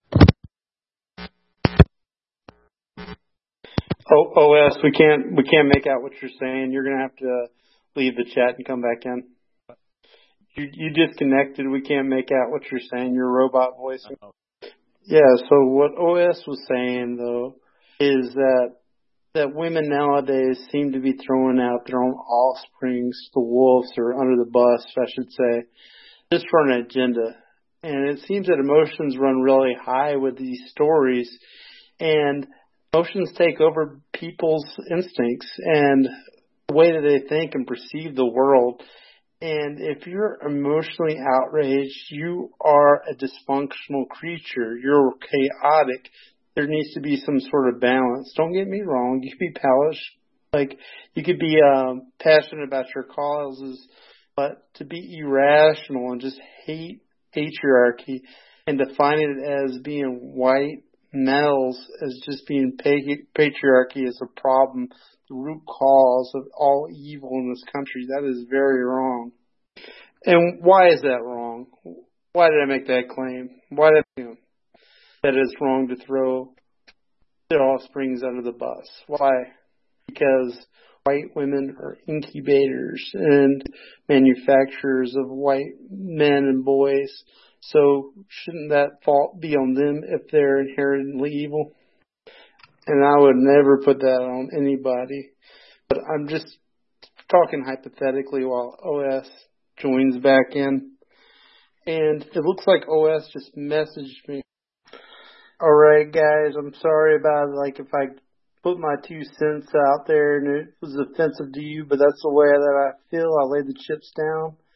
And OS, we can't make out what you're saying. You're gonna have to leave the chat and come back in. You disconnected. We can't make out what you're saying. Your robot voice. Yeah, so what OS was saying, though, is that women nowadays seem to be throwing out their own offsprings, the wolves, or under the bus, I should say, just for an agenda. And it seems that emotions run really high with these stories, and emotions take over people's instincts and the way that they think and perceive the world. And if you're emotionally outraged, you are a dysfunctional creature. You're chaotic. There needs to be some sort of balance. Don't get me wrong. You could be you could be passionate about your causes, but to be irrational and just hate patriarchy and define it as being white males as just being patriarchy is a problem. The root cause of all evil in this country. That is very wrong. And why is that wrong? Why did I make that claim? Why did I assume that it's wrong to throw their offsprings under the bus? Why? Because white women are incubators and manufacturers of white men and boys. So shouldn't that fault be on them if they're inherently evil? And I would never put that on anybody. But I'm just talking hypothetically while OS joins back in. And it looks like OS just messaged me. Alright guys, I'm sorry about if I put my 2 cents out there and it was offensive to you, but that's the way that I feel. I lay the chips down.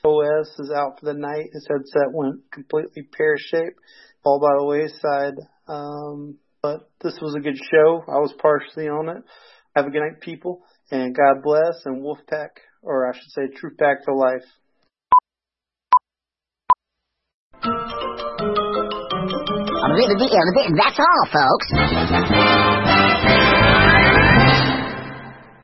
OS is out for the night. His headset went completely pear-shaped, all by the wayside. But this was a good show. I was partially on it. Have a good night, people, and God bless, and Wolfpack, or I should say Truth Pack for life. That's all, folks.